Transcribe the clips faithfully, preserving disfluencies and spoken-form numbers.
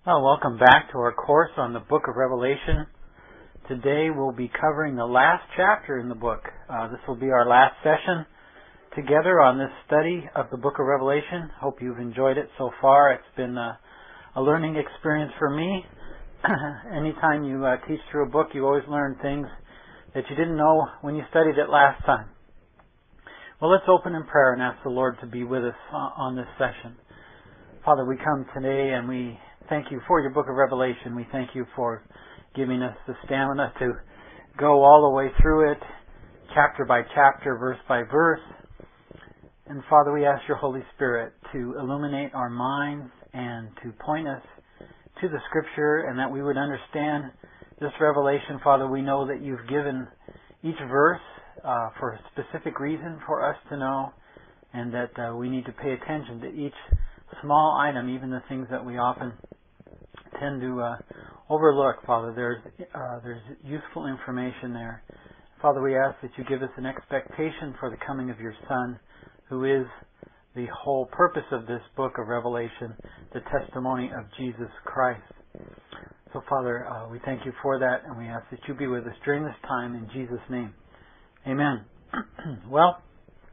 Well, welcome back to our course on the book of Revelation. Today we'll be covering the last chapter in the book. Uh, this will be our last session together on this study of the book of Revelation. Hope you've enjoyed it so far. It's been a, a learning experience for me. Anytime you uh, teach through a book, you always learn things that you didn't know when you studied it last time. Well, let's open in prayer and ask the Lord to be with us on this session. Father, we come today and we thank you for your book of Revelation. We thank you for giving us the stamina to go all the way through it, chapter by chapter, verse by verse. And Father, we ask your Holy Spirit to illuminate our minds and to point us to the Scripture, and that we would understand this revelation. Father, we know that you've given each verse uh, for a specific reason for us to know, and that uh, we need to pay attention to each small item, even the things that we often tend to uh, overlook. Father, there's uh, there's useful information there. Father, we ask that you give us an expectation for the coming of your Son, who is the whole purpose of this book of Revelation, the testimony of Jesus Christ. So, Father, uh, we thank you for that, and we ask that you be with us during this time in Jesus' name. Amen. Well,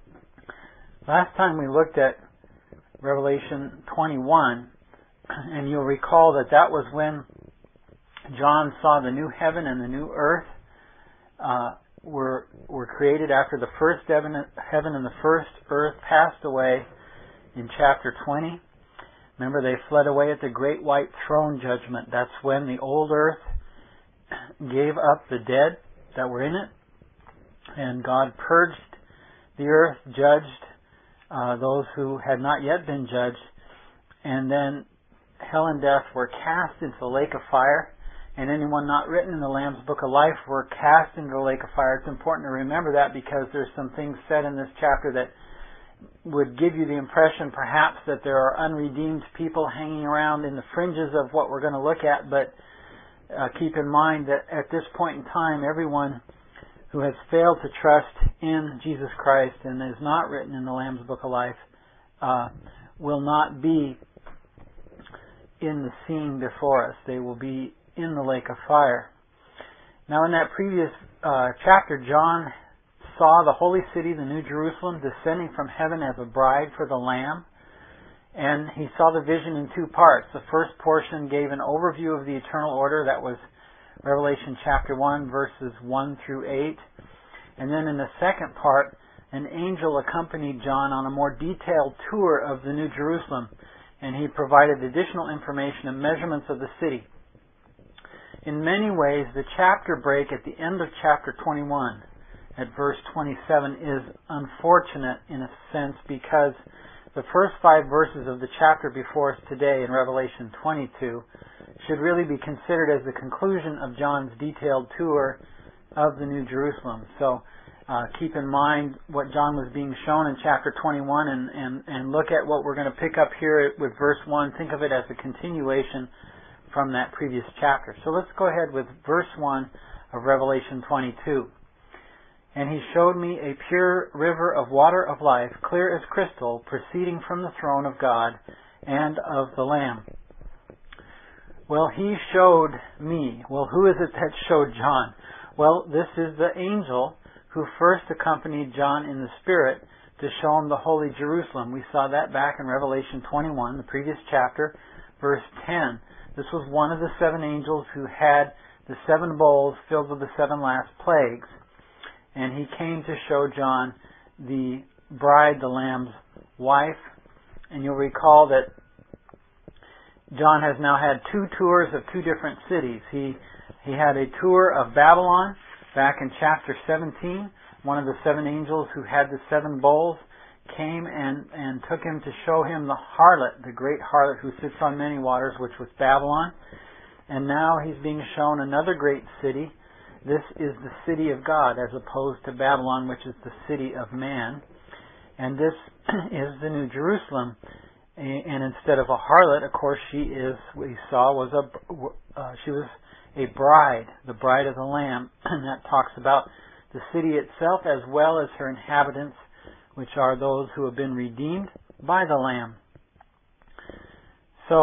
last time we looked at Revelation twenty-one, and you'll recall that that was when John saw the new heaven and the new earth uh, were were created after the first heaven, heaven and the first earth passed away in chapter twenty. Remember, they fled away at the great white throne judgment. That's when the old earth gave up the dead that were in it, and God purged the earth, judged uh, those who had not yet been judged, and then hell and death were cast into the lake of fire, and anyone not written in the Lamb's Book of Life were cast into the lake of fire. It's important to remember that, because there's some things said in this chapter that would give you the impression perhaps that there are unredeemed people hanging around in the fringes of what we're going to look at, but uh, keep in mind that at this point in time, everyone who has failed to trust in Jesus Christ and is not written in the Lamb's Book of Life uh, will not be in the scene before us. They will be in the lake of fire. Now, in that previous uh, chapter, John saw the holy city, the New Jerusalem, descending from heaven as a bride for the Lamb. And he saw the vision in two parts. The first portion gave an overview of the eternal order. That was Revelation chapter one, verses one through eight. And then in the second part, an angel accompanied John on a more detailed tour of the New Jerusalem, and he provided additional information and measurements of the city. In many ways, the chapter break at the end of chapter twenty-one, at verse twenty-seven, is unfortunate in a sense, because the first five verses of the chapter before us today in Revelation twenty-two should really be considered as the conclusion of John's detailed tour of the New Jerusalem. So uh, keep in mind what John was being shown in chapter twenty-one, and, and, and look at what we're going to pick up here with verse one. Think of it as a continuation from that previous chapter. So let's go ahead with verse one of Revelation twenty-two. And he showed me a pure river of water of life, clear as crystal, proceeding from the throne of God and of the Lamb. Well, he showed me. Well, who is it that showed John? Well, this is the angel who first accompanied John in the Spirit to show him the holy Jerusalem. We saw that back in Revelation twenty-one, the previous chapter, verse ten. This was one of the seven angels who had the seven bowls filled with the seven last plagues. And he came to show John the bride, the Lamb's wife. And you'll recall that John has now had two tours of two different cities. He he had a tour of Babylon back in chapter seventeen. One of the seven angels who had the seven bowls came and, and took him to show him the harlot, the great harlot who sits on many waters, which was Babylon. And now he's being shown another great city. This is the city of God, as opposed to Babylon, which is the city of man. And this is the New Jerusalem. And instead of a harlot, of course, she is, we saw, was a, uh, she was a bride, the bride of the Lamb. And that talks about the city itself as well as her inhabitants, which are those who have been redeemed by the Lamb. So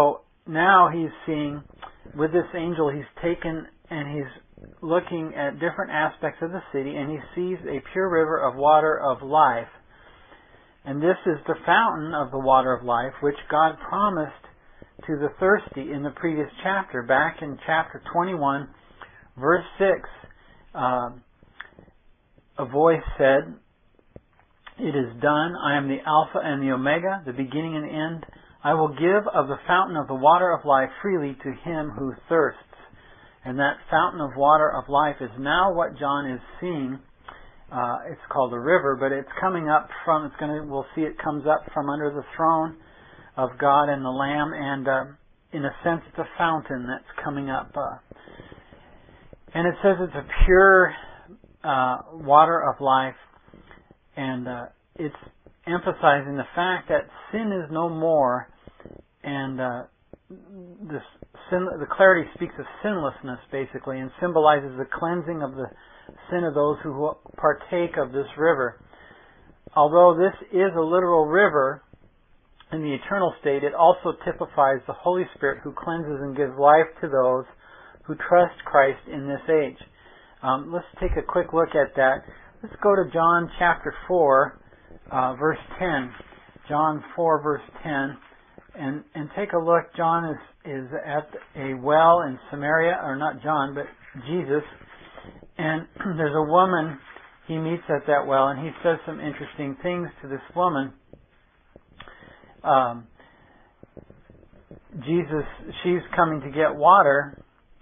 now he's seeing, with this angel, he's taken and he's looking at different aspects of the city, and he sees a pure river of water of life. And this is the fountain of the water of life, which God promised to the thirsty in the previous chapter. Back in chapter twenty-one, verse six, uh, a voice said, "It is done. I am the Alpha and the Omega, the beginning and the end. I will give of the fountain of the water of life freely to him who thirsts." And that fountain of water of life is now what John is seeing. Uh, it's called a river, but it's coming up from, it's going to, we'll see it comes up from under the throne of God and the Lamb, and uh, in a sense it's a fountain that's coming up. Uh, and it says it's a pure uh, water of life, and uh, it's emphasizing the fact that sin is no more, and uh, this sin, the clarity speaks of sinlessness, basically, and symbolizes the cleansing of the sin of those who partake of this river. Although this is a literal river in the eternal state, it also typifies the Holy Spirit who cleanses and gives life to those who trust Christ in this age. Um, let's take a quick look at that. Let's go to John chapter four, uh, verse ten. John four, verse ten. And, and take a look. John is, is at a well in Samaria, or not John, but Jesus. And there's a woman he meets at that well, and he says some interesting things to this woman. Um, Jesus, she's coming to get water,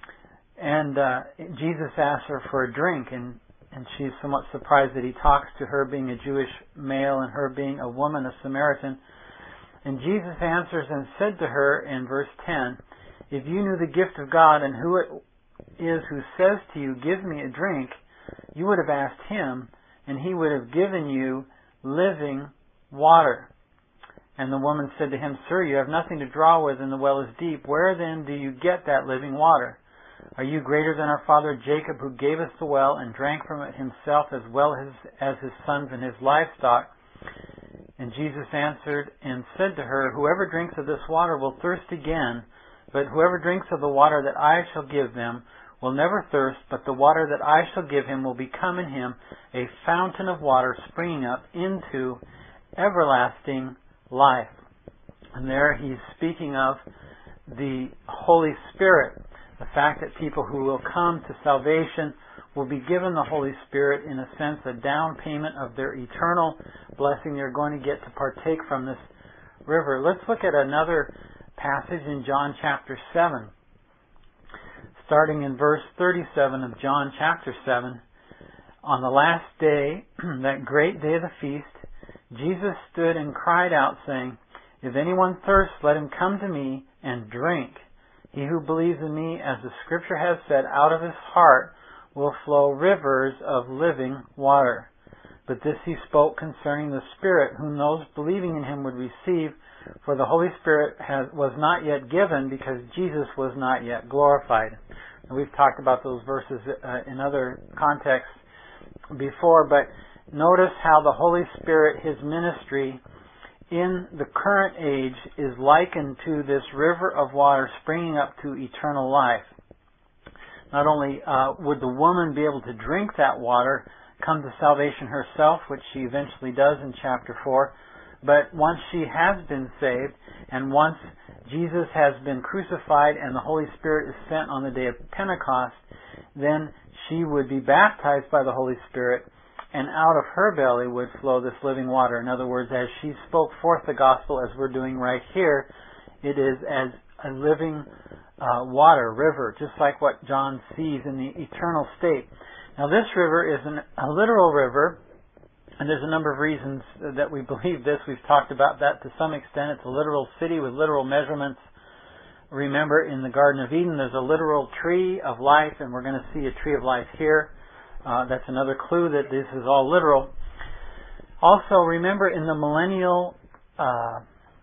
and uh, Jesus asks her for a drink, and, and she's somewhat surprised that he talks to her being a Jewish male and her being a woman, a Samaritan. And Jesus answers and said to her in verse ten, "If you knew the gift of God and who it is who says to you, 'Give me a drink,' you would have asked him, and he would have given you living water." And the woman said to him, "Sir, you have nothing to draw with, and the well is deep. Where then do you get that living water? Are you greater than our father Jacob, who gave us the well and drank from it himself, as well as, as his sons and his livestock?" And Jesus answered and said to her, "Whoever drinks of this water will thirst again, but whoever drinks of the water that I shall give them will never thirst, but the water that I shall give him will become in him a fountain of water springing up into everlasting life." And there he's speaking of the Holy Spirit, the fact that people who will come to salvation will be given the Holy Spirit, in a sense, a down payment of their eternal blessing they're going to get to partake from this river. Let's look at another passage in John chapter seven. Starting in verse thirty-seven of John chapter seven. "On the last day, that great day of the feast, Jesus stood and cried out, saying, 'If anyone thirsts, let him come to me and drink. He who believes in me, as the Scripture has said, out of his heart will flow rivers of living water.' But this he spoke concerning the Spirit, whom those believing in him would receive, for the Holy Spirit has, was not yet given, because Jesus was not yet glorified." And we've talked about those verses uh, in other contexts before, but notice how the Holy Spirit, his ministry in the current age, is likened to this river of water springing up to eternal life. Not only uh, would the woman be able to drink that water, come to salvation herself, which she eventually does in chapter four, but once she has been saved, and once Jesus has been crucified and the Holy Spirit is sent on the day of Pentecost, then she would be baptized by the Holy Spirit, and out of her belly would flow this living water. In other words, as she spoke forth the gospel, as we're doing right here, it is as a living uh, water, river, just like what John sees in the eternal state. Now this river is an, a literal river, and there's a number of reasons that we believe this. We've talked about that to some extent. It's a literal city with literal measurements. Remember, in the Garden of Eden, there's a literal tree of life, and we're going to see a tree of life here. Uh, that's another clue that this is all literal. Also, remember, in the millennial uh,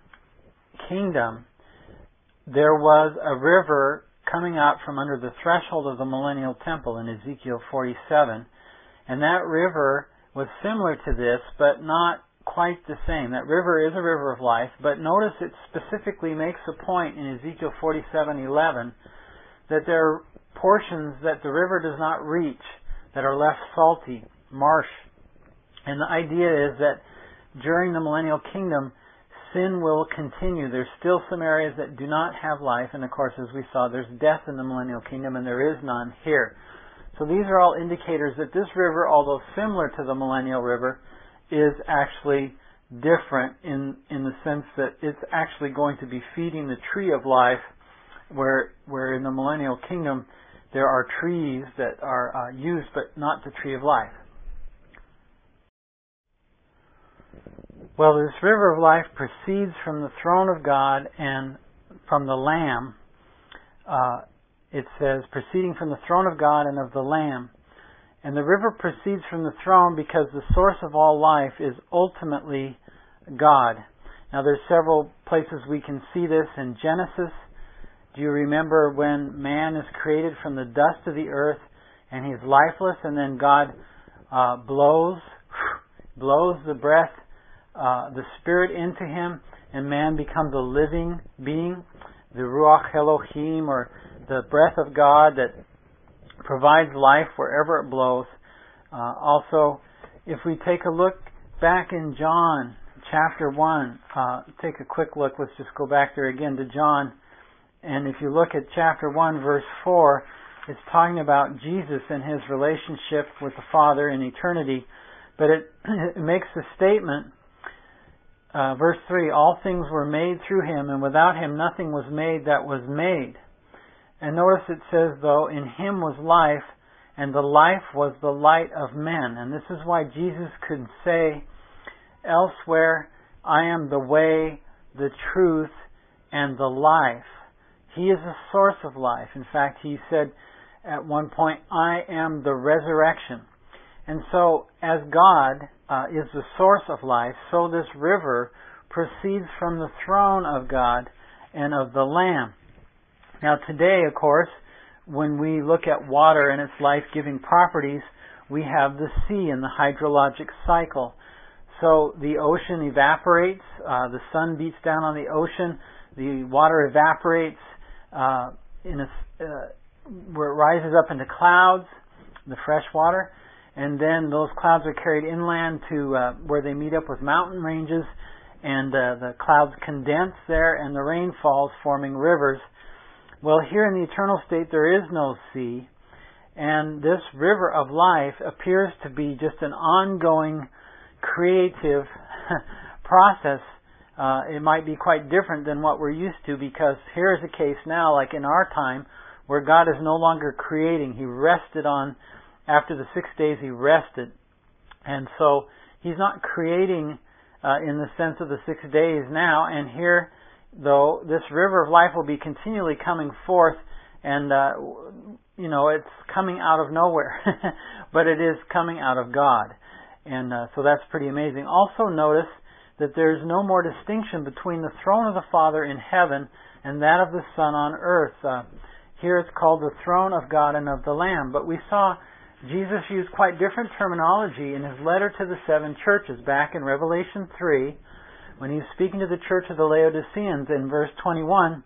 kingdom, there was a river coming out from under the threshold of the millennial temple in Ezekiel forty-seven. And that river was similar to this, but not quite the same. That river is a river of life, but notice it specifically makes a point in Ezekiel forty-seven eleven that there are portions that the river does not reach that are left salty, marsh. And the idea is that during the millennial kingdom, sin will continue. There's still some areas that do not have life, and of course, as we saw, there's death in the millennial kingdom, and there is none here. So these are all indicators that this river, although similar to the millennial river, is actually different in in the sense that it's actually going to be feeding the tree of life, where where in the millennial kingdom there are trees that are uh, used, but not the tree of life. Well, this river of life proceeds from the throne of God and from the Lamb. Uh, it says, proceeding from the throne of God and of the Lamb. And the river proceeds from the throne because the source of all life is ultimately God. Now, there's several places we can see this in Genesis. Do you remember when man is created from the dust of the earth and he's lifeless, and then God uh, blows, blows the breath, uh, the Spirit into him, and man becomes a living being, the Ruach Elohim, or the breath of God that provides life wherever it blows. Uh, also, if we take a look back in John chapter one, uh, take a quick look. Let's just go back there again to John. And if you look at chapter one, verse four, it's talking about Jesus and his relationship with the Father in eternity. But it, it makes the statement, uh, verse three, all things were made through him, and without him nothing was made that was made. And notice it says, though, in him was life, and the life was the light of men. And this is why Jesus could say elsewhere, I am the way, the truth, and the life. He is the source of life. In fact, he said at one point, I am the resurrection. And so, as God uh, is the source of life, so this river proceeds from the throne of God and of the Lamb. Now today, of course, when we look at water and its life-giving properties, we have the sea and the hydrologic cycle. So the ocean evaporates, uh, the sun beats down on the ocean, the water evaporates uh, in a, uh, where it rises up into clouds, the fresh water, and then those clouds are carried inland to uh, where they meet up with mountain ranges, and uh, the clouds condense there, and the rain falls, forming rivers. Well, here in the eternal state there is no sea, and this river of life appears to be just an ongoing creative process. Uh, it might be quite different than what we're used to, because here is a case now, like in our time, where God is no longer creating. He rested on, after the six days he rested. And so He's not creating uh, in the sense of the six days now, and here though, this river of life will be continually coming forth, and, uh, you know, it's coming out of nowhere, but it is coming out of God. And uh, so that's pretty amazing. Also notice that there's no more distinction between the throne of the Father in heaven and that of the Son on earth. Uh, here it's called the throne of God and of the Lamb. But we saw Jesus use quite different terminology in his letter to the seven churches back in Revelation three, when he was speaking to the church of the Laodiceans in verse twenty-one.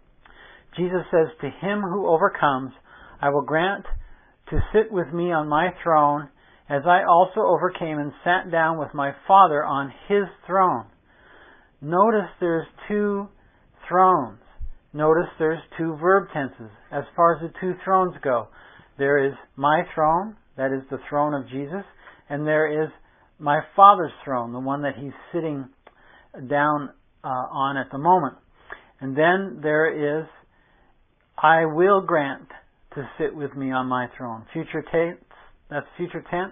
Jesus says, to him who overcomes, I will grant to sit with me on my throne, as I also overcame and sat down with my Father on his throne. Notice there's two thrones. Notice there's two verb tenses as far as the two thrones go. There is my throne, that is the throne of Jesus, and there is my Father's throne, the one that he's sitting down uh, on at the moment. And then there is, I will grant to sit with me on my throne. Future tense, that's future tense.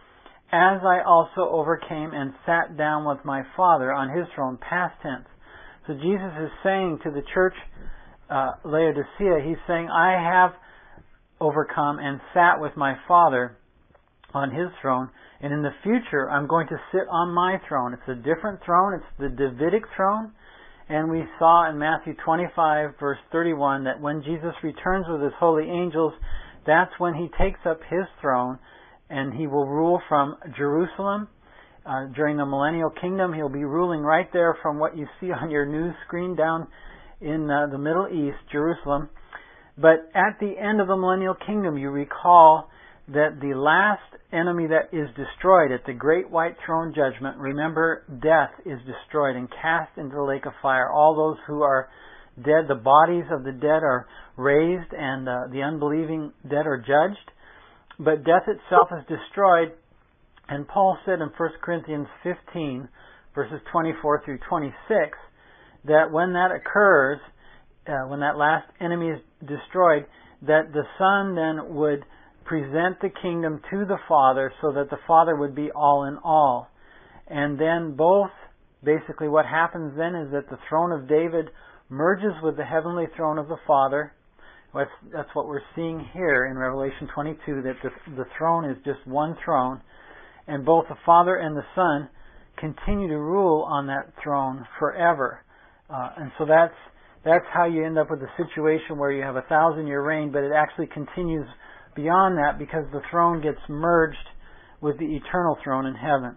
As I also overcame and sat down with my Father on his throne, past tense. So Jesus is saying to the church, uh, Laodicea, he's saying, I have overcome and sat with my Father on his throne, and in the future I'm going to sit on my throne. It's a different throne. It's the Davidic throne. And we saw in Matthew twenty-five, verse thirty-one, that when Jesus returns with his holy angels, that's when he takes up his throne, and he will rule from Jerusalem Uh, during the millennial kingdom, He'll be ruling right there from what you see on your news screen down in uh, the Middle East, Jerusalem. But at the end of the millennial kingdom, you recall that the last enemy that is destroyed at the great white throne judgment, remember, death is destroyed and cast into the lake of fire. All those who are dead, the bodies of the dead are raised, and uh, the unbelieving dead are judged. But death itself is destroyed. And Paul said in First Corinthians fifteen, verses twenty-four through twenty-six, that when that occurs, uh, when that last enemy is destroyed, that the Son then would present the kingdom to the Father so that the Father would be all in all. And then both, basically what happens then is that the throne of David merges with the heavenly throne of the Father. That's, that's what we're seeing here in Revelation twenty-two, that the, the throne is just one throne. And both the Father and the Son continue to rule on that throne forever. Uh, and so that's that's how you end up with a situation where you have a thousand-year reign, but it actually continues beyond that because the throne gets merged with the eternal throne in heaven.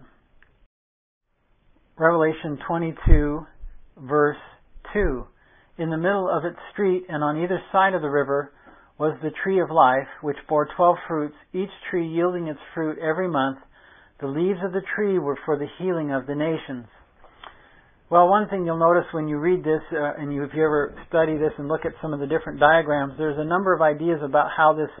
Revelation twenty-two, verse two. In the middle of its street and on either side of the river was the tree of life, which bore twelve fruits, each tree yielding its fruit every month. The leaves of the tree were for the healing of the nations. Well, one thing you'll notice when you read this, uh, and you, if you ever study this and look at some of the different diagrams, there's a number of ideas about how this,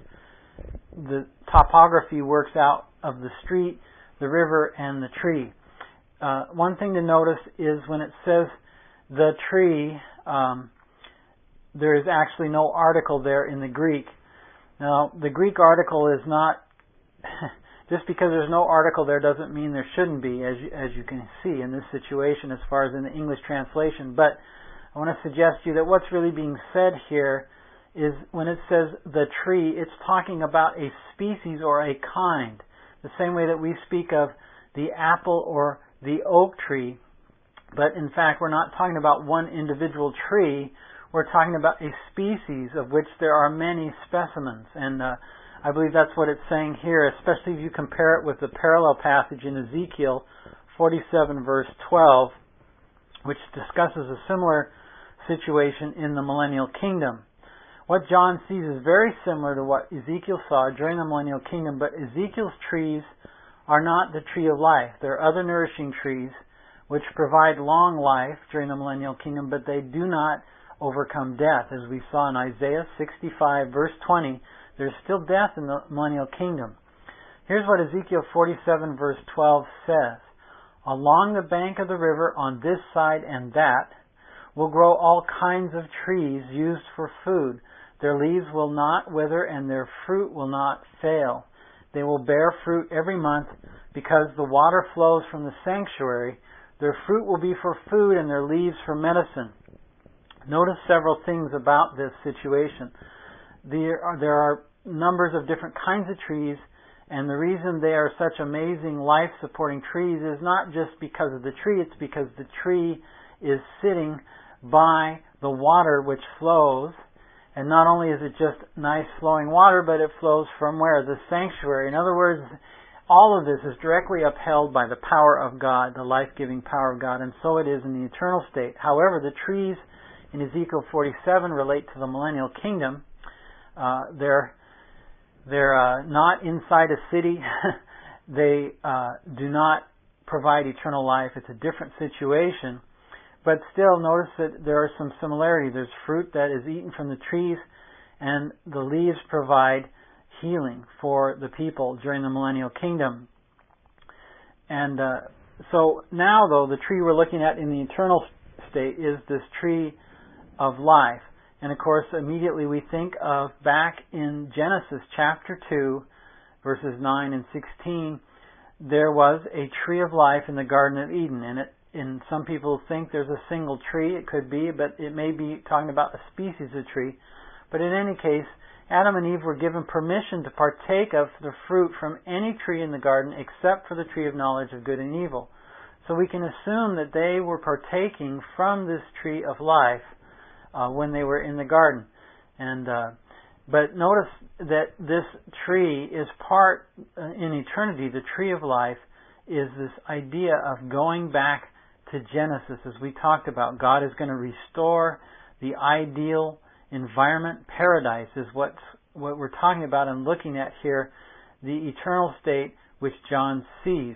the topography works out of the street, the river, and the tree. Uh, one thing to notice is when it says the tree, um, there is actually no article there in the Greek. Now, the Greek article is not... Just because there's no article there doesn't mean there shouldn't be, as you, as you can see in this situation as far as in the English translation. But I want to suggest to you that what's really being said here is when it says the tree, it's talking about a species or a kind. The same way that we speak of the apple or the oak tree. But in fact, we're not talking about one individual tree. We're talking about a species of which there are many specimens. And uh, I believe that's what it's saying here, especially if you compare it with the parallel passage in Ezekiel forty-seven, verse twelve, which discusses a similar situation in the millennial kingdom. What John sees is very similar to what Ezekiel saw during the millennial kingdom, but Ezekiel's trees are not the tree of life. There are other nourishing trees which provide long life during the millennial kingdom, but they do not overcome death. As we saw in Isaiah sixty-five, verse twenty, there's still death in the millennial kingdom. Here's what Ezekiel forty-seven, verse twelve says. Along the bank of the river on this side and that will grow all kinds of trees used for food. Their leaves will not wither and their fruit will not fail. They will bear fruit every month because the water flows from the sanctuary. Their fruit will be for food and their leaves for medicine. Notice several things about this situation. There are, there are numbers of different kinds of trees, and the reason they are such amazing life-supporting trees is not just because of the tree, it's because the tree is sitting by the water which flows. And not only is it just nice flowing water, but it flows from where? The sanctuary. In other words, all of this is directly upheld by the power of God, the life-giving power of God, and so it is in the eternal state. However, the trees in Ezekiel forty-seven relate to the millennial kingdom. Uh, they're they're uh, not inside a city. They uh, do not provide eternal life. It's a different situation. But still, notice that there are some similarities. There's fruit that is eaten from the trees, and the leaves provide healing for the people during the millennial kingdom. And uh, so now, though, the tree we're looking at in the eternal state is this tree of life. And of course, immediately we think of back in Genesis chapter two, verses nine and sixteen, there was a tree of life in the Garden of Eden. And it, and some people think there's a single tree. It could be, but it may be talking about a species of tree. But in any case, Adam and Eve were given permission to partake of the fruit from any tree in the garden except for the tree of knowledge of good and evil. So we can assume that they were partaking from this tree of life Uh, when they were in the garden. And uh, but notice that this tree is part, uh, in eternity, the tree of life is this idea of going back to Genesis. As we talked about, God is going to restore the ideal environment. Paradise is what's, what we're talking about and looking at here, the eternal state which John sees.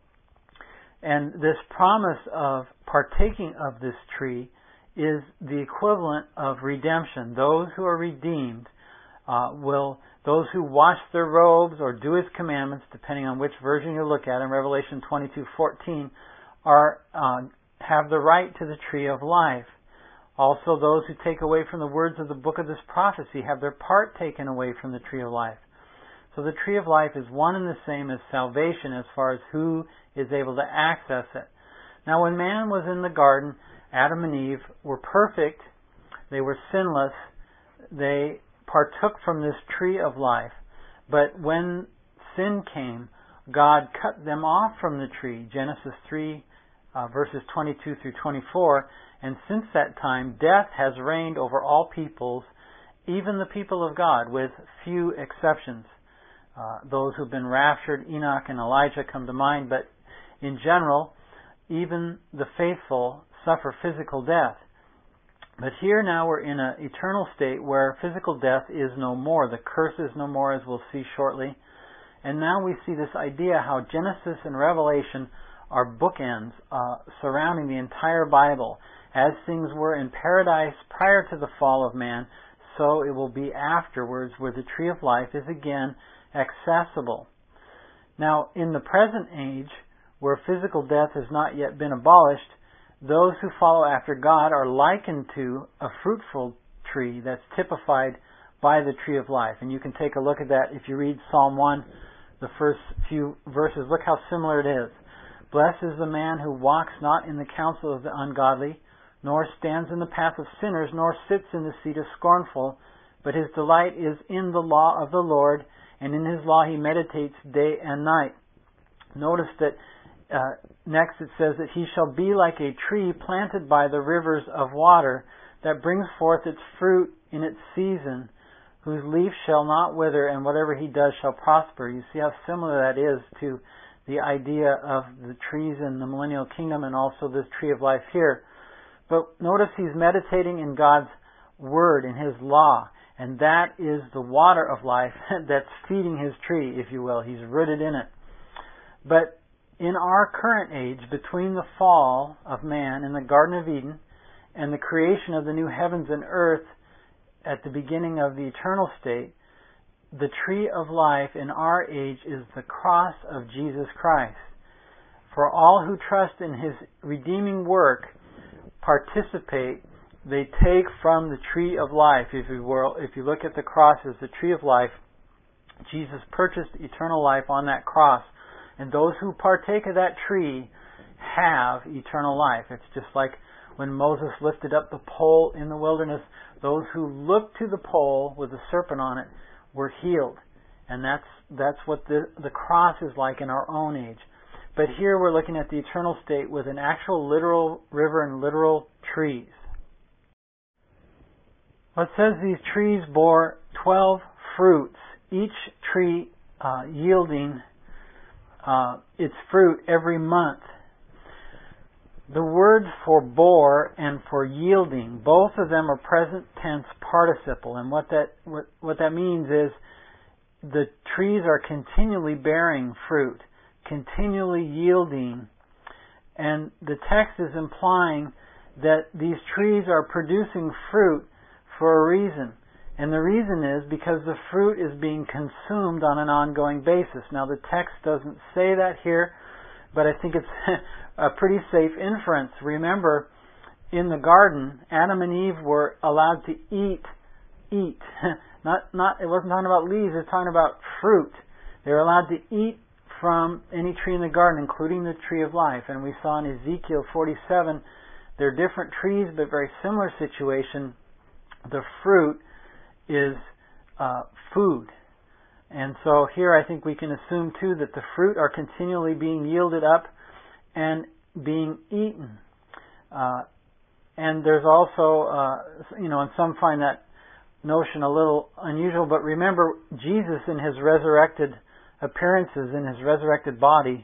And this promise of partaking of this tree is the equivalent of redemption. Those who are redeemed uh, will, those who wash their robes or do His commandments, depending on which version you look at in Revelation twenty-two fourteen, are uh, have the right to the tree of life. Also, those who take away from the words of the book of this prophecy have their part taken away from the tree of life. So the tree of life is one and the same as salvation as far as who is able to access it. Now, when man was in the garden, Adam and Eve were perfect. They were sinless. They partook from this tree of life. But when sin came, God cut them off from the tree. Genesis three, uh, verses twenty-two through twenty-four. And since that time, death has reigned over all peoples, even the people of God, with few exceptions. Uh, those who've been raptured, Enoch and Elijah come to mind, but in general, even the faithful suffer physical death. But here now we're in an eternal state where physical death is no more. The curse is no more, as we'll see shortly. And now we see this idea how Genesis and Revelation are bookends uh, surrounding the entire Bible. As things were in paradise prior to the fall of man, so it will be afterwards, where the tree of life is again accessible. Now, in the present age, where physical death has not yet been abolished, those who follow after God are likened to a fruitful tree that's typified by the tree of life. And you can take a look at that if you read Psalm one, the first few verses. Look how similar it is. Blessed is the man who walks not in the counsel of the ungodly, nor stands in the path of sinners, nor sits in the seat of scornful, but his delight is in the law of the Lord, and in His law he meditates day and night. Notice that uh, next it says that he shall be like a tree planted by the rivers of water, that brings forth its fruit in its season, whose leaf shall not wither, and whatever he does shall prosper. You see how similar that is to the idea of the trees in the millennial kingdom and also this tree of life here. But notice he's meditating in God's Word, in His law. And that is the water of life that's feeding his tree, if you will. He's rooted in it. But in our current age, between the fall of man in the Garden of Eden and the creation of the new heavens and earth at the beginning of the eternal state, the tree of life in our age is the cross of Jesus Christ. For all who trust in His redeeming work, participate, they take from the tree of life, if you will. If you look at the cross as the tree of life, Jesus purchased eternal life on that cross. And those who partake of that tree have eternal life. It's just like when Moses lifted up the pole in the wilderness, those who looked to the pole with the serpent on it were healed. And that's that's what the, the cross is like in our own age. But here we're looking at the eternal state with an actual literal river and literal trees. Well, it says these trees bore twelve fruits, each tree uh, yielding uh, its fruit every month. The words for bore and for yielding, both of them are present tense participle. And what that what, what that means is the trees are continually bearing fruit, continually yielding. And the text is implying that these trees are producing fruit for a reason. And the reason is because the fruit is being consumed on an ongoing basis. Now the text doesn't say that here, but I think it's a pretty safe inference. Remember, in the garden, Adam and Eve were allowed to eat, eat. Not, not, it wasn't talking about leaves, it's talking about fruit. They were allowed to eat from any tree in the garden, including the tree of life. And we saw in Ezekiel forty-seven, they're different trees, but very similar situation. The fruit is uh, food. And so here I think we can assume too that the fruit are continually being yielded up and being eaten. Uh, and there's also, uh, you know, and some find that notion a little unusual, but remember, Jesus in His resurrected appearances, in His resurrected body,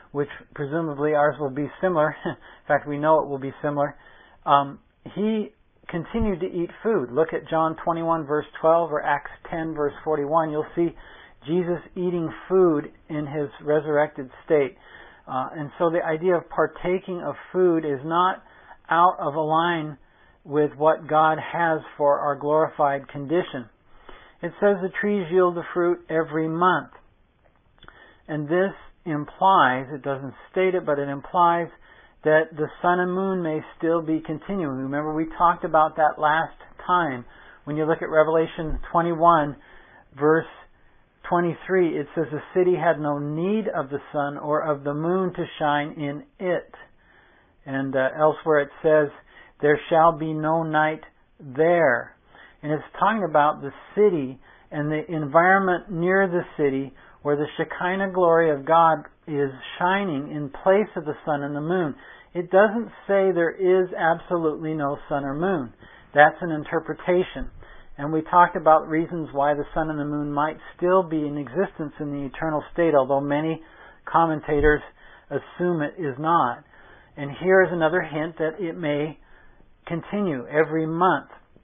which presumably ours will be similar. In fact, we know it will be similar. Um, he continued to eat food. Look at John twenty-one verse twelve or Acts ten verse forty-one. You'll see Jesus eating food in his resurrected state. Uh, and so the idea of partaking of food is not out of line with what God has for our glorified condition. It says the trees yield the fruit every month. And this implies, it doesn't state it, but it implies that the sun and moon may still be continuing. Remember, we talked about that last time. When you look at Revelation twenty-one, verse twenty-three, it says the city had no need of the sun or of the moon to shine in it. And uh, elsewhere it says, there shall be no night there. And it's talking about the city and the environment near the city where the Shekinah glory of God is shining in place of the sun and the moon. It doesn't say there is absolutely no sun or moon. That's an interpretation. And we talked about reasons why the sun and the moon might still be in existence in the eternal state, although many commentators assume it is not. And here is another hint that it may continue every month.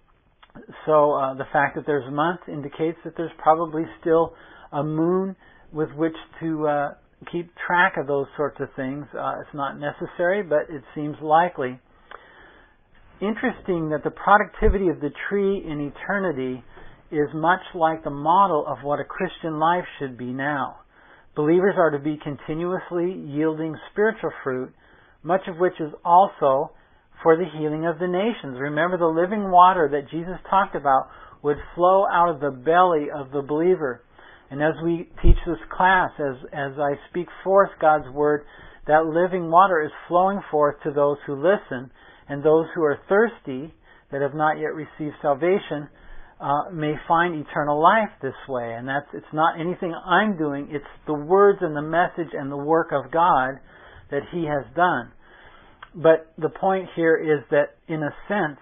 So uh, the fact that there's a month indicates that there's probably still a moon with which to uh, keep track of those sorts of things. Uh, it's not necessary, but it seems likely. Interesting that the productivity of the tree in eternity is much like the model of what a Christian life should be now. Believers are to be continuously yielding spiritual fruit, much of which is also for the healing of the nations. Remember, the living water that Jesus talked about would flow out of the belly of the believer. And as we teach this class, as, as I speak forth God's Word, that living water is flowing forth to those who listen, and those who are thirsty, that have not yet received salvation, uh, may find eternal life this way. And that's, it's not anything I'm doing, it's the words and the message and the work of God that He has done. But the point here is that, in a sense,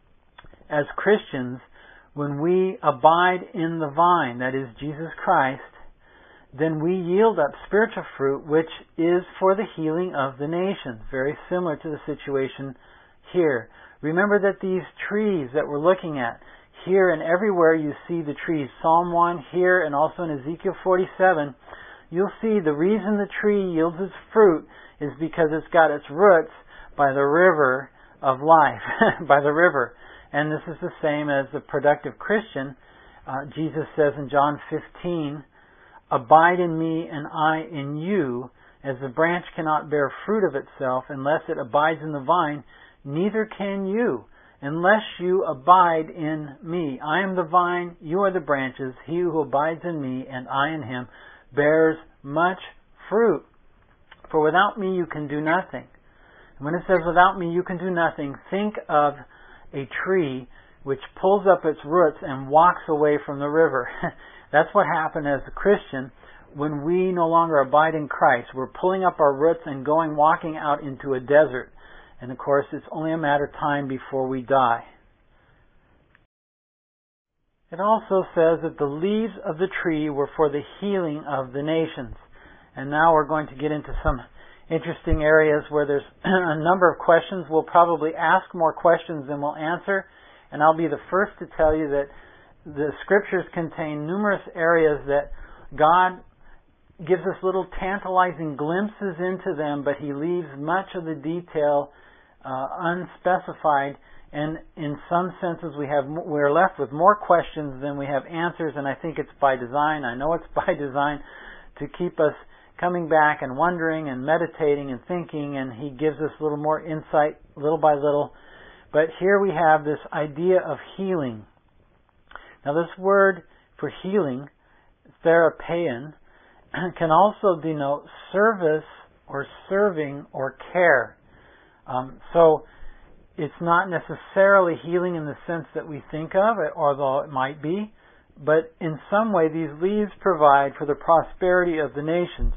as Christians, when we abide in the vine, that is Jesus Christ, then we yield up spiritual fruit, which is for the healing of the nations. Very similar to the situation here. Remember that these trees that we're looking at, here and everywhere you see the trees, Psalm one here and also in Ezekiel forty-seven, you'll see the reason the tree yields its fruit is because it's got its roots by the river of life, by the river. And this is the same as the productive Christian. Uh, Jesus says in John fifteen, abide in me and I in you, as the branch cannot bear fruit of itself unless it abides in the vine, neither can you unless you abide in me. I am the vine, you are the branches. He who abides in me and I in him bears much fruit. For without me you can do nothing. And when it says without me you can do nothing, think of a tree which pulls up its roots and walks away from the river. That's what happened as a Christian when we no longer abide in Christ. We're pulling up our roots and going, walking out into a desert. And of course, it's only a matter of time before we die. It also says that the leaves of the tree were for the healing of the nations. And now we're going to get into some interesting areas where there's a number of questions. We'll probably ask more questions than we'll answer. And I'll be the first to tell you that the Scriptures contain numerous areas that God gives us little tantalizing glimpses into them, but He leaves much of the detail uh, unspecified. And in some senses, we have we're left with more questions than we have answers. And I think it's by design. I know it's by design to keep us coming back and wondering and meditating and thinking. And He gives us a little more insight, little by little. But here we have this idea of healing. Now, this word for healing, therapein, can also denote service or serving or care. Um, so it's not necessarily healing in the sense that we think of it, although it might be. But in some way, these leaves provide for the prosperity of the nations.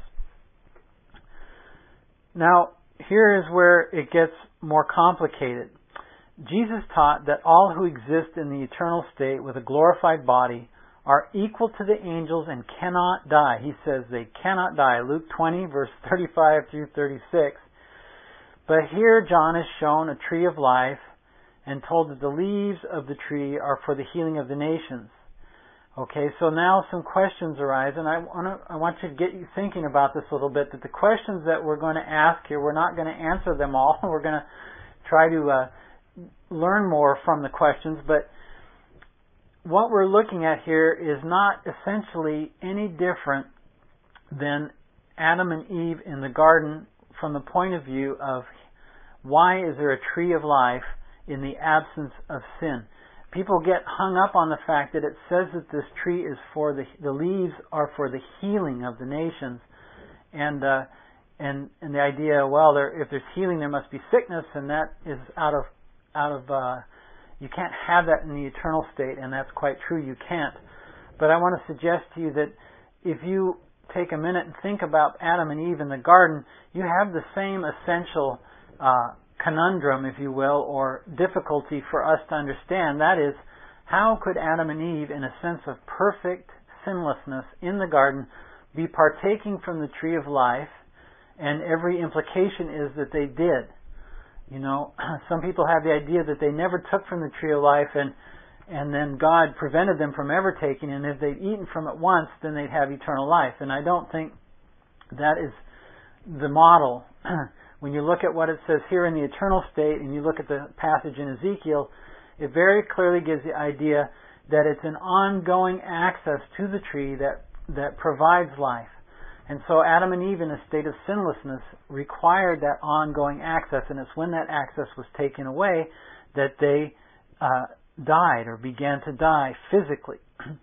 Now, here is where it gets more complicated. Jesus taught that all who exist in the eternal state with a glorified body are equal to the angels and cannot die. He says they cannot die. Luke twenty, verse thirty-five through thirty-six. But here John is shown a tree of life and told that the leaves of the tree are for the healing of the nations. Okay, so now some questions arise, and I want to, I want you to get you thinking about this a little bit, that the questions that we're going to ask here, we're not going to answer them all. We're going to try to uh, learn more from the questions, but what we're looking at here is not essentially any different than Adam and Eve in the garden from the point of view of why is there a tree of life in the absence of sin. People get hung up on the fact that it says that this tree is for the the leaves are for the healing of the nations, and uh, and and the idea, well, there, if there's healing, there must be sickness, and that is out of out of uh, you can't have that in the eternal state, and that's quite true. You can't. But I want to suggest to you that if you take a minute and think about Adam and Eve in the garden, you have the same essential uh, conundrum, if you will, or difficulty for us to understand. That is, how could Adam and Eve, in a sense of perfect sinlessness in the garden, be partaking from the tree of life, and every implication is that they did. You know, some people have the idea that they never took from the tree of life, and and then God prevented them from ever taking, and if they'd eaten from it once, then they'd have eternal life. And I don't think that is the model. When you look at what it says here in the eternal state, and you look at the passage in Ezekiel, it very clearly gives the idea that it's an ongoing access to the tree that that provides life. And so Adam and Eve, in a state of sinlessness, required that ongoing access, and it's when that access was taken away that they uh, died or began to die physically.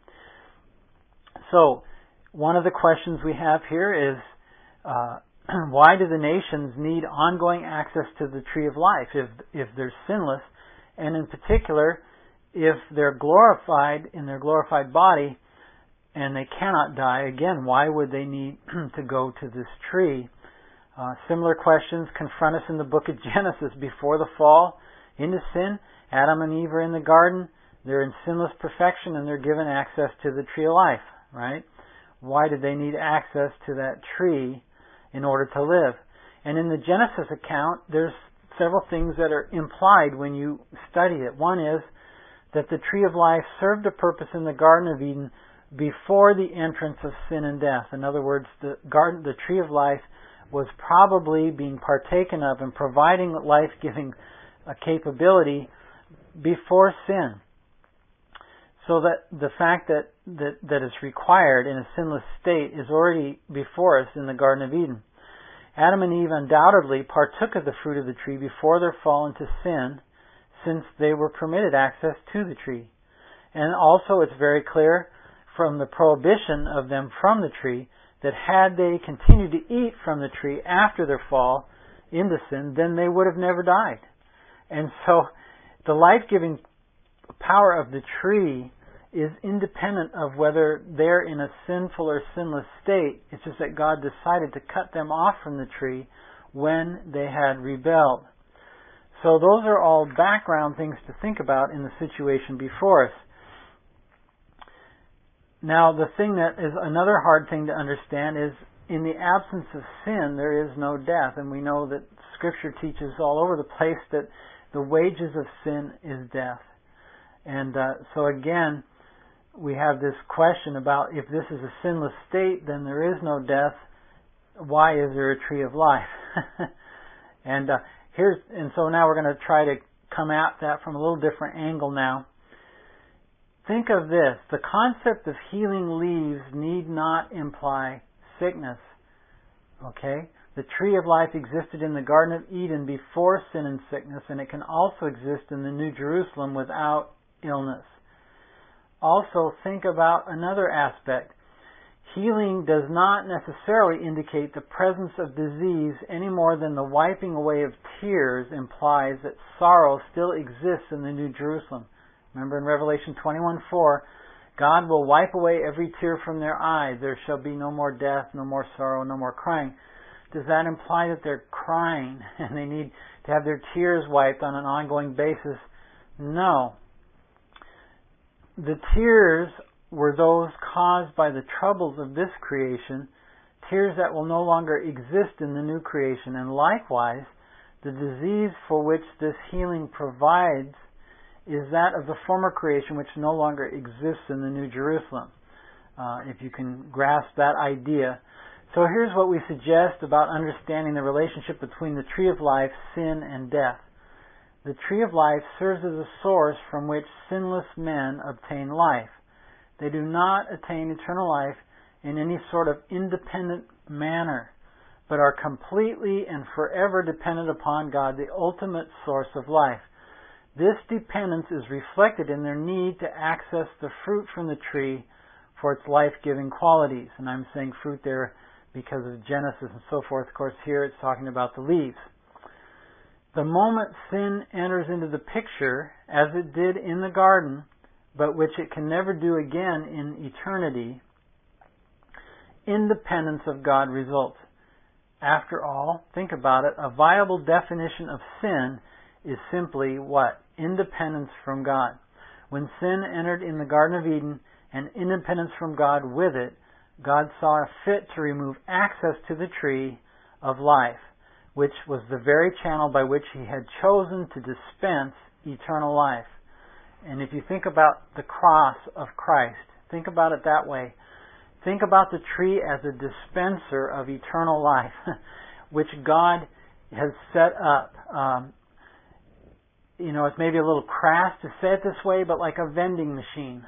So, one of the questions we have here is, uh, why do the nations need ongoing access to the tree of life if if they're sinless, and in particular, if they're glorified in their glorified body and they cannot die? Again, why would they need to go to this tree? Uh, similar questions confront us in the book of Genesis. Before the fall into sin, Adam and Eve are in the garden. They're in sinless perfection, and they're given access to the tree of life, right? Why did they need access to that tree in order to live? And in the Genesis account, there's several things that are implied when you study it. One is that the tree of life served a purpose in the Garden of Eden before the entrance of sin and death. In other words, the garden, the tree of life was probably being partaken of and providing life-giving uh, capability before sin. So that the fact that, that, that it's required in a sinless state is already before us in the Garden of Eden. Adam and Eve undoubtedly partook of the fruit of the tree before their fall into sin, since they were permitted access to the tree. And also it's very clear from the prohibition of them from the tree that had they continued to eat from the tree after their fall into sin, then they would have never died. And so the life-giving power of the tree is independent of whether they're in a sinful or sinless state. It's just that God decided to cut them off from the tree when they had rebelled. So those are all background things to think about in the situation before us. Now, the thing that is another hard thing to understand is, in the absence of sin, there is no death. And we know that Scripture teaches all over the place that the wages of sin is death. And uh, so again, we have this question about, if this is a sinless state, then there is no death. Why is there a tree of life? and uh, here's and so now we're going to try to come at that from a little different angle now. Think of this. The concept of healing leaves need not imply sickness. Okay? The tree of life existed in the Garden of Eden before sin and sickness, and it can also exist in the New Jerusalem without illness. Also, think about another aspect. Healing does not necessarily indicate the presence of disease any more than the wiping away of tears implies that sorrow still exists in the New Jerusalem. Remember in Revelation twenty-one four, God will wipe away every tear from their eyes. There shall be no more death, no more sorrow, no more crying. Does that imply that they're crying and they need to have their tears wiped on an ongoing basis? No. The tears were those caused by the troubles of this creation, tears that will no longer exist in the new creation. And likewise, the disease for which this healing provides is that of the former creation which no longer exists in the New Jerusalem. Uh, if you can grasp that idea. So here's what we suggest about understanding the relationship between the tree of life, sin, and death. The tree of life serves as a source from which sinless men obtain life. They do not attain eternal life in any sort of independent manner, but are completely and forever dependent upon God, the ultimate source of life. This dependence is reflected in their need to access the fruit from the tree for its life-giving qualities. And I'm saying fruit there because of Genesis and so forth. Of course, here it's talking about the leaves. The moment sin enters into the picture, as it did in the garden, but which it can never do again in eternity, independence of God results. After all, think about it, a viable definition of sin is simply what? Independence from God. When sin entered in the Garden of Eden and independence from God with it, God saw fit to remove access to the tree of life, which was the very channel by which He had chosen to dispense eternal life. And if you think about the cross of Christ, think about it that way. Think about the tree as a dispenser of eternal life, which God has set up. Um, you know, it's maybe a little crass to say it this way, but like a vending machine.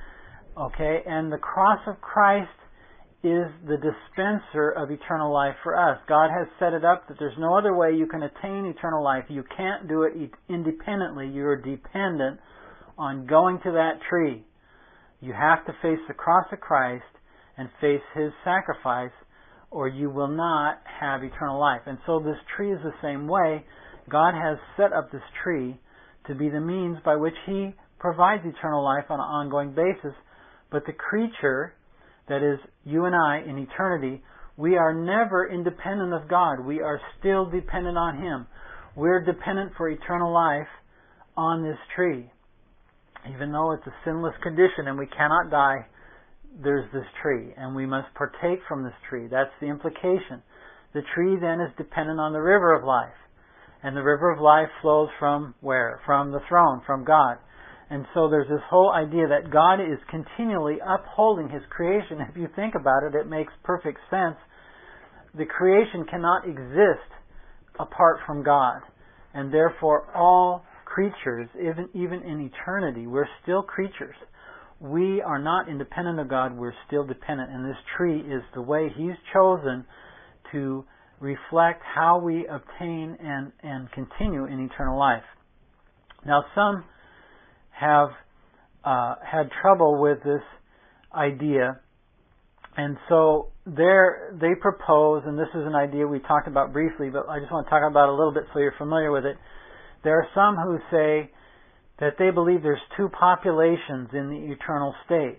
Okay? And the cross of Christ is the dispenser of eternal life for us. God has set it up that there's no other way you can attain eternal life. You can't do it independently. You're dependent on going to that tree. You have to face the cross of Christ and face His sacrifice, or you will not have eternal life. And so this tree is the same way. God has set up this tree to be the means by which He provides eternal life on an ongoing basis. But the creature, that is, you and I, in eternity, we are never independent of God. We are still dependent on Him. We're dependent for eternal life on this tree. Even though it's a sinless condition and we cannot die, there's this tree, and we must partake from this tree. That's the implication. The tree then is dependent on the river of life. And the river of life flows from where? From the throne, from God. And so there's this whole idea that God is continually upholding His creation. If you think about it, it makes perfect sense. The creation cannot exist apart from God. And therefore all creatures, even, even in eternity, we're still creatures. We are not independent of God, we're still dependent. And this tree is the way He's chosen to reflect how we obtain and, and continue in eternal life. Now some have uh, had trouble with this idea, and so they propose, and this is an idea we talked about briefly, but I just want to talk about it a little bit so you're familiar with it. There are some who say that they believe there's two populations in the eternal state.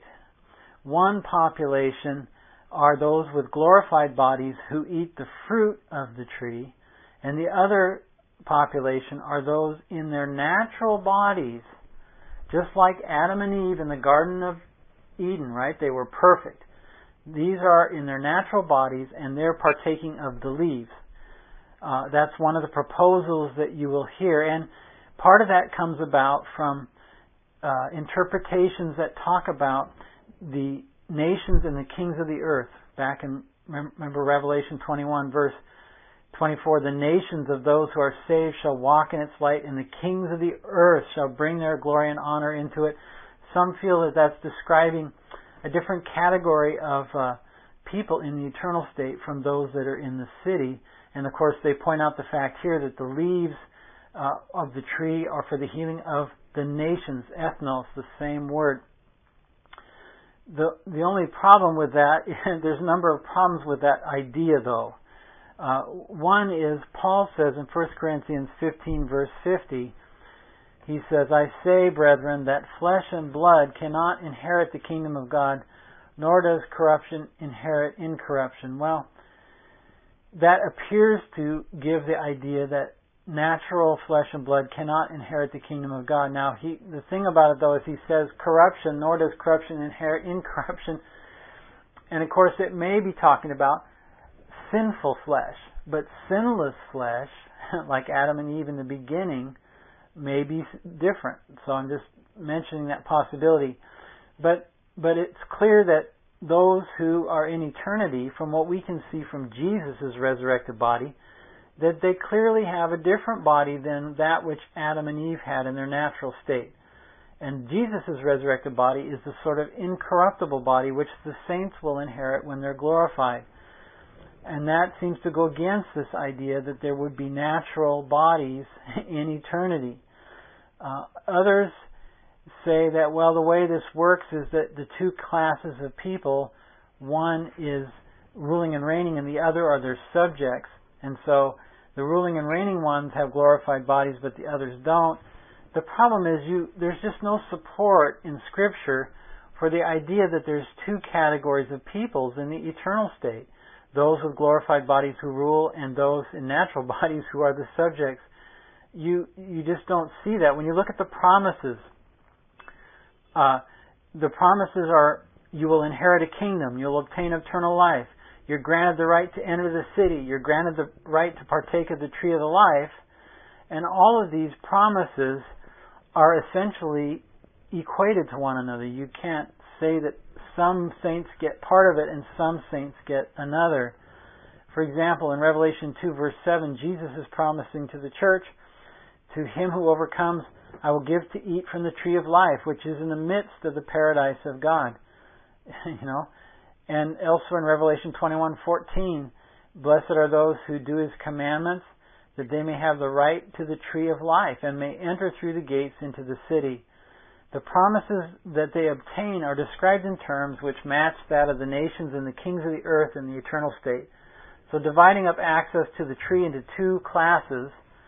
One population are those with glorified bodies who eat the fruit of the tree, and the other population are those in their natural bodies, just like Adam and Eve in the Garden of Eden, right? They were perfect. These are in their natural bodies, and they're partaking of the leaves. Uh, that's one of the proposals that you will hear, and part of that comes about from uh, interpretations that talk about the nations and the kings of the earth. Back in, remember Revelation twenty-one, verse twenty-four, the nations of those who are saved shall walk in its light, and the kings of the earth shall bring their glory and honor into it. Some feel that that's describing a different category of uh, people in the eternal state from those that are in the city. And of course they point out the fact here that the leaves uh, of the tree are for the healing of the nations, ethnos, the same word. The the only problem with that, there's a number of problems with that idea though. Uh, one is, Paul says in First Corinthians fifteen verse fifty, he says, I say, brethren, that flesh and blood cannot inherit the kingdom of God, nor does corruption inherit incorruption. Well, that appears to give the idea that natural flesh and blood cannot inherit the kingdom of God. Now, he, the thing about it, though, is he says corruption, nor does corruption inherit incorruption. And, of course, it may be talking about sinful flesh. But sinless flesh, like Adam and Eve in the beginning, may be different. So I'm just mentioning that possibility. But but it's clear that those who are in eternity, from what we can see from Jesus' resurrected body, that they clearly have a different body than that which Adam and Eve had in their natural state. And Jesus' resurrected body is the sort of incorruptible body which the saints will inherit when they're glorified. And that seems to go against this idea that there would be natural bodies in eternity. Uh, others say that, well, the way this works is that the two classes of people, one is ruling and reigning and the other are their subjects. And so the ruling and reigning ones have glorified bodies, but the others don't. The problem is you there's just no support in Scripture for the idea that there's two categories of peoples in the eternal state. Those with glorified bodies who rule and those in natural bodies who are the subjects. You you just don't see that. When you look at the promises, uh, the promises are you will inherit a kingdom, you'll obtain eternal life, you're granted the right to enter the city, you're granted the right to partake of the tree of the life, and all of these promises are essentially equated to one another. You can't say that some saints get part of it and some saints get another. For example, in Revelation two verse seven, Jesus is promising to the church, to him who overcomes, I will give to eat from the tree of life, which is in the midst of the paradise of God. You know, and elsewhere in Revelation twenty-one fourteen, blessed are those who do his commandments, that they may have the right to the tree of life and may enter through the gates into the city. The promises that they obtain are described in terms which match that of the nations and the kings of the earth in the eternal state. So dividing up access to the tree into two classes,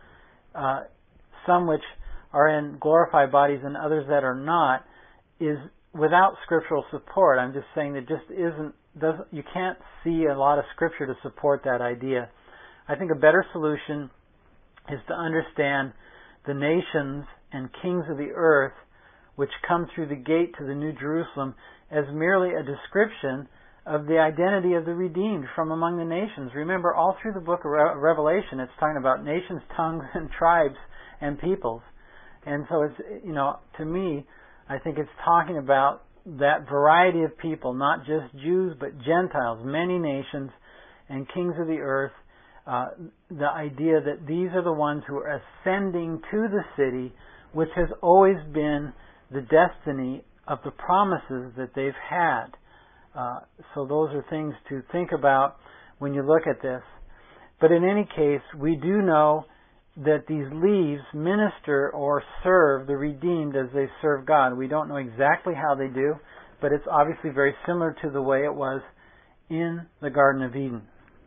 uh, some which are in glorified bodies and others that are not, is without scriptural support. I'm just saying that just isn't, doesn't, you can't see a lot of scripture to support that idea. I think a better solution is to understand the nations and kings of the earth which come through the gate to the New Jerusalem as merely a description of the identity of the redeemed from among the nations. Remember, all through the book of Re- Revelation, it's talking about nations, tongues, and tribes and peoples. And so it's, you know, to me, I think it's talking about that variety of people, not just Jews, but Gentiles, many nations, and kings of the earth. Uh, the idea that these are the ones who are ascending to the city, which has always been the destiny of the promises that they've had. Uh, so those are things to think about when you look at this. But in any case, we do know that these leaves minister or serve the redeemed as they serve God. We don't know exactly how they do, but it's obviously very similar to the way it was in the Garden of Eden.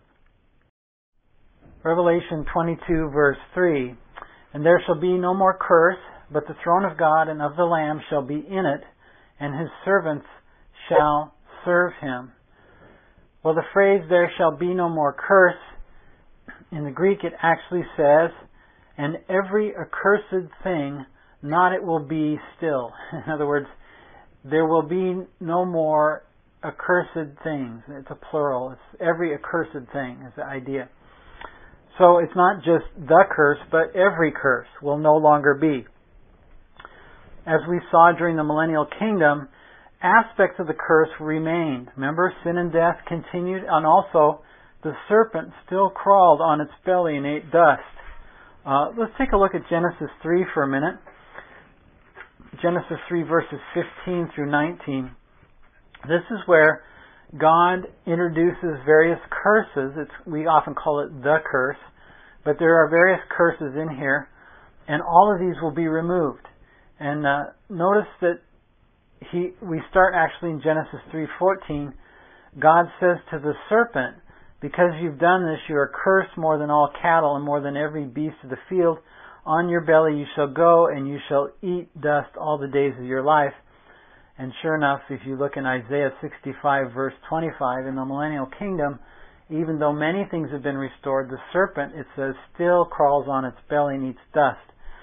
Revelation twenty-two verse three, and there shall be no more curse, but the throne of God and of the Lamb shall be in it, and his servants shall serve him. Well, the phrase, there shall be no more curse, in the Greek it actually says, and every accursed thing, not it will be still. In other words, there will be no more accursed things. It's a plural. It's every accursed thing is the idea. So it's not just the curse, but every curse will no longer be. As we saw during the millennial kingdom, aspects of the curse remained. Remember, sin and death continued, and also the serpent still crawled on its belly and ate dust. Uh, let's take a look at Genesis three for a minute. Genesis three verses fifteen through nineteen. This is where God introduces various curses. It's, we often call it the curse, but there are various curses in here, and all of these will be removed. And uh, notice that he, we start actually in Genesis three fourteen. God says to the serpent, because you've done this, you are cursed more than all cattle and more than every beast of the field. On your belly you shall go, and you shall eat dust all the days of your life. And sure enough, if you look in Isaiah sixty-five verse twenty-five, in the millennial kingdom, even though many things have been restored, the serpent, it says, still crawls on its belly and eats dust.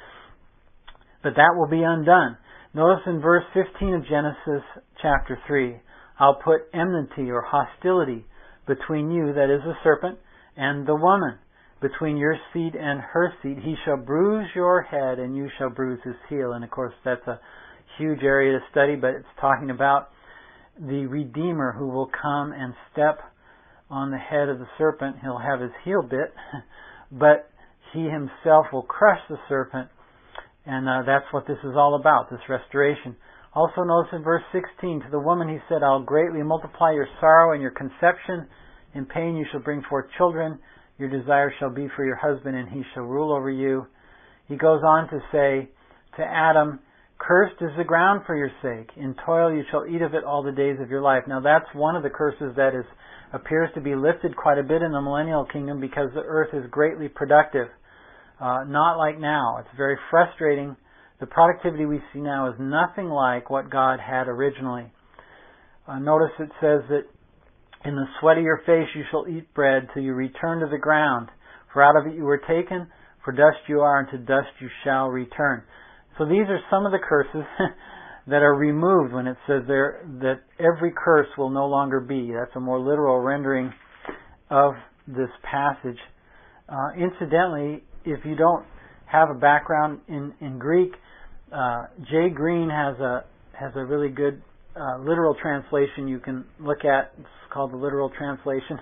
But that will be undone. Notice in verse fifteen of Genesis chapter three, I'll put enmity or hostility between you, that is the serpent, and the woman, between your seed and her seed. He shall bruise your head and you shall bruise his heel. And of course that's a huge area to study, but it's talking about the Redeemer who will come and step on the head of the serpent. He'll have his heel bit, but he himself will crush the serpent. And uh, that's what this is all about, this restoration. Also notice in verse sixteen, to the woman he said, I'll greatly multiply your sorrow and your conception. In pain you shall bring forth children. Your desire shall be for your husband, and he shall rule over you. He goes on to say to Adam, cursed is the ground for your sake. In toil you shall eat of it all the days of your life. Now that's one of the curses that is appears to be lifted quite a bit in the millennial kingdom, because the earth is greatly productive. Uh, not like now. It's very frustrating. The productivity we see now is nothing like what God had originally. Uh, notice it says that in the sweat of your face you shall eat bread till you return to the ground. For out of it you were taken, for dust you are, and to dust you shall return. So these are some of the curses that are removed when it says there that every curse will no longer be. That's a more literal rendering of this passage. Uh, incidentally, if you don't have a background in, in Greek, uh, Jay Green has a has a really good uh, literal translation you can look at. It's called the Literal Translation,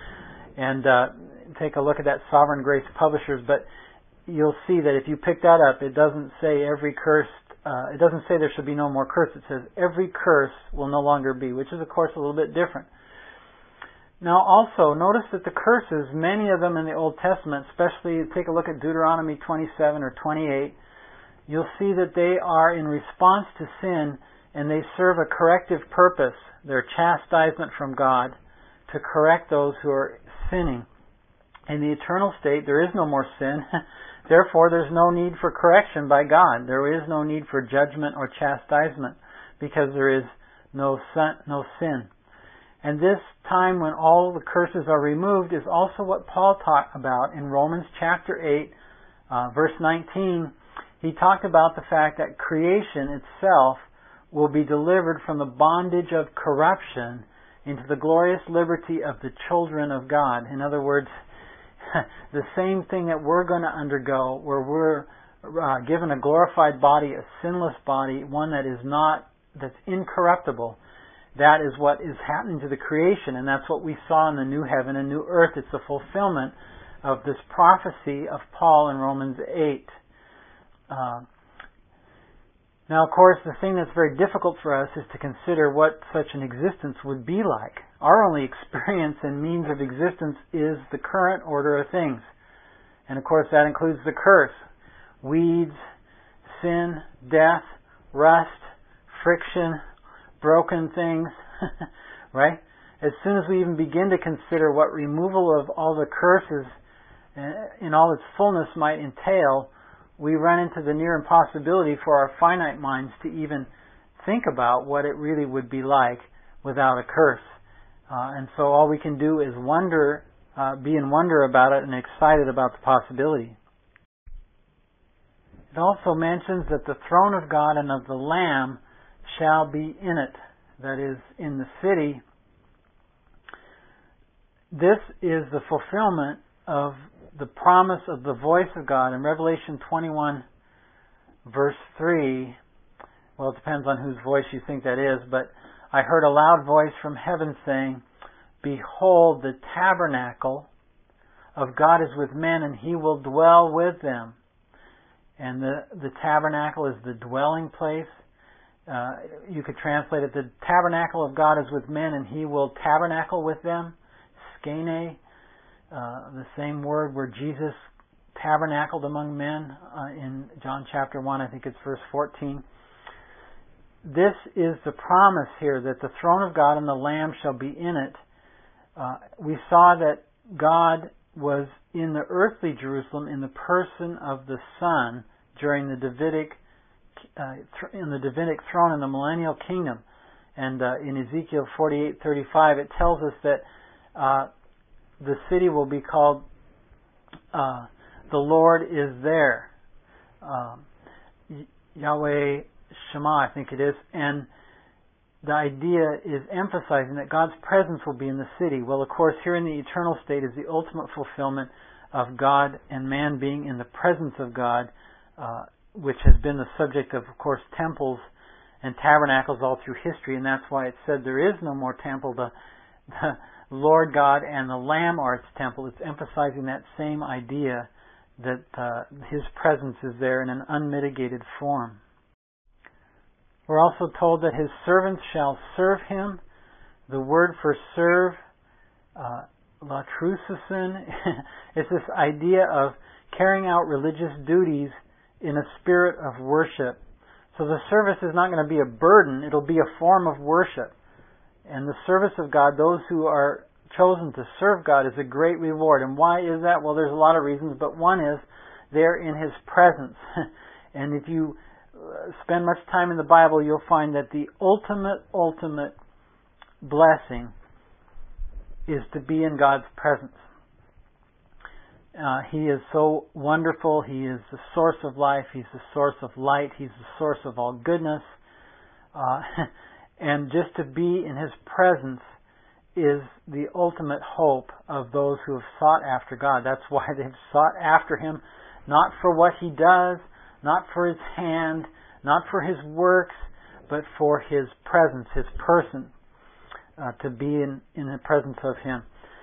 and uh, take a look at that. Sovereign Grace Publishers. But you'll see that if you pick that up, it doesn't say every curse. Uh, it doesn't say there should be no more curse. It says every curse will no longer be, which is of course a little bit different. Now also, notice that the curses, many of them in the Old Testament, especially take a look at Deuteronomy twenty-seven or twenty-eight, you'll see that they are in response to sin, and they serve a corrective purpose. They're chastisement from God to correct those who are sinning. In the eternal state, there is no more sin. Therefore, there's no need for correction by God. There is no need for judgment or chastisement, because there is no sin. And this time when all the curses are removed is also what Paul talked about in Romans chapter eight, uh, verse nineteen. He talked about the fact that creation itself will be delivered from the bondage of corruption into the glorious liberty of the children of God. In other words, the same thing that we're going to undergo, where we're uh, given a glorified body, a sinless body, one that is not, that's incorruptible. That is what is happening to the creation, and that's what we saw in the new heaven and new earth. It's a fulfillment of this prophecy of Paul in Romans eight. Uh, now, of course, the thing that's very difficult for us is to consider what such an existence would be like. Our only experience and means of existence is the current order of things. And of course, that includes the curse. Weeds, sin, death, rust, friction, broken things, right? As soon as we even begin to consider what removal of all the curses in all its fullness might entail, we run into the near impossibility for our finite minds to even think about what it really would be like without a curse. Uh, and so all we can do is wonder, uh, be in wonder about it and excited about the possibility. It also mentions that the throne of God and of the Lamb shall be in it, that is, in the city. This is the fulfillment of the promise of the voice of God in Revelation twenty-one, verse three. Well, it depends on whose voice you think that is, but I heard a loud voice from heaven saying, behold, the tabernacle of God is with men, and He will dwell with them. And the, the tabernacle is the dwelling place. Uh, you could translate it, the tabernacle of God is with men, and He will tabernacle with them. Skene, uh, the same word where Jesus tabernacled among men uh, in John chapter one, I think it's verse fourteen. This is the promise here, that the throne of God and the Lamb shall be in it. Uh, we saw that God was in the earthly Jerusalem in the person of the Son during the Davidic uh, th- in the Davidic throne in the millennial kingdom. And uh, in Ezekiel forty-eight thirty-five, it tells us that uh, the city will be called uh, the Lord is there. Um, Yahweh Shema, I think it is. And the idea is emphasizing that God's presence will be in the city. Well, of course, here in the eternal state is the ultimate fulfillment of God and man being in the presence of God, uh, which has been the subject of, of course, temples and tabernacles all through history, and that's why it said there is no more temple. The, the Lord God and the Lamb are its temple. It's emphasizing that same idea that uh, His presence is there in an unmitigated form. We're also told that His servants shall serve Him. The word for serve, uh, latrususin, is this idea of carrying out religious duties in a spirit of worship. So the service is not going to be a burden, it'll be a form of worship. And the service of God, those who are chosen to serve God, is a great reward. And why is that? Well, there's a lot of reasons, but one is they're in His presence. And if you spend much time in the Bible, you'll find that the ultimate, ultimate blessing is to be in God's presence. Uh, he is so wonderful. He is the source of life. He's the source of light. He's the source of all goodness. Uh, and just to be in His presence is the ultimate hope of those who have sought after God. That's why they've sought after Him, not for what He does, not for His hand, not for His works, but for His presence, His person, uh, to be in, in the presence of Him.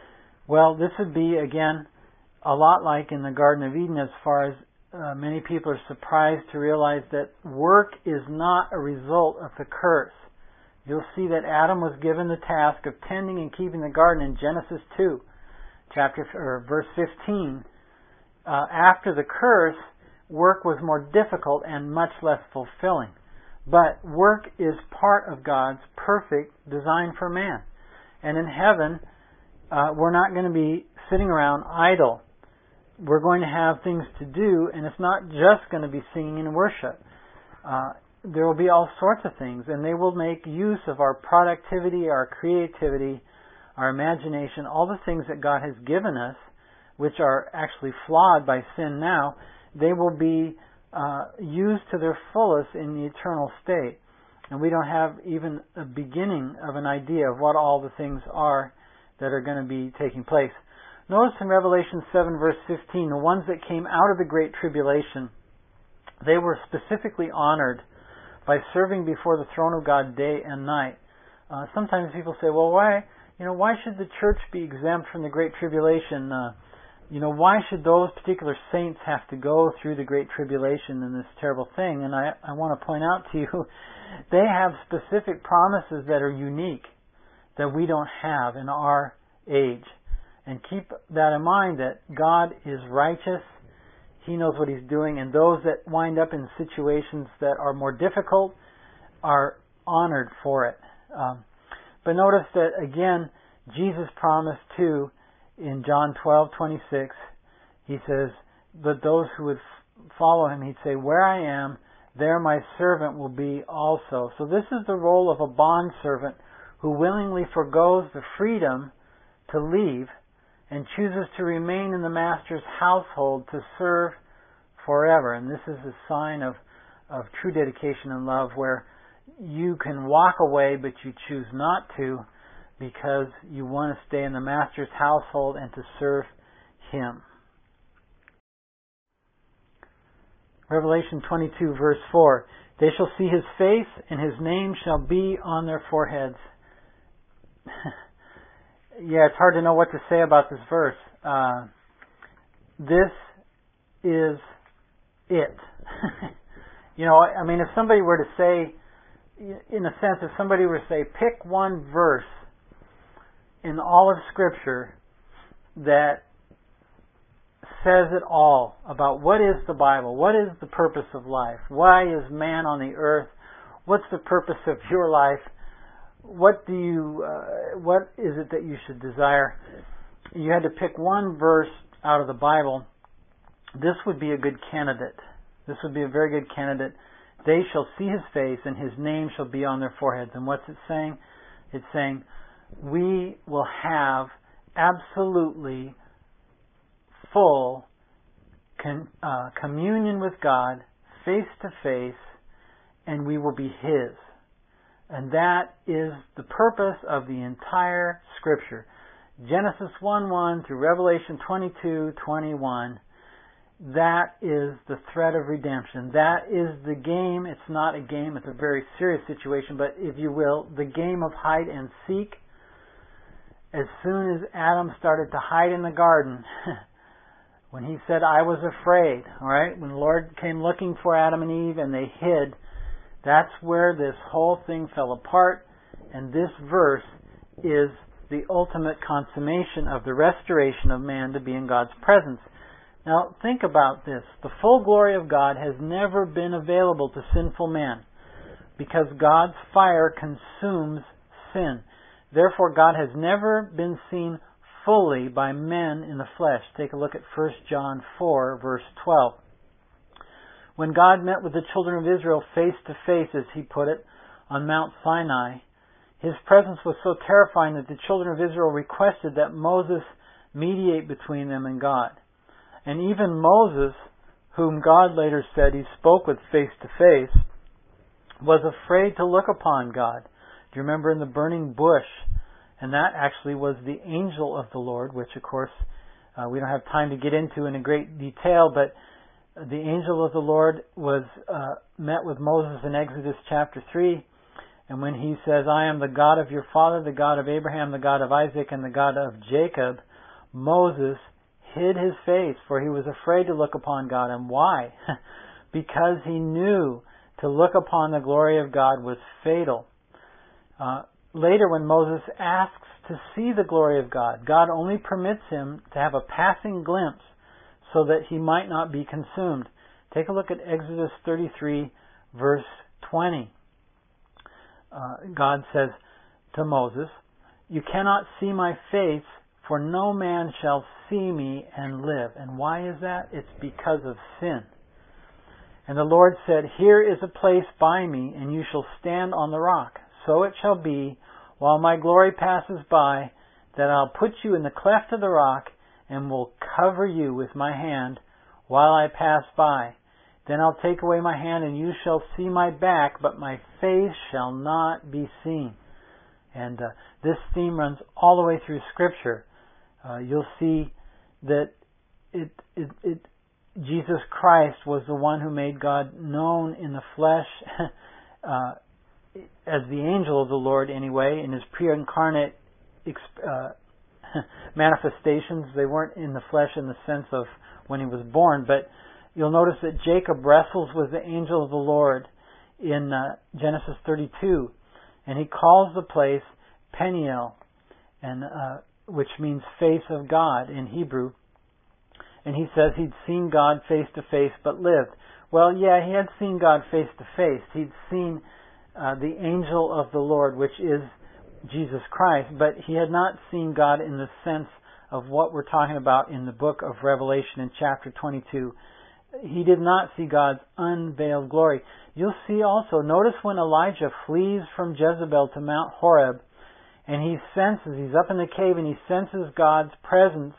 Well, this would be, again, a lot like in the Garden of Eden, as far as uh, many people are surprised to realize that work is not a result of the curse. You'll see that Adam was given the task of tending and keeping the garden in Genesis two, chapter or verse fifteen. Uh, after the curse, work was more difficult and much less fulfilling. But work is part of God's perfect design for man. And in heaven, uh, we're not going to be sitting around idle. We're going to have things to do, and it's not just going to be singing and worship. Uh, there will be all sorts of things, and they will make use of our productivity, our creativity, our imagination, all the things that God has given us, which are actually flawed by sin now. They will be uh, used to their fullest in the eternal state. And we don't have even a beginning of an idea of what all the things are that are going to be taking place. Notice in Revelation seven verse fifteen, the ones that came out of the Great Tribulation, they were specifically honored by serving before the throne of God day and night. Uh, sometimes people say, well, why, you know, why should the church be exempt from the Great Tribulation? Uh, you know, why should those particular saints have to go through the Great Tribulation and this terrible thing? And I, I want to point out to you, they have specific promises that are unique, that we don't have in our age. And keep that in mind, that God is righteous. He knows what He's doing. And those that wind up in situations that are more difficult are honored for it. Um, but notice that, again, Jesus promised too, in John twelve twenty-six, He says, but those who would f- follow Him, He'd say, where I am, there my servant will be also. So this is the role of a bondservant who willingly forgoes the freedom to leave and chooses to remain in the Master's household to serve forever. And this is a sign of, of true dedication and love, where you can walk away but you choose not to, because you want to stay in the Master's household and to serve Him. Revelation twenty-two verse four, they shall see His face, and His name shall be on their foreheads. Yeah, it's hard to know what to say about this verse. Uh, this is it. You know, I mean, if somebody were to say, in a sense, if somebody were to say, pick one verse in all of Scripture that says it all about what is the Bible, what is the purpose of life, why is man on the earth, what's the purpose of your life, what do you, uh, what is it that you should desire? You had to pick one verse out of the Bible. This would be a good candidate. This would be a very good candidate. They shall see His face, and His name shall be on their foreheads. And what's it saying? It's saying, we will have absolutely full con, uh, communion with God, face to face, and we will be His. And that is the purpose of the entire Scripture. Genesis one one through Revelation twenty-two twenty-one. That is the thread of redemption. That is the game. It's not a game. It's a very serious situation. But if you will, the game of hide and seek. As soon as Adam started to hide in the garden, when he said, I was afraid, all right, when the Lord came looking for Adam and Eve and they hid, that's where this whole thing fell apart. And this verse is the ultimate consummation of the restoration of man to be in God's presence. Now, think about this. The full glory of God has never been available to sinful man because God's fire consumes sin. Therefore, God has never been seen fully by men in the flesh. Take a look at First John four, verse twelve. When God met with the children of Israel face to face, as He put it, on Mount Sinai, His presence was so terrifying that the children of Israel requested that Moses mediate between them and God. And even Moses, whom God later said He spoke with face to face, was afraid to look upon God. Do you remember in the burning bush? And that actually was the angel of the Lord, which of course uh, we don't have time to get into in a great detail, but the angel of the Lord was uh, met with Moses in Exodus chapter three. And when he says, I am the God of your father, the God of Abraham, the God of Isaac, and the God of Jacob, Moses hid his face, for he was afraid to look upon God. And why? Because he knew to look upon the glory of God was fatal. Uh, later, when Moses asks to see the glory of God, God only permits him to have a passing glimpse so that he might not be consumed. Take a look at Exodus thirty-three, verse twenty. Uh, God says to Moses, you cannot see my face, for no man shall see me and live. And why is that? It's because of sin. And the Lord said, here is a place by me, and you shall stand on the rock. So it shall be, while my glory passes by, that I'll put you in the cleft of the rock, and will cover you with my hand while I pass by. Then I'll take away my hand, and you shall see my back, but my face shall not be seen. And uh, this theme runs all the way through Scripture. Uh, you'll see that it, it, it, Jesus Christ was the one who made God known in the flesh, uh, as the angel of the Lord anyway, in His pre-incarnate uh, manifestations. They weren't in the flesh in the sense of when He was born, but you'll notice that Jacob wrestles with the angel of the Lord in uh, Genesis thirty-two, and he calls the place Peniel, and uh, which means face of God in Hebrew. And he says he'd seen God face to face but lived. Well, yeah, he had seen God face to face. He'd seen uh, the angel of the Lord, which is Jesus Christ, but he had not seen God in the sense of what we're talking about in the book of Revelation in chapter twenty-two. He did not see God's unveiled glory. You'll see also, notice when Elijah flees from Jezebel to Mount Horeb, and he senses, he's up in the cave and he senses God's presence.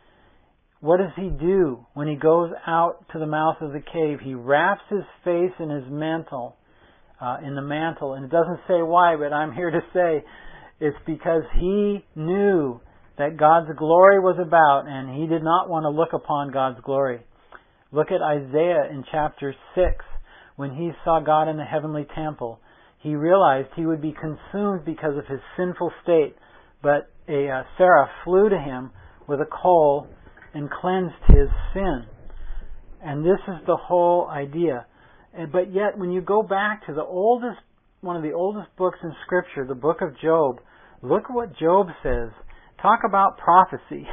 What does he do when he goes out to the mouth of the cave? He wraps his face in his mantle, uh, in the mantle. And it doesn't say why, but I'm here to say it's because he knew that God's glory was about, and he did not want to look upon God's glory. Look at Isaiah in chapter six. When he saw God in the heavenly temple, he realized he would be consumed because of his sinful state. But a uh, seraph flew to him with a coal and cleansed his sin. And this is the whole idea. But yet, when you go back to the oldest, one of the oldest books in Scripture, the book of Job, look at what Job says. Talk about prophecy.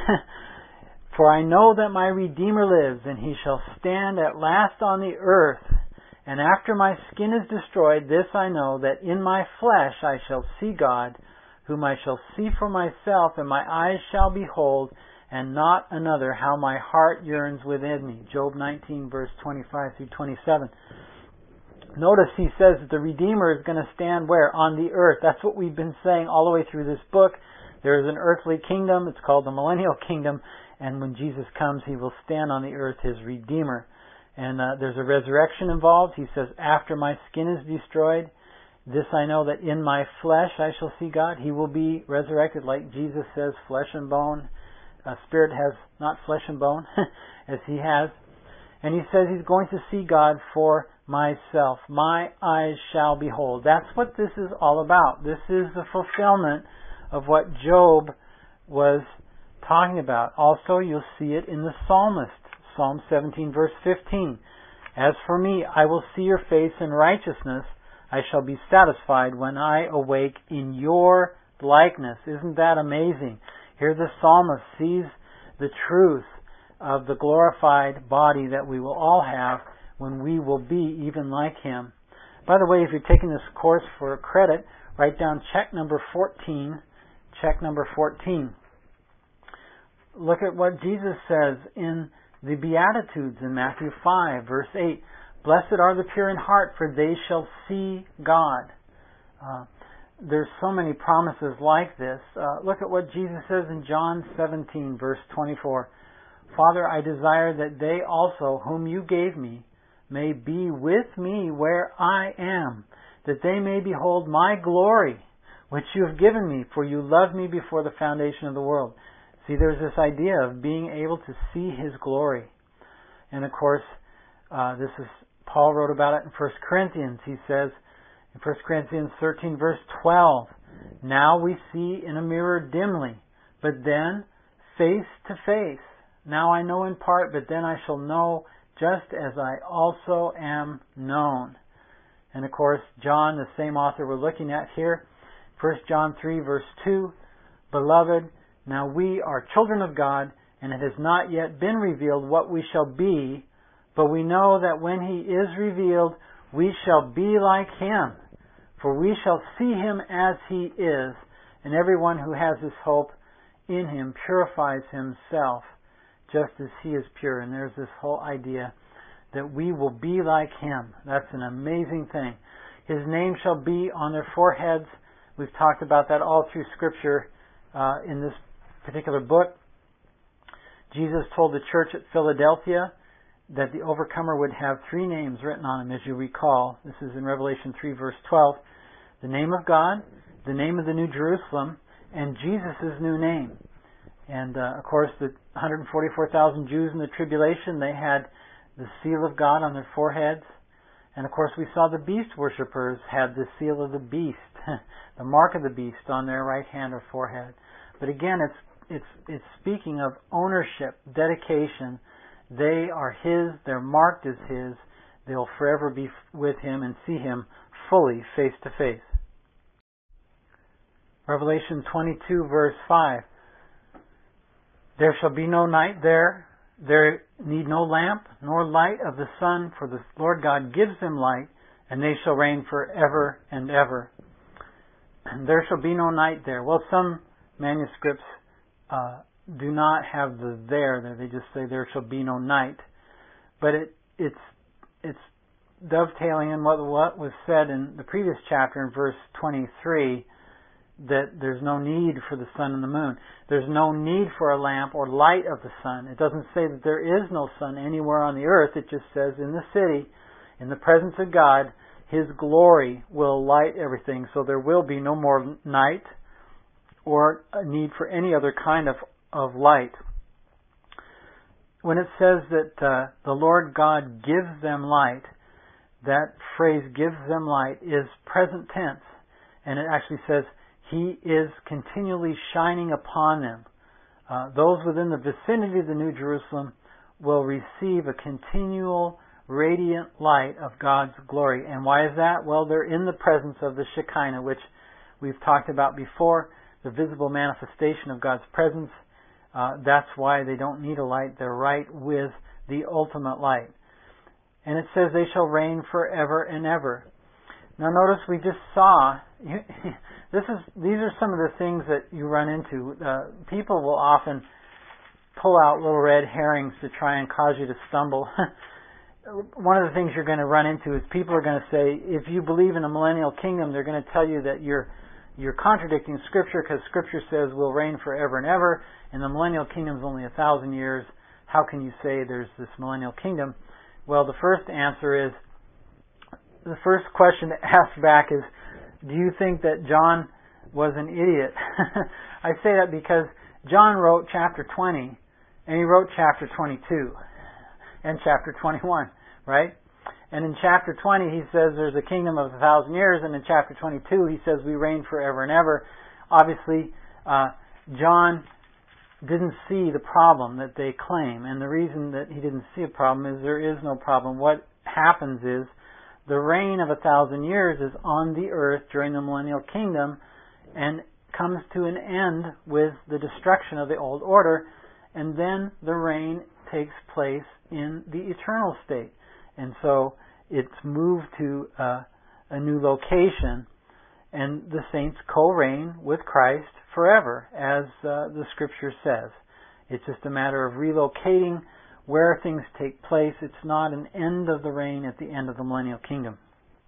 For I know that my Redeemer lives, and he shall stand at last on the earth. And after my skin is destroyed, this I know, that in my flesh I shall see God, whom I shall see for myself, and my eyes shall behold, and not another, how my heart yearns within me. Job nineteen, verse twenty-five through twenty-seven. Notice he says that the Redeemer is going to stand where? On the earth. That's what we've been saying all the way through this book, There is an earthly kingdom. It's called the millennial kingdom. And when Jesus comes, He will stand on the earth, His Redeemer. And uh, there's a resurrection involved. He says, after my skin is destroyed, this I know, that in my flesh I shall see God. He will be resurrected, like Jesus says, flesh and bone. Uh, spirit has not flesh and bone, as He has. And He says He's going to see God for myself. My eyes shall behold. That's what this is all about. This is the fulfillment of what Job was talking about. Also, you'll see it in the psalmist. Psalm seventeen, verse fifteen. As for me, I will see your face in righteousness. I shall be satisfied when I awake in your likeness. Isn't that amazing? Here the psalmist sees the truth of the glorified body that we will all have when we will be even like Him. By the way, if you're taking this course for credit, write down check number fourteen. Check number fourteen. Look at what Jesus says in the Beatitudes in Matthew five, verse eight. Blessed are the pure in heart, for they shall see God. Uh, there's so many promises like this. Uh, look at what Jesus says in John seventeen, verse twenty-four. Father, I desire that they also, whom you gave me, may be with me where I am, that they may behold my glory, which you have given me, for you loved me before the foundation of the world. See, there's this idea of being able to see His glory. And of course, uh, this is, Paul wrote about it in First Corinthians. He says in First Corinthians thirteen, verse twelve, now we see in a mirror dimly, but then face to face. Now I know in part, but then I shall know just as I also am known. And of course, John, the same author we're looking at here, First John three, verse two, Beloved, now we are children of God, and it has not yet been revealed what we shall be, but we know that when He is revealed, we shall be like Him. For we shall see Him as He is, and everyone who has this hope in Him purifies himself, just as He is pure. And there's this whole idea that we will be like Him. That's an amazing thing. His name shall be on their foreheads. We've talked about that all through Scripture uh, in this particular book. Jesus told the church at Philadelphia that the overcomer would have three names written on him, as you recall. This is in Revelation three, verse twelve. The name of God, the name of the New Jerusalem, and Jesus' new name. And, uh, of course, the one hundred forty-four thousand Jews in the tribulation, they had the seal of God on their foreheads. And, of course, we saw the beast worshippers had the seal of the beast, the mark of the beast on their right hand or forehead. But again, it's it's it's speaking of ownership, dedication. They are His, they're marked as His. They'll forever be with Him and see Him fully face to face. Revelation twenty-two, verse five. There shall be no night there. There need no lamp, nor light of the sun, for the Lord God gives them light, and they shall reign forever and ever. And there shall be no night there. Well, some manuscripts uh, do not have the there there. They just say there shall be no night. But it it's it's dovetailing in what what was said in the previous chapter in verse twenty-three, that there's no need for the sun and the moon. There's no need for a lamp or light of the sun. It doesn't say that there is no sun anywhere on the earth. It just says in the city, in the presence of God, His glory will light everything. So there will be no more night or a need for any other kind of, of light. When it says that uh, the Lord God gives them light, that phrase gives them light is present tense. And it actually says He is continually shining upon them. Uh, those within the vicinity of the New Jerusalem will receive a continual radiant light of God's glory. And why is that? Well, they're in the presence of the Shekinah, which we've talked about before, the visible manifestation of God's presence. Uh, that's why they don't need a light. They're right with the ultimate light. And it says they shall reign forever and ever. Now notice we just saw, you, this is these are some of the things that you run into. Uh, people will often pull out little red herrings to try and cause you to stumble. One of the things you're going to run into is people are going to say, if you believe in a millennial kingdom, they're going to tell you that you're you're contradicting Scripture because Scripture says we'll reign forever and ever, and the millennial kingdom is only a thousand years. How can you say there's this millennial kingdom? Well, the first answer is, the first question to ask back is, do you think that John was an idiot? I say that because John wrote chapter twenty, and he wrote chapter twenty-two, and chapter twenty-one, right? And in chapter twenty, he says there's a kingdom of a thousand years, and in chapter twenty-two, he says we reign forever and ever. Obviously, uh, John didn't see the problem that they claim, and the reason that he didn't see a problem is there is no problem. What happens is the reign of a thousand years is on the earth during the millennial kingdom, and comes to an end with the destruction of the old order, and then the reign takes place in the eternal state. And so it's moved to uh, a new location, and the saints co-reign with Christ forever, as uh, the Scripture says. It's just a matter of relocating where things take place. It's not an end of the reign at the end of the millennial kingdom.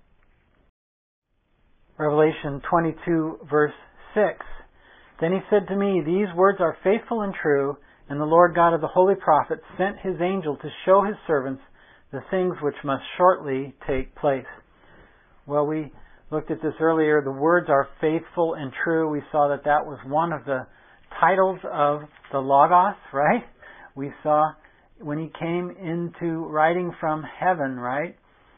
Revelation twenty-two, verse six. Then he said to me, these words are faithful and true, and the Lord God of the holy prophets sent his angel to show his servants the things which must shortly take place. Well, we looked at this earlier. The words are faithful and true. We saw that that was one of the titles of the Logos, right? We saw when he came into riding from heaven, right?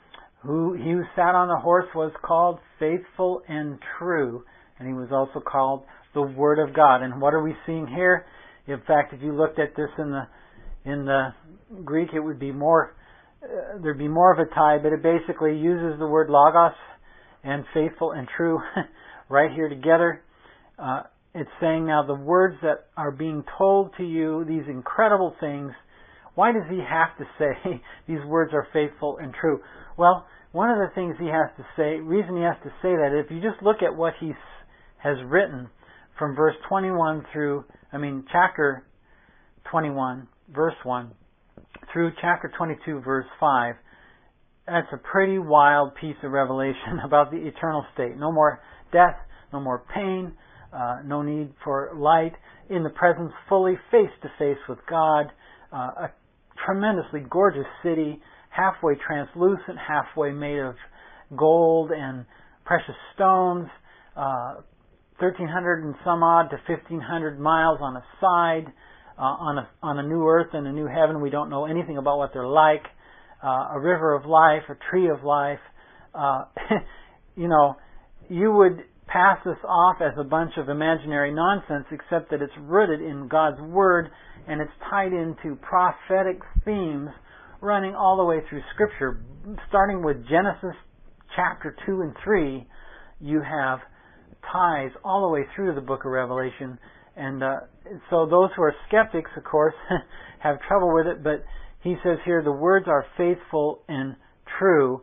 Who he who sat on the horse was called faithful and true, and he was also called the Word of God. And what are we seeing here? In fact, if you looked at this in the in the Greek, it would be more. Uh, there'd be more of a tie, but it basically uses the word logos and faithful and true right here together. Uh, it's saying now the words that are being told to you, these incredible things. Why does he have to say these words are faithful and true? Well, one of the things he has to say, reason he has to say that, if you just look at what he has written from verse twenty-one through, I mean, chapter twenty-one, verse one, through chapter twenty-two, verse five, that's a pretty wild piece of revelation about the eternal state. No more death, no more pain, uh, no need for light, in the presence fully face to face with God, uh, a tremendously gorgeous city, halfway translucent, halfway made of gold and precious stones, uh, thirteen hundred and some odd to fifteen hundred miles on a side, uh, on a on a new earth and a new heaven. We don't know anything about what they're like. Uh, a river of life, a tree of life. Uh, you know, you would pass this off as a bunch of imaginary nonsense, except that it's rooted in God's Word, and it's tied into prophetic themes running all the way through Scripture. Starting with Genesis chapter two and three, you have ties all the way through the book of Revelation. And uh, so those who are skeptics, of course, have trouble with it, but he says here, the words are faithful and true.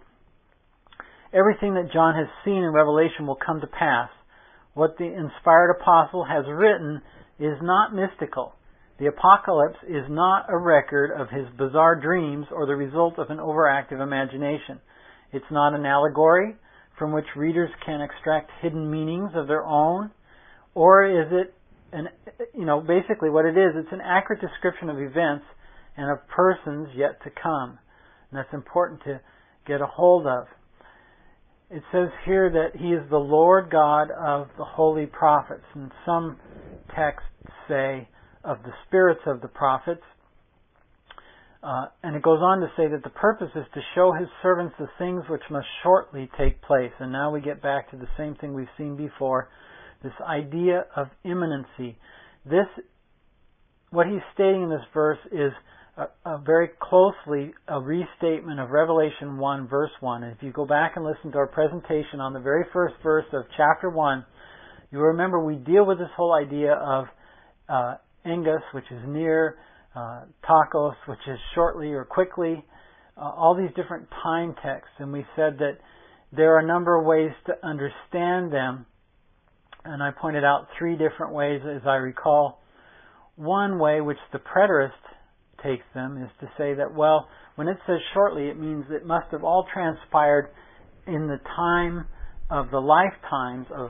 Everything that John has seen in Revelation will come to pass. What the inspired apostle has written is not mystical. The apocalypse is not a record of his bizarre dreams or the result of an overactive imagination. It's not an allegory from which readers can extract hidden meanings of their own. Or is it, an, you know, basically what it is, it's an accurate description of events and of persons yet to come. And that's important to get a hold of. It says here that he is the Lord God of the holy prophets. And some texts say of the spirits of the prophets. Uh, and it goes on to say that the purpose is to show his servants the things which must shortly take place. And now we get back to the same thing we've seen before. This idea of imminency. This, what he's stating in this verse is A, a very closely a restatement of Revelation one, verse one. And if you go back and listen to our presentation on the very first verse of chapter one, you remember we deal with this whole idea of uh, Engus, which is near, uh, Tachos, which is shortly or quickly, uh, all these different time texts. And we said that there are a number of ways to understand them. And I pointed out three different ways, as I recall. One way, which the preterist takes them, is to say that, well, when it says shortly, it means it must have all transpired in the time of the lifetimes of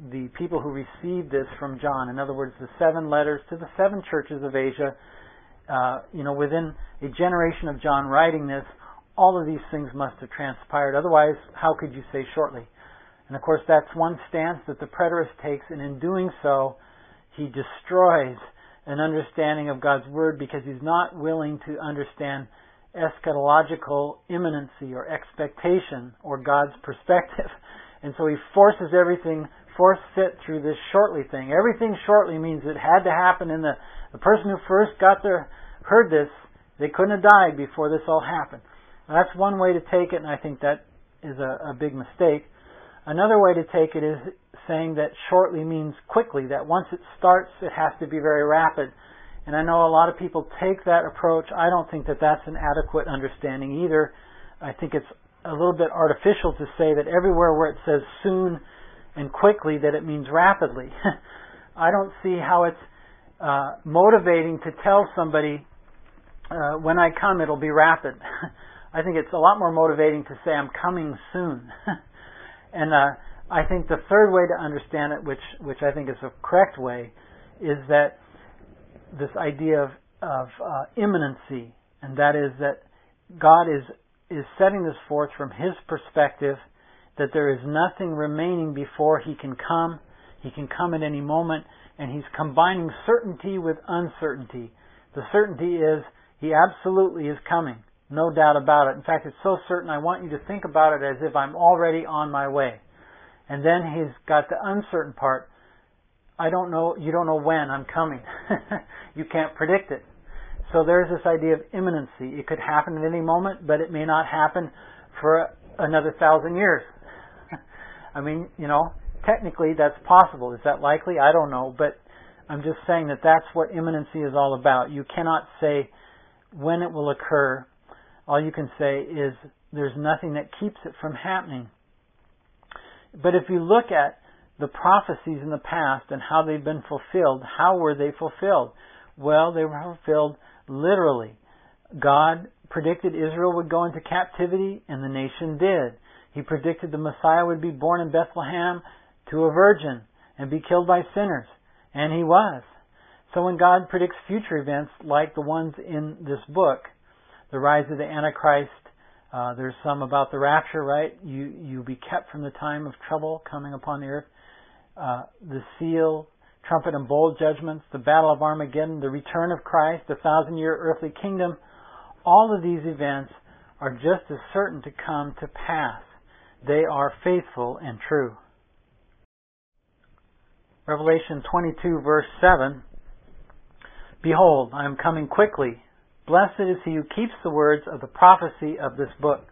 the people who received this from John. In other words, the seven letters to the seven churches of Asia. Uh, you know, within a generation of John writing this, all of these things must have transpired. Otherwise, how could you say shortly? And of course, that's one stance that the preterist takes, and in doing so, he destroys an understanding of God's Word because he's not willing to understand eschatological imminency or expectation or God's perspective. And so he forces everything force fit through this shortly thing. Everything shortly means it had to happen in the, the person who first got their, heard this, they couldn't have died before this all happened. Now, that's one way to take it, and I think that is a, a big mistake. Another way to take it is saying that shortly means quickly, that once it starts, it has to be very rapid. And I know a lot of people take that approach. I don't think that that's an adequate understanding either. I think it's a little bit artificial to say that everywhere where it says soon and quickly that it means rapidly. I don't see how it's uh, motivating to tell somebody, uh, when I come it'll be rapid. I think it's a lot more motivating to say I'm coming soon. And uh, I think the third way to understand it, which which I think is a correct way, is that this idea of, of uh, imminency, and that is that God is is setting this forth from His perspective, that there is nothing remaining before He can come. He can come at any moment, and He's combining certainty with uncertainty. The certainty is He absolutely is coming, no doubt about it. In fact, it's so certain I want you to think about it as if I'm already on my way. And then He's got the uncertain part. I don't know, you don't know when I'm coming. You can't predict it. So there's this idea of imminency. It could happen at any moment, but it may not happen for another thousand years. I mean, you know, technically that's possible. Is that likely? I don't know, but I'm just saying that that's what imminency is all about. You cannot say when it will occur. All you can say is there's nothing that keeps it from happening. But if you look at the prophecies in the past and how they've been fulfilled, how were they fulfilled? Well, they were fulfilled literally. God predicted Israel would go into captivity, and the nation did. He predicted the Messiah would be born in Bethlehem to a virgin and be killed by sinners, and He was. So when God predicts future events like the ones in this book, the rise of the Antichrist, uh, there's some about the rapture, right? You you be kept from the time of trouble coming upon the earth. Uh, the seal, trumpet and bowl judgments, the battle of Armageddon, the return of Christ, the thousand-year earthly kingdom. All of these events are just as certain to come to pass. They are faithful and true. Revelation twenty-two, verse seven. Behold, I am coming quickly. Blessed is he who keeps the words of the prophecy of this book.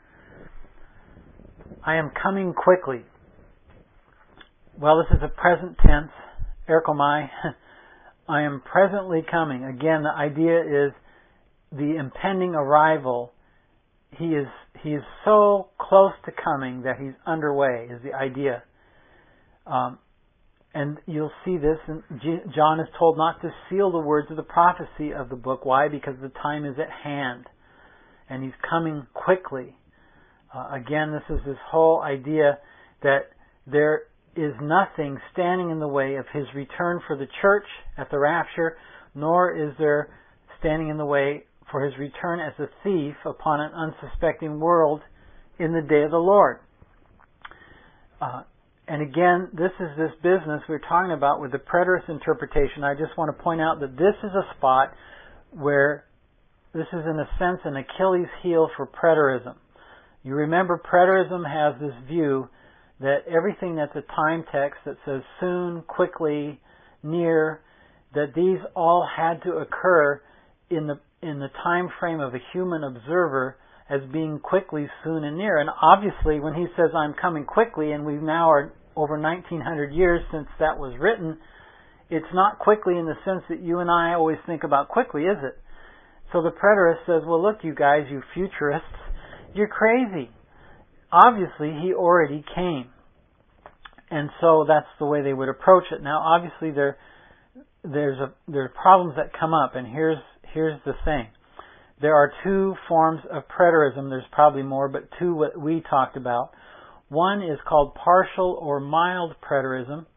I am coming quickly. Well, this is a present tense, erkomai. I am presently coming. Again, the idea is the impending arrival. He is he is so close to coming that he's underway, is the idea. Um, and you'll see this, and John is told not to seal the words of the prophecy of the book. Why? Because the time is at hand, and he's coming quickly. Uh, again, this is this whole idea that there is nothing standing in the way of His return for the church at the rapture, nor is there standing in the way for His return as a thief upon an unsuspecting world in the day of the Lord. Uh, and again, this is this business we're talking about with the preterist interpretation. I just want to point out that this is a spot where this is in a sense an Achilles heel for preterism. You remember preterism has this view that everything that's a time text that says soon, quickly, near, that these all had to occur in the in the time frame of a human observer as being quickly, soon, and near. And obviously, when he says, I'm coming quickly, and we now are over nineteen hundred years since that was written, it's not quickly in the sense that you and I always think about quickly, is it? So the preterist says, well, look, you guys, you futurists, you're crazy. Obviously, He already came. And so that's the way they would approach it. Now, obviously, there there's a there are problems that come up, and here's here's the thing. There are two forms of preterism. There's probably more, but two what we talked about. One is called partial or mild preterism,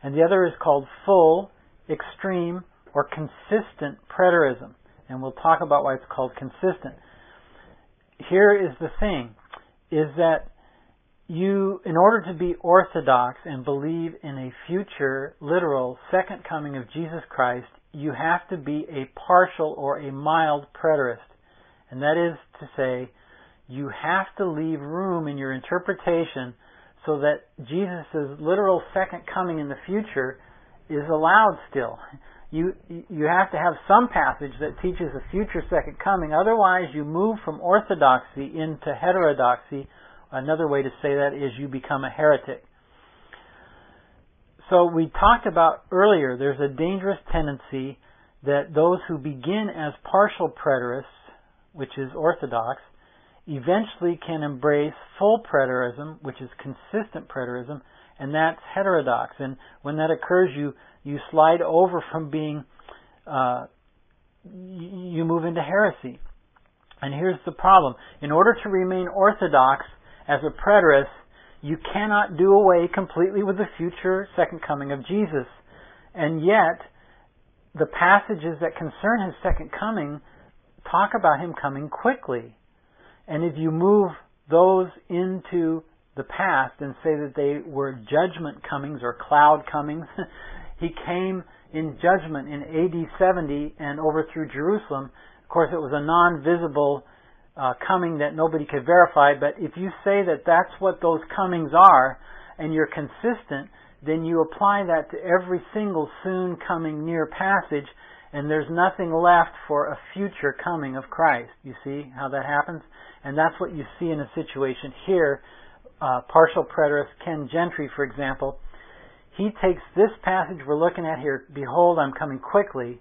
And the other is called full, extreme, or consistent preterism. And we'll talk about why it's called consistent. Here is the thing, is that you, in order to be orthodox and believe in a future, literal, second coming of Jesus Christ, you have to be a partial or a mild preterist. And that is to say, you have to leave room in your interpretation so that Jesus' literal second coming in the future is allowed still. You you have to have some passage that teaches a future second coming. Otherwise, you move from orthodoxy into heterodoxy. Another way to say that is you become a heretic. So we talked about earlier, there's a dangerous tendency that those who begin as partial preterists, which is orthodox, eventually can embrace full preterism, which is consistent preterism, and that's heterodox. And when that occurs, you you slide over from being, uh, you move into heresy. And here's the problem. In order to remain orthodox as a preterist, you cannot do away completely with the future second coming of Jesus. And yet, the passages that concern His second coming talk about Him coming quickly. And if you move those into the past and say that they were judgment comings or cloud comings, He came in judgment in A D seventy and overthrew Jerusalem. Of course, it was a non-visible uh, coming that nobody could verify, but if you say that that's what those comings are and you're consistent, then you apply that to every single soon coming near passage, and there's nothing left for a future coming of Christ. You see how that happens? And that's what you see in a situation here. Uh, partial preterist Ken Gentry, for example, he takes this passage we're looking at here, behold, I'm coming quickly.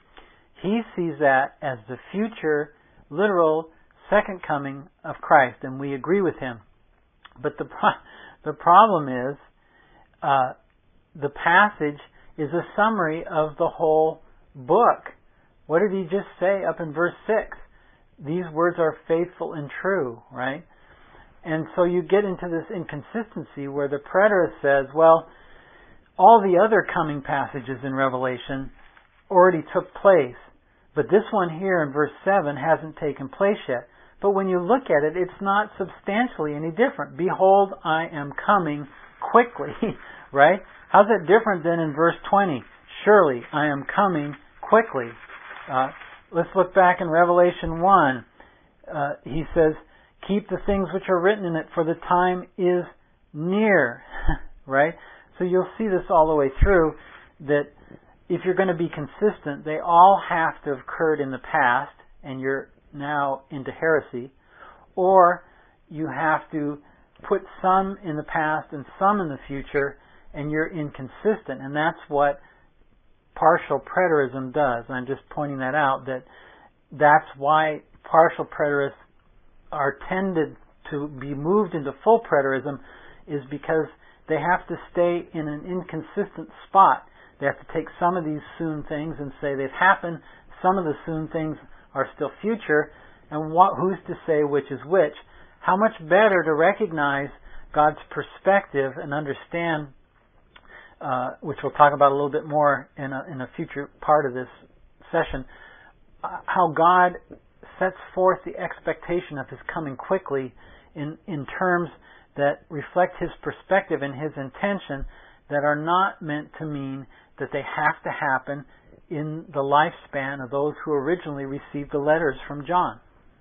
He sees that as the future, literal, second coming of Christ, and we agree with him. But the pro- the problem is, uh, the passage is a summary of the whole book. What did he just say up in verse six? These words are faithful and true, right? And so you get into this inconsistency where the preterist says, well, all the other coming passages in Revelation already took place, but this one here in verse seven hasn't taken place yet. But when you look at it, it's not substantially any different. Behold, I am coming quickly, right? How's that different than in verse twenty? Surely, I am coming quickly. Uh, let's look back in Revelation one. Uh, he says, keep the things which are written in it, for the time is near, right? So you'll see this all the way through, that if you're going to be consistent, they all have to have occurred in the past, and you're now into heresy, or you have to put some in the past and some in the future, and you're inconsistent. And that's what partial preterism does. I'm just pointing that out, that that's why partial preterists are tended to be moved into full preterism, is because they have to stay in an inconsistent spot. They have to take some of these soon things and say they've happened. Some of the soon things are still future. And what, who's to say which is which? How much better to recognize God's perspective and understand, uh, which we'll talk about a little bit more in a, in a future part of this session, uh, how God sets forth the expectation of His coming quickly in, in terms that reflect His perspective and His intention, that are not meant to mean that they have to happen in the lifespan of those who originally received the letters from John.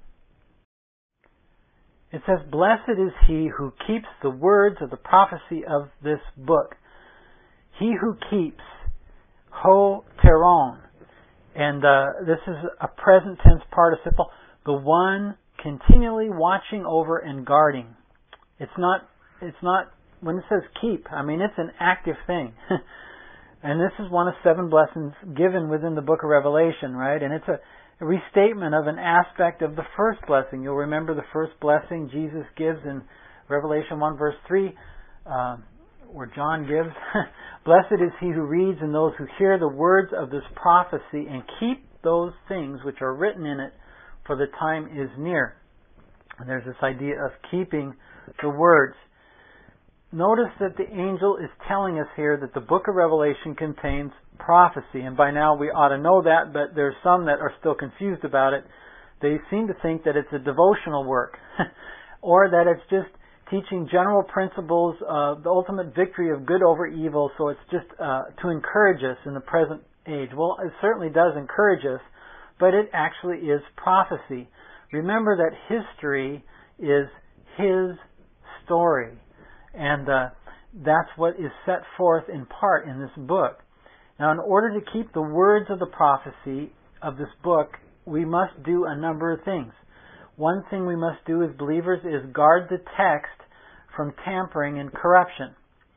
It says, blessed is he who keeps the words of the prophecy of this book. He who keeps, ho teron. And uh, this is a present tense participle. The one continually watching over and guarding. It's not, it's not, when it says keep, I mean, it's an active thing. And this is one of seven blessings given within the book of Revelation, right? And it's a, a restatement of an aspect of the first blessing. You'll remember the first blessing Jesus gives in Revelation one verse three, uh, where John gives, blessed is he who reads and those who hear the words of this prophecy and keep those things which are written in it, for the time is near. And there's this idea of keeping the words. notice that the angel is telling us here that the book of Revelation contains prophecy. And by now we ought to know that, but there's some that are still confused about it. They seem to think that it's a devotional work, or that it's just teaching general principles of the ultimate victory of good over evil, so it's just uh, to encourage us in the present age. Well, it certainly does encourage us, but it actually is prophecy. Remember that history is His story, and uh, that's what is set forth in part in this book. Now, in order to keep the words of the prophecy of this book, we must do a number of things. One thing we must do as believers is guard the text from tampering and corruption.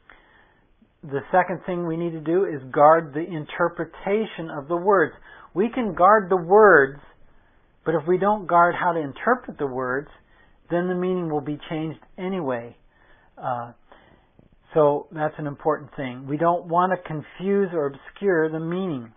The second thing we need to do is guard the interpretation of the words. We can guard the words, but if we don't guard how to interpret the words, then the meaning will be changed anyway. Uh, so that's an important thing. We don't want to confuse or obscure the meaning.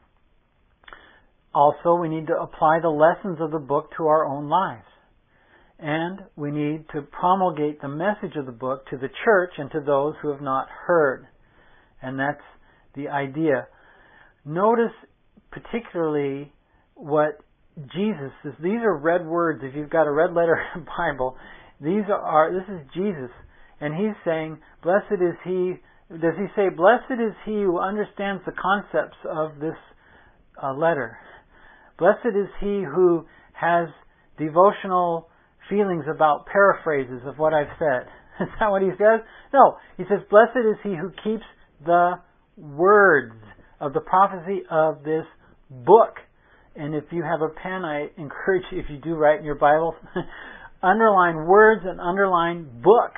Also, we need to apply the lessons of the book to our own lives. And we need to promulgate the message of the book to the church and to those who have not heard. And that's the idea. Notice particularly what Jesus says. These are red words. If you've got a red letter Bible, these are, this is Jesus. And He's saying, blessed is he, does He say, blessed is he who understands the concepts of this uh, letter. Blessed is he who has devotional feelings about paraphrases of what I've said. Is that what He says? No. He says, blessed is he who keeps the words of the prophecy of this book. And if you have a pen, I encourage you, if you do write in your Bible, underline words and underline book.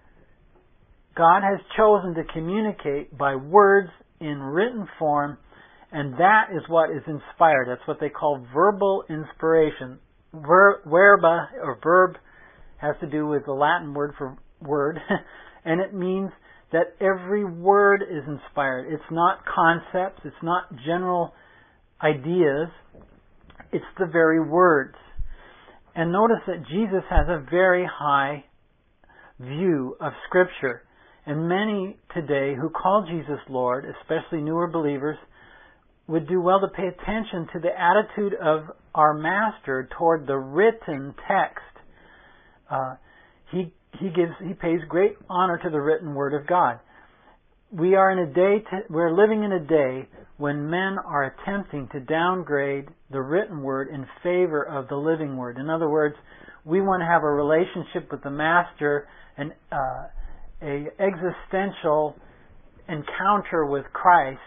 God has chosen to communicate by words in written form, and that is what is inspired. That's what they call verbal inspiration. Ver, verba, or verb, has to do with the Latin word for word, and it means that every word is inspired. It's not concepts, it's not general ideas, it's the very words. And notice that Jesus has a very high view of Scripture. And many today who call Jesus Lord, especially newer believers, would do well to pay attention to the attitude of our Master toward the written text. Uh, he he gives he pays great honor to the written Word of God. We are in a day to, we're living in a day when men are attempting to downgrade the written Word in favor of the living Word. In other words, we want to have a relationship with the Master, and uh, a existential encounter with Christ.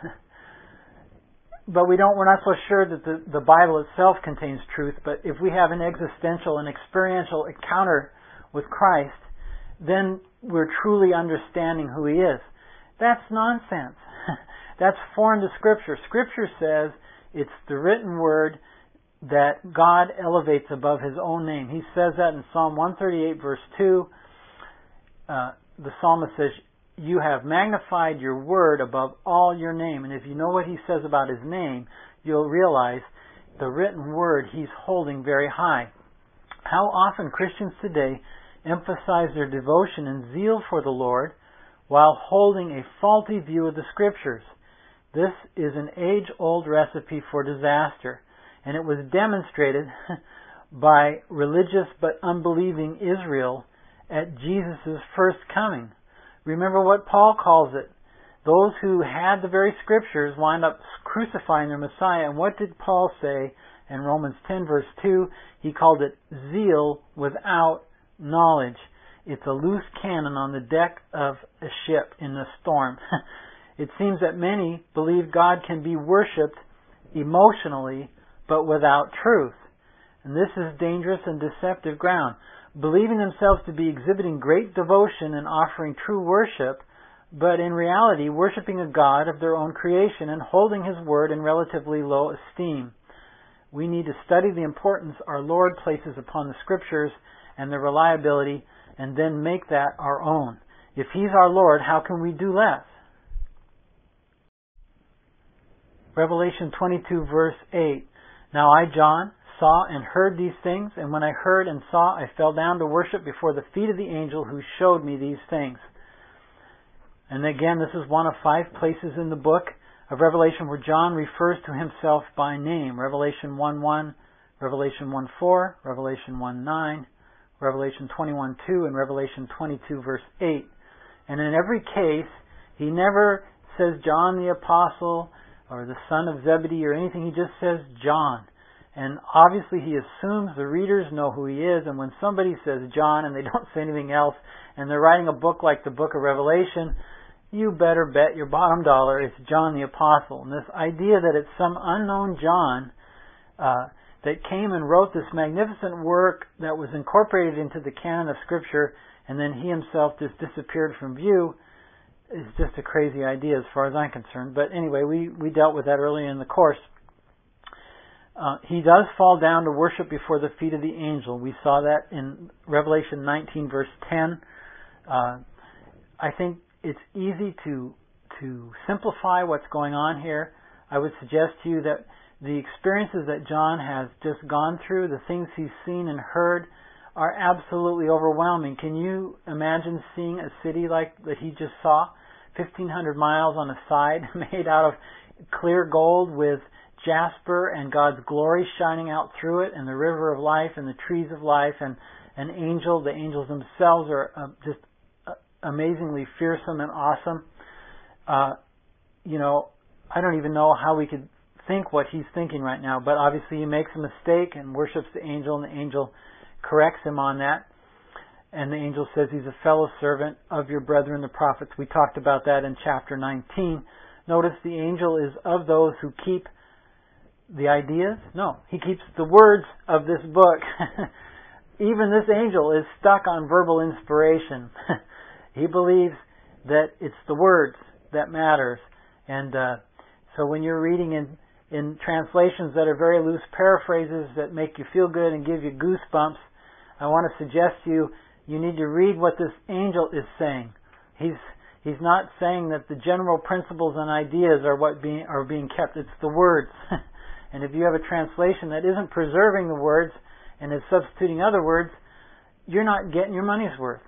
But we don't, we're not so sure that the, the Bible itself contains truth, but if we have an existential and experiential encounter with Christ, then we're truly understanding who He is. That's nonsense. That's foreign to Scripture. Scripture says it's the written Word that God elevates above His own name. He says that in Psalm one thirty-eight verse two. Uh, the psalmist says, you have magnified your word above all your name. And if you know what he says about his name, you'll realize the written word He's holding very high. How often Christians today emphasize their devotion and zeal for the Lord while holding a faulty view of the Scriptures. This is an age-old recipe for disaster, and it was demonstrated by religious but unbelieving Israel at Jesus' first coming. Remember what Paul calls it. Those who had the very Scriptures wind up crucifying their Messiah. And what did Paul say in Romans ten verse two? He called it zeal without knowledge. It's a loose cannon on the deck of a ship in a storm. It seems that many believe God can be worshipped emotionally, but without truth. And this is dangerous and deceptive ground. Believing themselves to be exhibiting great devotion and offering true worship, but in reality worshiping a God of their own creation and holding His Word in relatively low esteem. We need to study the importance our Lord places upon the Scriptures and their reliability, and then make that our own. If He's our Lord, how can we do less? Revelation twenty-two verse eight. Now I, John, saw and heard these things, and when I heard and saw, I fell down to worship before the feet of the angel who showed me these things. And again, this is one of five places in the book of Revelation where John refers to himself by name. Revelation one one, Revelation one four, Revelation one nine, Revelation twenty-one two, and Revelation twenty-two verse eight. And in every case, he never says John the Apostle or the son of Zebedee or anything. He just says John. And obviously he assumes the readers know who he is, and when somebody says John and they don't say anything else, and they're writing a book like the book of Revelation, you better bet your bottom dollar it's John the Apostle. And this idea that it's some unknown John uh, that came and wrote this magnificent work that was incorporated into the canon of Scripture, and then he himself just disappeared from view, is just a crazy idea as far as I'm concerned. But anyway, we, we dealt with that earlier in the course. Uh, he does fall down to worship before the feet of the angel. We saw that in Revelation nineteen verse ten. Uh, I think it's easy to to simplify what's going on here. I would suggest to you that the experiences that John has just gone through, the things he's seen and heard, are absolutely overwhelming. Can you imagine seeing a city like that he just saw? fifteen hundred miles on a side, made out of clear gold with jasper and God's glory shining out through it, and the river of life and the trees of life, and an angel. The angels themselves are uh, just uh, amazingly fearsome and awesome. Uh, you know, I don't even know how we could think what he's thinking right now, but obviously he makes a mistake and worships the angel, and the angel corrects him on that. And the angel says he's a fellow servant of your brethren the prophets. We talked about that in chapter nineteen. Notice the angel is of those who keep the ideas? No, he keeps the words of this book. Even this angel is stuck on verbal inspiration. He believes that it's the words that matters. And uh, so when you're reading in, in translations that are very loose paraphrases that make you feel good and give you goosebumps, I want to suggest to you, you need to read what this angel is saying. He's he's not saying that the general principles and ideas are what being are being kept. It's the words. And if you have a translation that isn't preserving the words and is substituting other words, you're not getting your money's worth.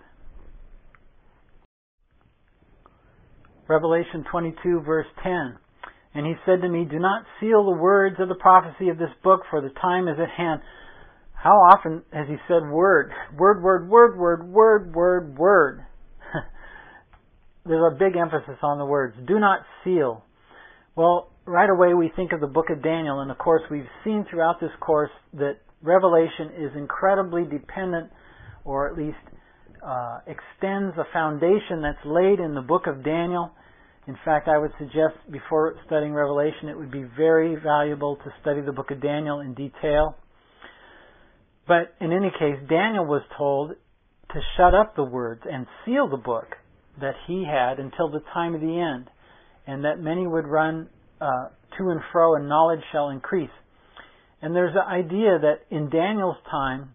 Revelation twenty-two verse ten. And he said to me, do not seal the words of the prophecy of this book, for the time is at hand. How often has he said word? Word, word, word, word, word, word, word. There's a big emphasis on the words. Do not seal. Well, right away we think of the book of Daniel, and of course we've seen throughout this course that Revelation is incredibly dependent, or at least uh, extends a foundation that's laid in the book of Daniel. In fact, I would suggest before studying Revelation, it would be very valuable to study the book of Daniel in detail. But in any case, Daniel was told to shut up the words and seal the book that he had until the time of the end, and that many would run uh, to and fro, and knowledge shall increase. And there's an idea that in Daniel's time,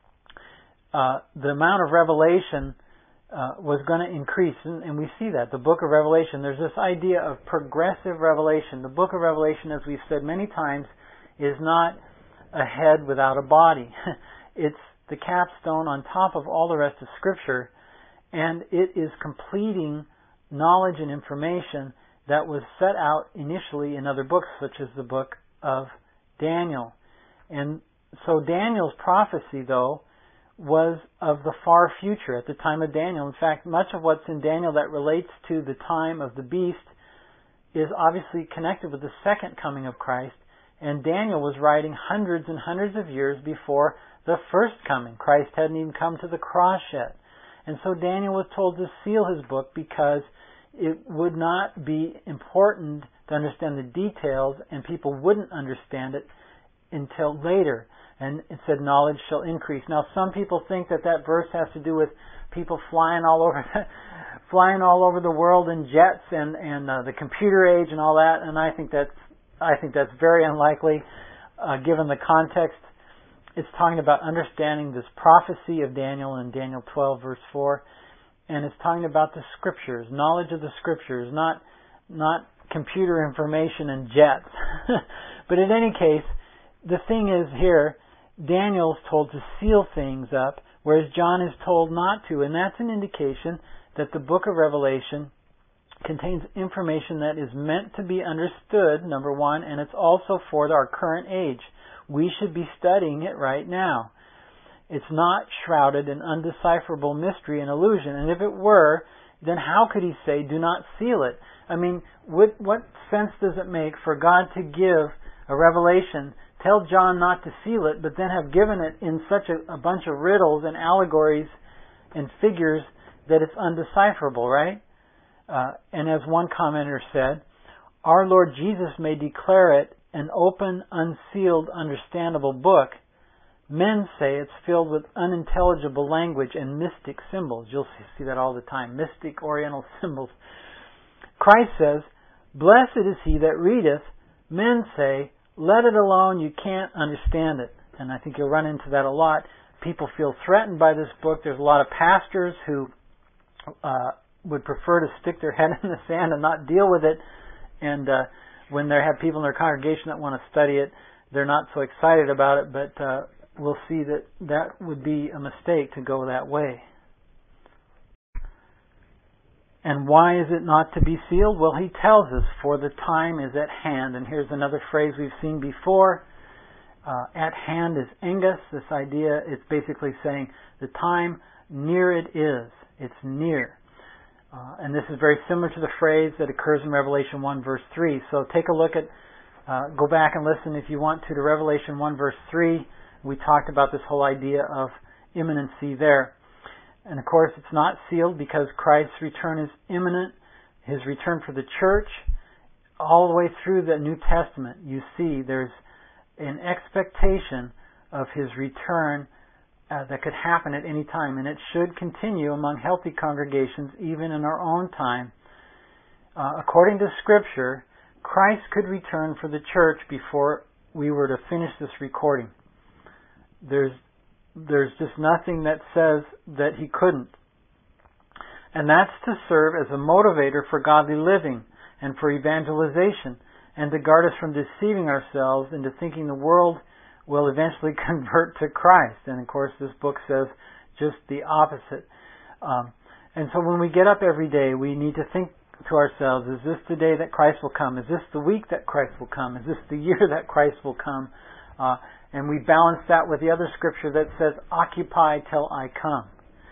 uh, the amount of revelation uh, was going to increase, and, and we see that. The book of Revelation, there's this idea of progressive revelation. The book of Revelation, as we've said many times, is not a head without a body. It's the capstone on top of all the rest of Scripture, and it is completing knowledge and information that was set out initially in other books, such as the book of Daniel. And so Daniel's prophecy, though, was of the far future at the time of Daniel. In fact, much of what's in Daniel that relates to the time of the beast is obviously connected with the second coming of Christ. And Daniel was writing hundreds and hundreds of years before the first coming. Christ hadn't even come to the cross yet. And so Daniel was told to seal his book because it would not be important to understand the details, and people wouldn't understand it until later. And it said, knowledge shall increase. Now, some people think that that verse has to do with people flying all over, flying all over the world in jets and and uh, the computer age and all that. And I think that's I think that's very unlikely, uh, given the context. It's talking about understanding this prophecy of Daniel in Daniel twelve verse four, and it's talking about the Scriptures, knowledge of the Scriptures, not not computer information and jets. But in any case, the thing is here, Daniel's told to seal things up, whereas John is told not to, and that's an indication that the book of Revelation contains information that is meant to be understood, number one, and it's also for our current age. We should be studying it right now. It's not shrouded in undecipherable mystery and illusion. And if it were, then how could he say, do not seal it? I mean, what, what sense does it make for God to give a revelation, tell John not to seal it, but then have given it in such a, a bunch of riddles and allegories and figures that it's undecipherable, right? Uh, and as one commenter said, our Lord Jesus may declare it an open, unsealed, understandable book. Men say it's filled with unintelligible language and mystic symbols. You'll see that all the time. Mystic Oriental symbols. Christ says, blessed is he that readeth. Men say, let it alone, you can't understand it. And I think you'll run into that a lot. People feel threatened by this book. There's a lot of pastors who uh, would prefer to stick their head in the sand and not deal with it. And uh, when they have people in their congregation that want to study it, they're not so excited about it, but uh, we'll see that that would be a mistake to go that way. And why is it not to be sealed? Well, he tells us, for the time is at hand. And here's another phrase we've seen before. Uh, at hand is engus. This idea, it's basically saying the time, near it is. It's near. Uh, and this is very similar to the phrase that occurs in Revelation one verse three. So take a look at, uh, go back and listen if you want to, to Revelation one verse three. We talked about this whole idea of imminency there. And of course it's not sealed because Christ's return is imminent. His return for the church, all the way through the New Testament, you see there's an expectation of His return uh, that could happen at any time. And it should continue among healthy congregations even in our own time. Uh, according to Scripture, Christ could return for the church before we were to finish this recording. There's There's just nothing that says that He couldn't. And that's to serve as a motivator for godly living and for evangelization, and to guard us from deceiving ourselves into thinking the world will eventually convert to Christ. And of course this book says just the opposite. Um, and so when we get up every day, we need to think to ourselves, is this the day that Christ will come? Is this the week that Christ will come? Is this the year that Christ will come? Uh, And we balance that with the other scripture that says, occupy till I come.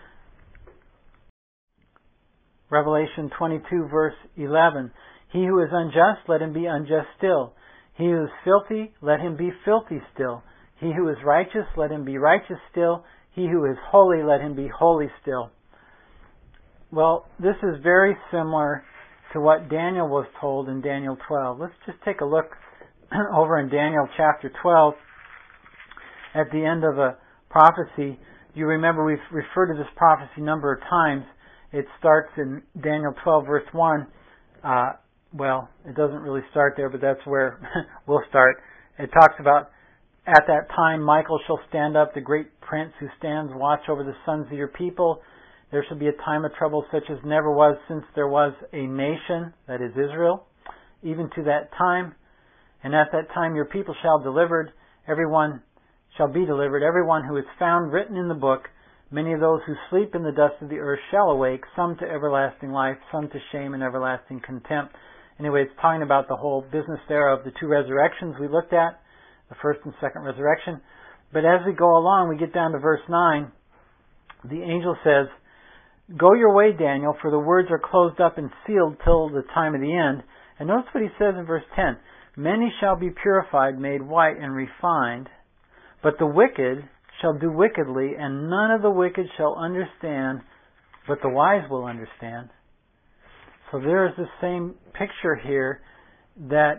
Revelation twenty-two verse eleven. He who is unjust, let him be unjust still. He who is filthy, let him be filthy still. He who is righteous, let him be righteous still. He who is holy, let him be holy still. Well, this is very similar to what Daniel was told in Daniel twelve. Let's just take a look over in Daniel chapter twelve. At the end of a prophecy, you remember we've referred to this prophecy a number of times. It starts in Daniel twelve verse one. Uh, well, it doesn't really start there, but that's where we'll start. It talks about, at that time Michael shall stand up, the great prince who stands watch over the sons of your people. There shall be a time of trouble such as never was since there was a nation, that is Israel, even to that time. And at that time your people shall be delivered, everyone shall be delivered, everyone who is found written in the book. Many of those who sleep in the dust of the earth shall awake, some to everlasting life, some to shame and everlasting contempt. Anyway, it's talking about the whole business there of the two resurrections we looked at, the first and second resurrection. But as we go along, we get down to verse nine. The angel says, go your way, Daniel, for the words are closed up and sealed till the time of the end. And notice what he says in verse ten. Many shall be purified, made white, and refined. But the wicked shall do wickedly, and none of the wicked shall understand, but the wise will understand. So there is the same picture here, that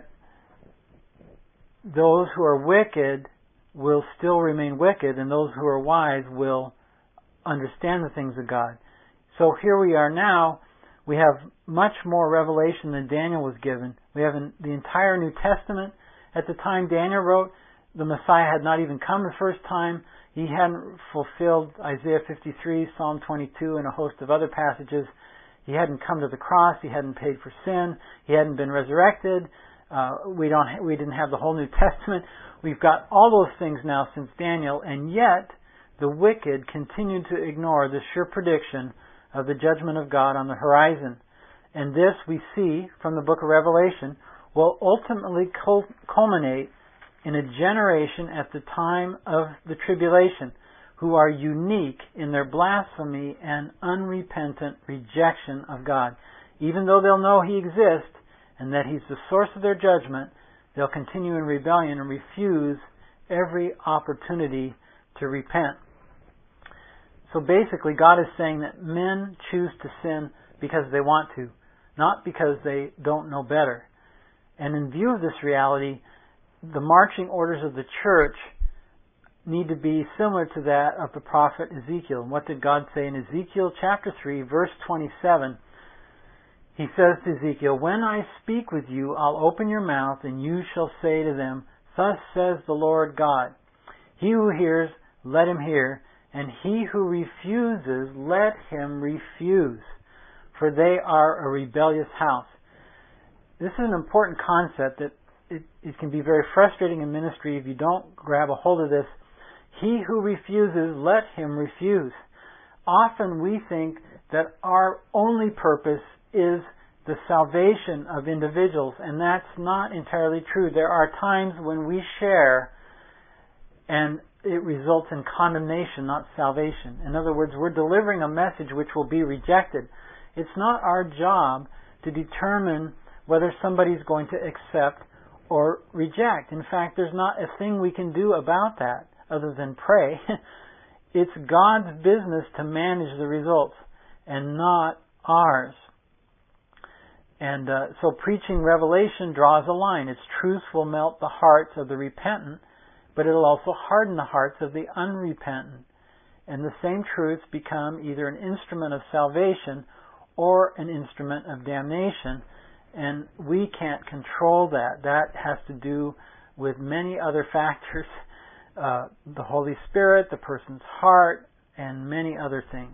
those who are wicked will still remain wicked, and those who are wise will understand the things of God. So here we are now. We have much more revelation than Daniel was given. We have the entire New Testament. At the time Daniel wrote, the Messiah had not even come the first time. He hadn't fulfilled Isaiah fifty-three, Psalm twenty-two, and a host of other passages. He hadn't come to the cross. He hadn't paid for sin. He hadn't been resurrected. Uh, we don't. We didn't have the whole New Testament. We've got all those things now since Daniel, and yet the wicked continue to ignore the sure prediction of the judgment of God on the horizon. And this, we see from the book of Revelation, will ultimately culminate in a generation at the time of the tribulation who are unique in their blasphemy and unrepentant rejection of God. Even though they'll know He exists and that He's the source of their judgment, they'll continue in rebellion and refuse every opportunity to repent. So basically, God is saying that men choose to sin because they want to, not because they don't know better. And in view of this reality, the marching orders of the church need to be similar to that of the prophet Ezekiel. And what did God say in Ezekiel chapter three, verse twenty-seven? He says to Ezekiel, "When I speak with you, I'll open your mouth, and you shall say to them, 'Thus says the Lord God.' He who hears, let him hear, and he who refuses, let him refuse, for they are a rebellious house." This is an important concept that it, it can be very frustrating in ministry if you don't grab a hold of this. He who refuses, let him refuse. Often we think that our only purpose is the salvation of individuals, and that's not entirely true. There are times when we share and it results in condemnation, not salvation. In other words, we're delivering a message which will be rejected. It's not our job to determine whether somebody's going to accept or reject. In fact, there's not a thing we can do about that other than pray. It's God's business to manage the results and not ours. And uh, so preaching revelation draws a line. Its truths will melt the hearts of the repentant, but it'll also harden the hearts of the unrepentant. And the same truths become either an instrument of salvation or an instrument of damnation. And we can't control that. That has to do with many other factors. Uh, the Holy Spirit, the person's heart, and many other things.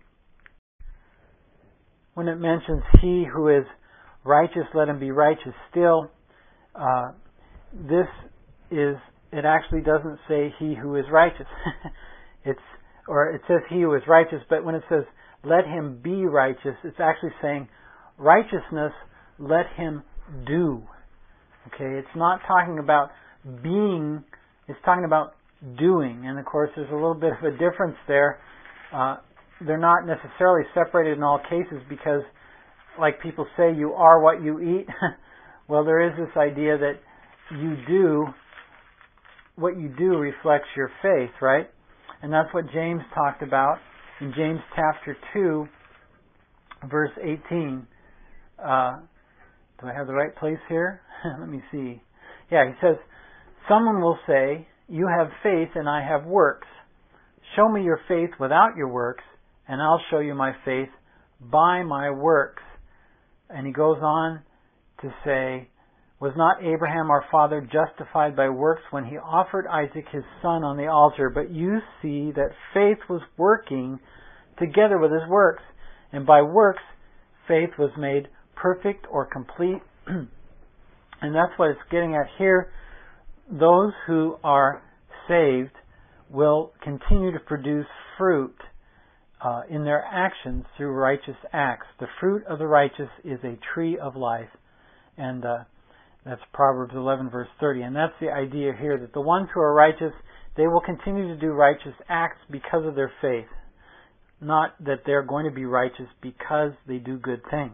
When it mentions he who is righteous, let him be righteous still, uh, this is, it actually doesn't say he who is righteous. it's, or it says he who is righteous, but when it says let him be righteous, it's actually saying righteousness, let him do. Okay, it's not talking about being, it's talking about doing. And of course there's a little bit of a difference there. Uh, they're not necessarily separated in all cases because, like people say, you are what you eat. Well, there is this idea that you do, what you do reflects your faith, right? And that's what James talked about in James chapter two, verse eighteen. Uh, do I have the right place here? Let me see. Yeah, he says, someone will say, you have faith and I have works. Show me your faith without your works, and I'll show you my faith by my works. And he goes on to say, was not Abraham our father justified by works when he offered Isaac his son on the altar? But you see that faith was working together with his works, and by works faith was made perfect or complete. And that's what it's getting at here. Those who are saved will continue to produce fruit uh, in their actions through righteous acts. The fruit of the righteous is a tree of life. And uh, that's Proverbs eleven, verse thirty. And that's the idea here, that the ones who are righteous, they will continue to do righteous acts because of their faith. Not that they're going to be righteous because they do good things.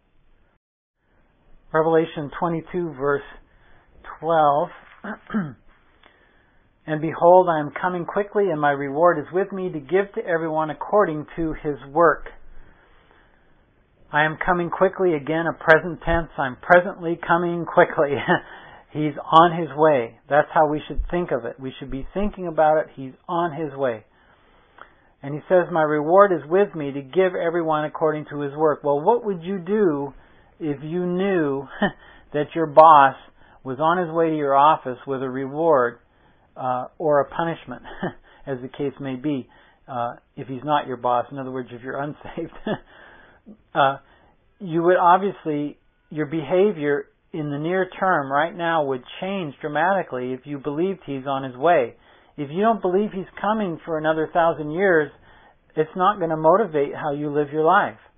Revelation twenty-two, verse twelve. And behold, I am coming quickly, and my reward is with me to give to everyone according to his work. I am coming quickly, again, a present tense. I'm presently coming quickly. He's on his way. That's how we should think of it. We should be thinking about it. He's on his way. And he says, my reward is with me to give everyone according to his work. Well, what would you do if you knew that your boss was on his way to your office with a reward uh, or a punishment, as the case may be, uh, if he's not your boss? In other words, if you're unsaved. uh, you would obviously, your behavior in the near term right now would change dramatically if you believed he's on his way. If you don't believe he's coming for another thousand years, it's not going to motivate how you live your life.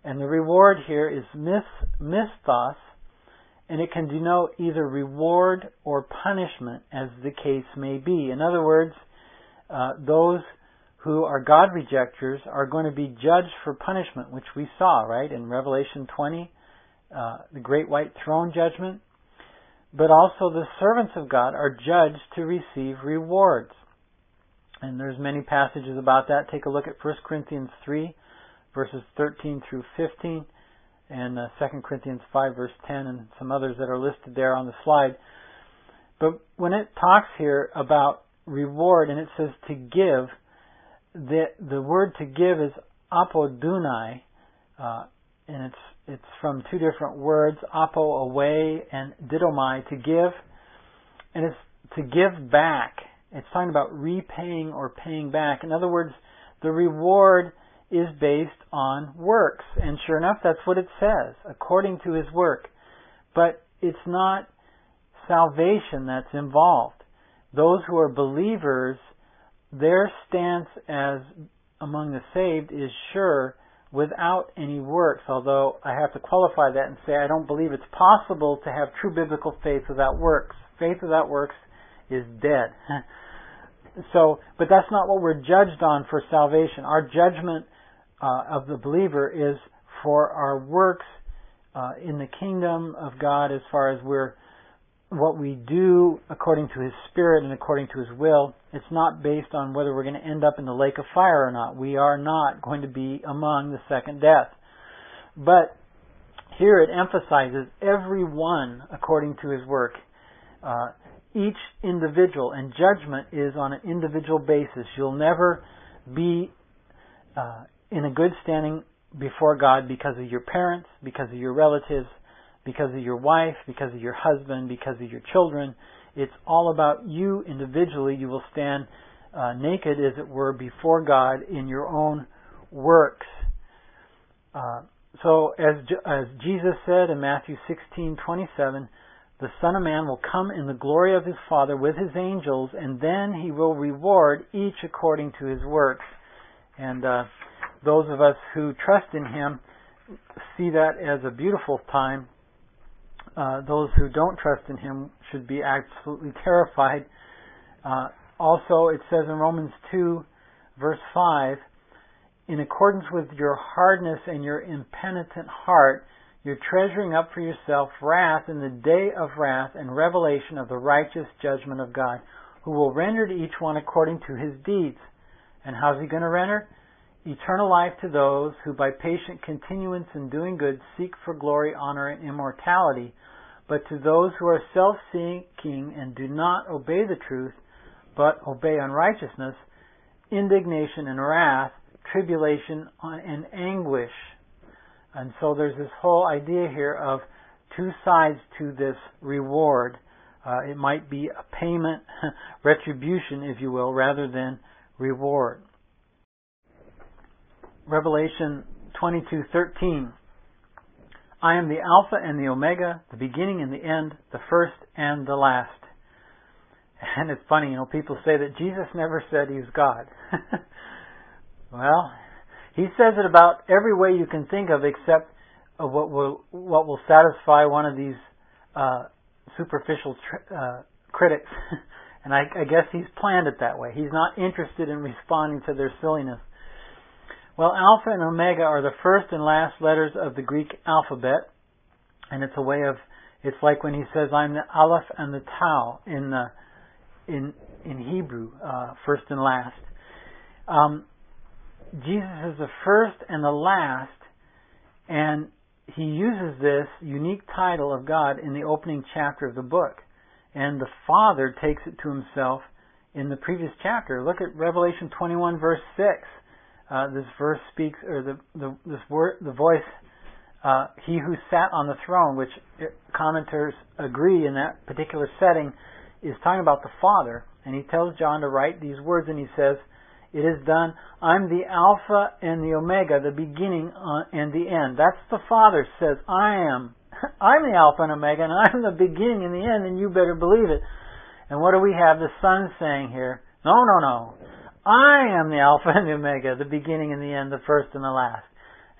And the reward here is mis, misthos, and it can denote either reward or punishment, as the case may be. In other words, uh, those who are God rejectors are going to be judged for punishment, which we saw, right, in Revelation twenty, uh, the great white throne judgment. But also the servants of God are judged to receive rewards. And there's many passages about that. Take a look at First Corinthians three, verses thirteen through fifteen, and uh, Second Corinthians five, verse ten, and some others that are listed there on the slide. But when it talks here about reward, and it says to give, the the word to give is apodunai, uh, and it's it's from two different words, apo, away, and didomai, to give, and it's to give back. It's talking about repaying or paying back. In other words, the reward is based on works. And sure enough, that's what it says, according to his work. But it's not salvation that's involved. Those who are believers, their stance as among the saved is sure without any works. Although I have to qualify that and say I don't believe it's possible to have true biblical faith without works. Faith without works is dead. So, but that's not what we're judged on for salvation. Our judgment uh, of the believer is for our works uh, in the kingdom of God, as far as we're what we do according to His Spirit and according to His will. It's not based on whether we're going to end up in the lake of fire or not. We are not going to be among the second death. But here it emphasizes everyone according to his work. Uh, each individual, and judgment is on an individual basis. You'll never be uh, in a good standing before God because of your parents, because of your relatives, because of your wife, because of your husband, because of your children. It's all about you individually. You will stand uh, naked, as it were, before God in your own works. Uh, so, as as Jesus said in Matthew sixteen twenty-seven, the Son of Man will come in the glory of His Father with His angels, and then He will reward each according to his works. And uh, those of us who trust in Him see that as a beautiful time. Uh, those who don't trust in Him should be absolutely terrified. Uh, also, it says in Romans two, verse five, in accordance with your hardness and your impenitent heart, you're treasuring up for yourself wrath in the day of wrath and revelation of the righteous judgment of God, who will render to each one according to his deeds. And how's He going to render? Eternal life to those who by patient continuance in doing good seek for glory, honor, and immortality, but to those who are self-seeking and do not obey the truth, but obey unrighteousness, indignation and wrath, tribulation and anguish. And so there's this whole idea here of two sides to this reward. Uh, it might be a payment, retribution, if you will, rather than reward. Revelation twenty-two thirteen. I am the Alpha and the Omega, the beginning and the end, the first and the last. And it's funny, you know, people say that Jesus never said He's God. Well, He says it about every way you can think of, except of what will what will satisfy one of these uh, superficial tr- uh, critics. And I, I guess He's planned it that way. He's not interested in responding to their silliness. Well, Alpha and Omega are the first and last letters of the Greek alphabet, and it's a way of, it's like when He says, I'm the Aleph and the Tau in the, in in Hebrew, uh, first and last. Um, Jesus is the first and the last, and He uses this unique title of God in the opening chapter of the book. And the Father takes it to Himself in the previous chapter. Look at Revelation twenty-one, verse six. Uh, this verse speaks, or the, the this word, the voice, uh, He who sat on the throne, which commenters agree in that particular setting, is talking about the Father. And He tells John to write these words, and He says, it is done. I'm the Alpha and the Omega, the beginning and the end. That's the Father says, I am. I'm the Alpha and Omega, and I'm the beginning and the end, and you better believe it. And what do we have the Son saying here? No, no, no. I am the Alpha and the Omega, the beginning and the end, the first and the last.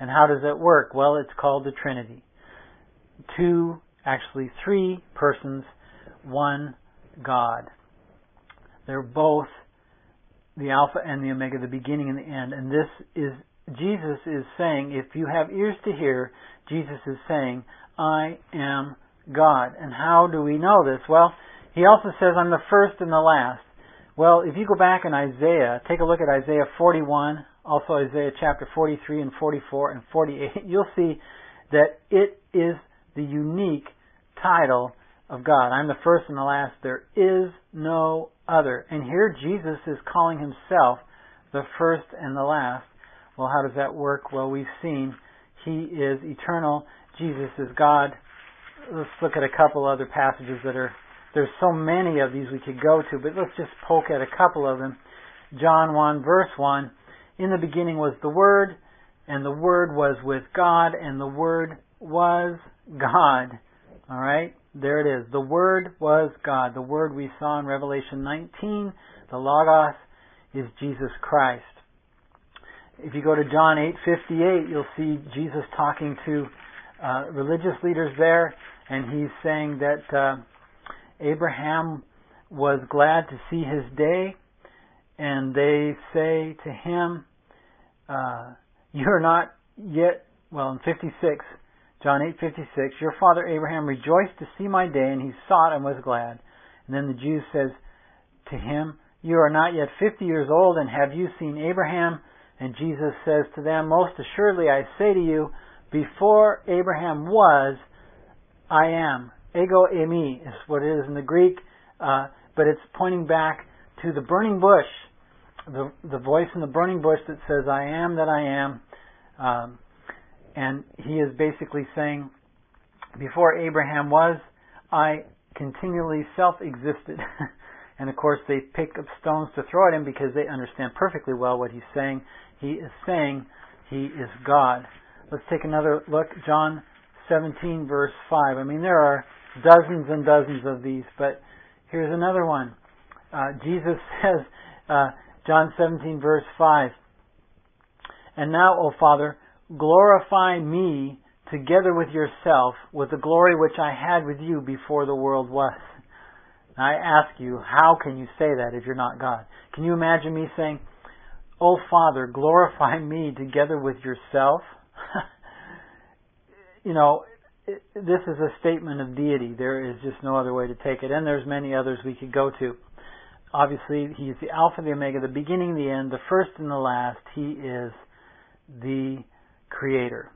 And how does it work? Well, it's called the Trinity. Two, actually three persons, one God. They're both the Alpha and the Omega, the beginning and the end. And this is, Jesus is saying, if you have ears to hear, Jesus is saying, I am God. And how do we know this? Well, he also says, I'm the first and the last. Well, if you go back in Isaiah, take a look at Isaiah forty-one, also Isaiah chapter forty-three and forty-four and forty-eight, you'll see that it is the unique title of God. I'm the first and the last. There is no other. And here Jesus is calling himself the first and the last. Well, how does that work? Well, we've seen he is eternal. Jesus is God. Let's look at a couple other passages that are, there's so many of these we could go to, but let's just poke at a couple of them. John one, verse one, in the beginning was the Word, and the Word was with God, and the Word was God. All right? There it is. The Word was God. The Word we saw in Revelation nineteen, the Logos, is Jesus Christ. If you go to John eight fifty-eight, you'll see Jesus talking to uh, religious leaders there, and he's saying that uh, Abraham was glad to see his day, and they say to him, uh, you're not yet, well, in fifty-six, John eight fifty-six, your father Abraham rejoiced to see my day, and he saw it and was glad. And then the Jew says to him, you are not yet fifty years old, and have you seen Abraham? And Jesus says to them, most assuredly I say to you, before Abraham was, I am. Ego eimi is what it is in the Greek, uh, but it's pointing back to the burning bush, the, the voice in the burning bush that says, I am that I am. Um, and he is basically saying, before Abraham was, I continually self-existed. And of course they pick up stones to throw at him because they understand perfectly well what he's saying. He is saying he is God. Let's take another look. John seventeen verse five. I mean, there are dozens and dozens of these, but here's another one. Uh, Jesus says, uh, John seventeen verse five, and now, O Father, glorify me together with yourself with the glory which I had with you before the world was. Now, I ask you, how can you say that if you're not God? Can you imagine me saying, O Father, glorify me together with yourself? You know, it, this is a statement of deity. There is just no other way to take it. And there's many others we could go to. Obviously, He's the Alpha, the Omega, the beginning, the end, the first and the last. He is the Creator.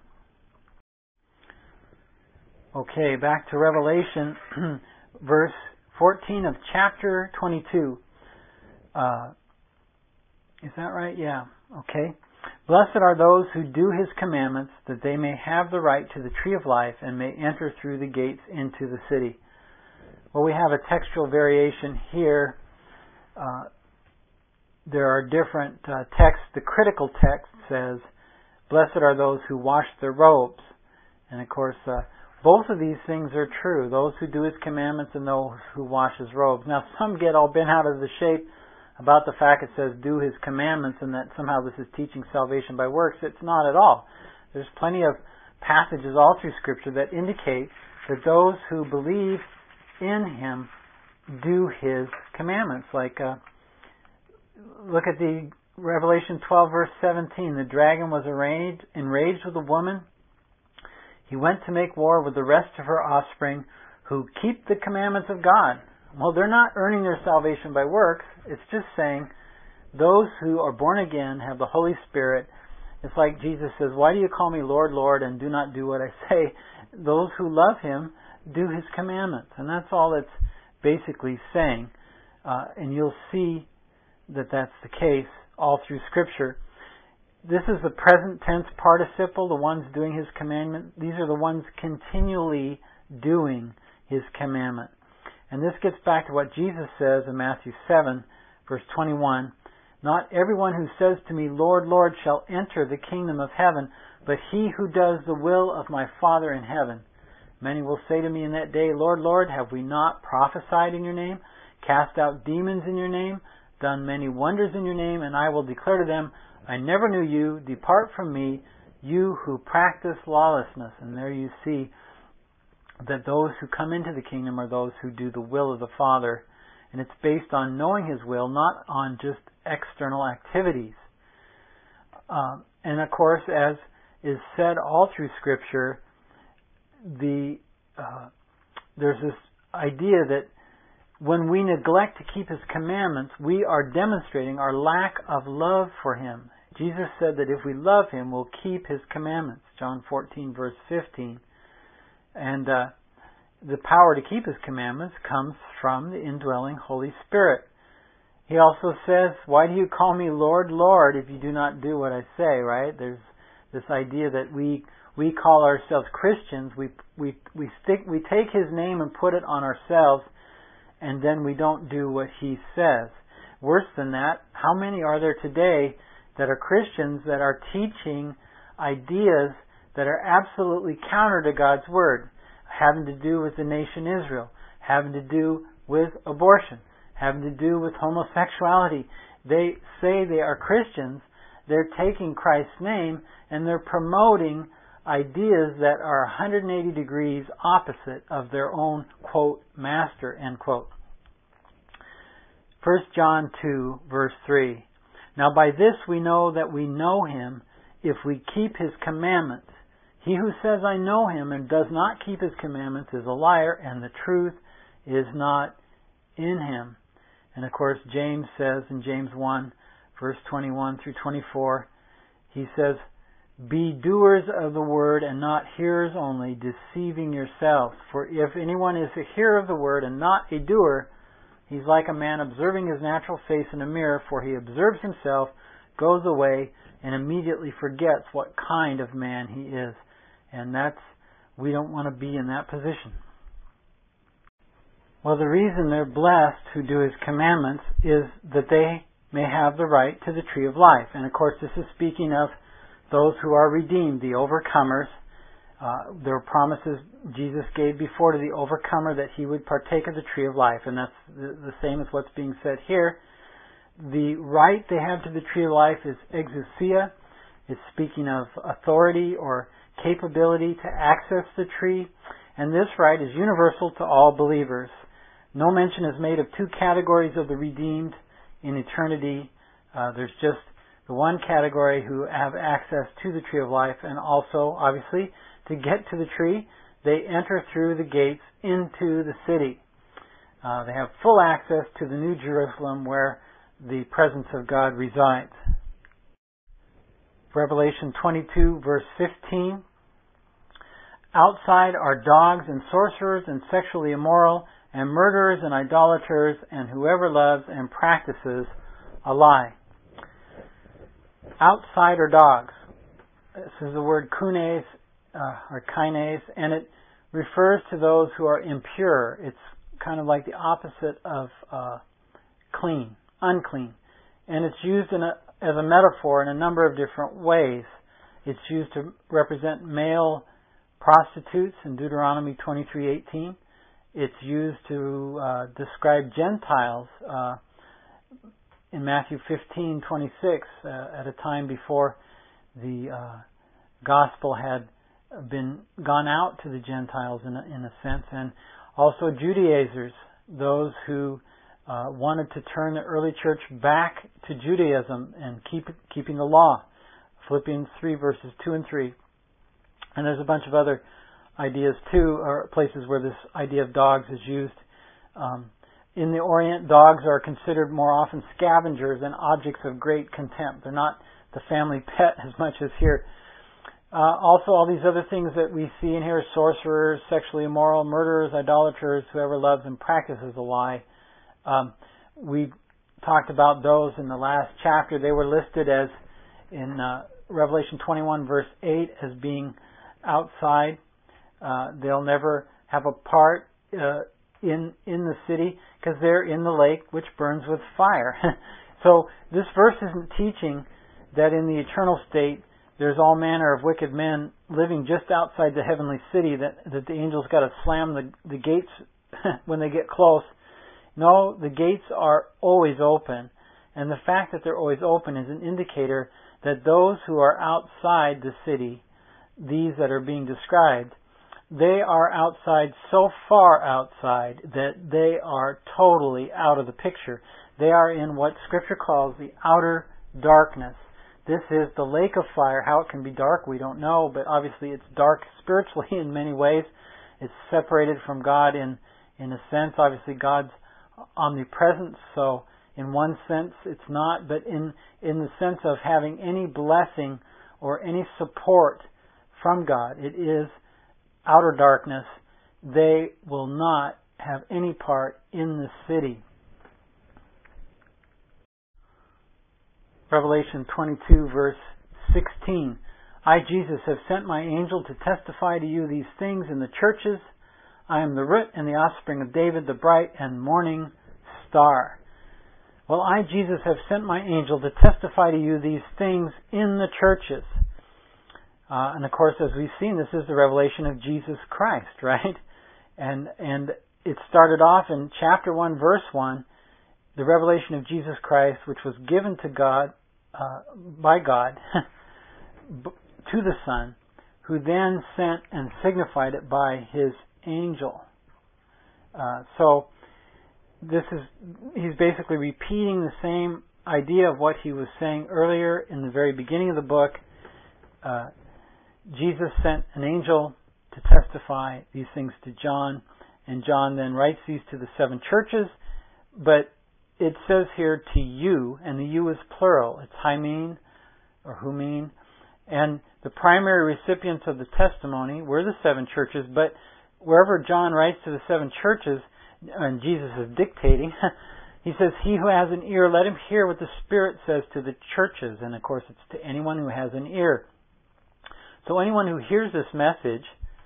Okay, back to Revelation, verse fourteen of chapter twenty-two. Uh, is that right? Yeah. Okay. Blessed are those who do His commandments, that they may have the right to the tree of life and may enter through the gates into the city. Well, we have a textual variation here. Uh, there are different uh, texts. The critical text says, blessed are those who wash their robes. And of course, uh, both of these things are true. Those who do His commandments and those who wash His robes. Now, some get all bent out of the shape about the fact it says do His commandments and that somehow this is teaching salvation by works. It's not at all. There's plenty of passages all through Scripture that indicate that those who believe in Him do His commandments. Like, uh, look at the Revelation twelve verse seventeen. The dragon was enraged, enraged with the woman. He went to make war with the rest of her offspring who keep the commandments of God. Well, they're not earning their salvation by works. It's just saying those who are born again, have the Holy Spirit. It's like Jesus says, why do you call me Lord, Lord, and do not do what I say? Those who love Him do His commandments. And that's all it's basically saying. Uh, and you'll see that that's the case all through Scripture. This is the present tense participle, the ones doing His commandment. These are the ones continually doing His commandment. And this gets back to what Jesus says in Matthew seven, verse twenty-one. Not everyone who says to me, Lord, Lord, shall enter the kingdom of heaven, but he who does the will of my Father in heaven. Many will say to me in that day, Lord, Lord, have we not prophesied in your name, cast out demons in your name, done many wonders in your name? And I will declare to them, I never knew you. Depart from me, you who practice lawlessness. And there you see that those who come into the kingdom are those who do the will of the Father. And it's based on knowing His will, not on just external activities. Um, and of course, as is said all through Scripture, the uh, there's this idea that when we neglect to keep His commandments, we are demonstrating our lack of love for Him. Jesus said that if we love Him, we'll keep His commandments. John fourteen, verse fifteen. And uh, the power to keep His commandments comes from the indwelling Holy Spirit. He also says, why do you call me Lord, Lord, if you do not do what I say, right? There's this idea that we we call ourselves Christians. We we we stick we take His name and put it on ourselves, and then we don't do what He says. Worse than that, how many are there today that are Christians that are teaching ideas that are absolutely counter to God's Word, having to do with the nation Israel, having to do with abortion, having to do with homosexuality? They say they are Christians. They're taking Christ's name and they're promoting ideas that are one hundred eighty degrees opposite of their own, quote, master, end quote. First John two, verse three. Now by this we know that we know Him if we keep His commandments. He who says, I know Him, and does not keep His commandments is a liar, and the truth is not in him. And of course, James says in James one, verse twenty-one through twenty-four, he says, be doers of the word and not hearers only, deceiving yourselves. For if anyone is a hearer of the word and not a doer, he's like a man observing his natural face in a mirror, for he observes himself, goes away, and immediately forgets what kind of man he is. And that's, we don't want to be in that position. Well, the reason they're blessed who do His commandments is that they may have the right to the tree of life. And of course, this is speaking of those who are redeemed, the overcomers. Uh, there were promises Jesus gave before to the overcomer that he would partake of the tree of life. And that's the, the same as what's being said here. The right they have to the tree of life is exousia. It's speaking of authority or capability to access the tree. And this right is universal to all believers. No mention is made of two categories of the redeemed in eternity. Uh, there's just the one category who have access to the tree of life, and also, obviously, to get to the tree, they enter through the gates into the city. Uh, they have full access to the New Jerusalem where the presence of God resides. Revelation twenty-two, verse fifteen. Outside are dogs and sorcerers and sexually immoral and murderers and idolaters and whoever loves and practices a lie. Outside are dogs. This is the word kunes uh, or kines, and it refers to those who are impure. It's kind of like the opposite of uh, clean, unclean. And it's used in a, as a metaphor in a number of different ways. It's used to represent male prostitutes in Deuteronomy twenty-three eighteen. It's used to uh, describe Gentiles uh, in Matthew fifteen twenty-six, uh, at a time before the uh, gospel had been gone out to the Gentiles in a, in a sense, and also Judaizers, those who uh, wanted to turn the early church back to Judaism and keep keeping the law. Philippians three verses two and three. And there's a bunch of other ideas too, or places where this idea of dogs is used. Um, in the Orient, dogs are considered more often scavengers and objects of great contempt. They're not the family pet as much as here. Uh, also, all these other things that we see in here: sorcerers, sexually immoral, murderers, idolaters, whoever loves and practices a lie. Um, we talked about those in the last chapter. They were listed as in uh, Revelation twenty-one, verse eight, as being outside. Uh, they'll never have a part uh, in in the city because they're in the lake which burns with fire. So this verse isn't teaching that in the eternal state there's all manner of wicked men living just outside the heavenly city, that, that the angels got to slam the, the gates when they get close. No, the gates are always open. And the fact that they're always open is an indicator that those who are outside the city, these that are being described, they are outside, so far outside that they are totally out of the picture. They are in what Scripture calls the outer darkness. This is the lake of fire. How it can be dark, we don't know, but obviously it's dark spiritually in many ways. It's separated from God in, in a sense. Obviously God's omnipresence, so in one sense it's not, but in, in the sense of having any blessing or any support from God, it is outer darkness. They will not have any part in the city. Revelation twenty-two, verse sixteen. I, Jesus, have sent my angel to testify to you these things in the churches. I am the root and the offspring of David, the bright and morning star. Well, I, Jesus, have sent my angel to testify to you these things in the churches. Uh, and of course, as we've seen, this is the revelation of Jesus Christ, right? And and it started off in chapter one, verse one, the revelation of Jesus Christ, which was given to God, uh, by God, to the Son, who then sent and signified it by His angel. Uh, so, this is, he's basically repeating the same idea of what he was saying earlier in the very beginning of the book. Uh, Jesus sent an angel to testify these things to John, and John then writes these to the seven churches, but it says here to you, and the you is plural. It's hymen or humin, and the primary recipients of the testimony were the seven churches, but wherever John writes to the seven churches, and Jesus is dictating, he says, he who has an ear, let him hear what the Spirit says to the churches. And of course, it's to anyone who has an ear. So anyone who hears this message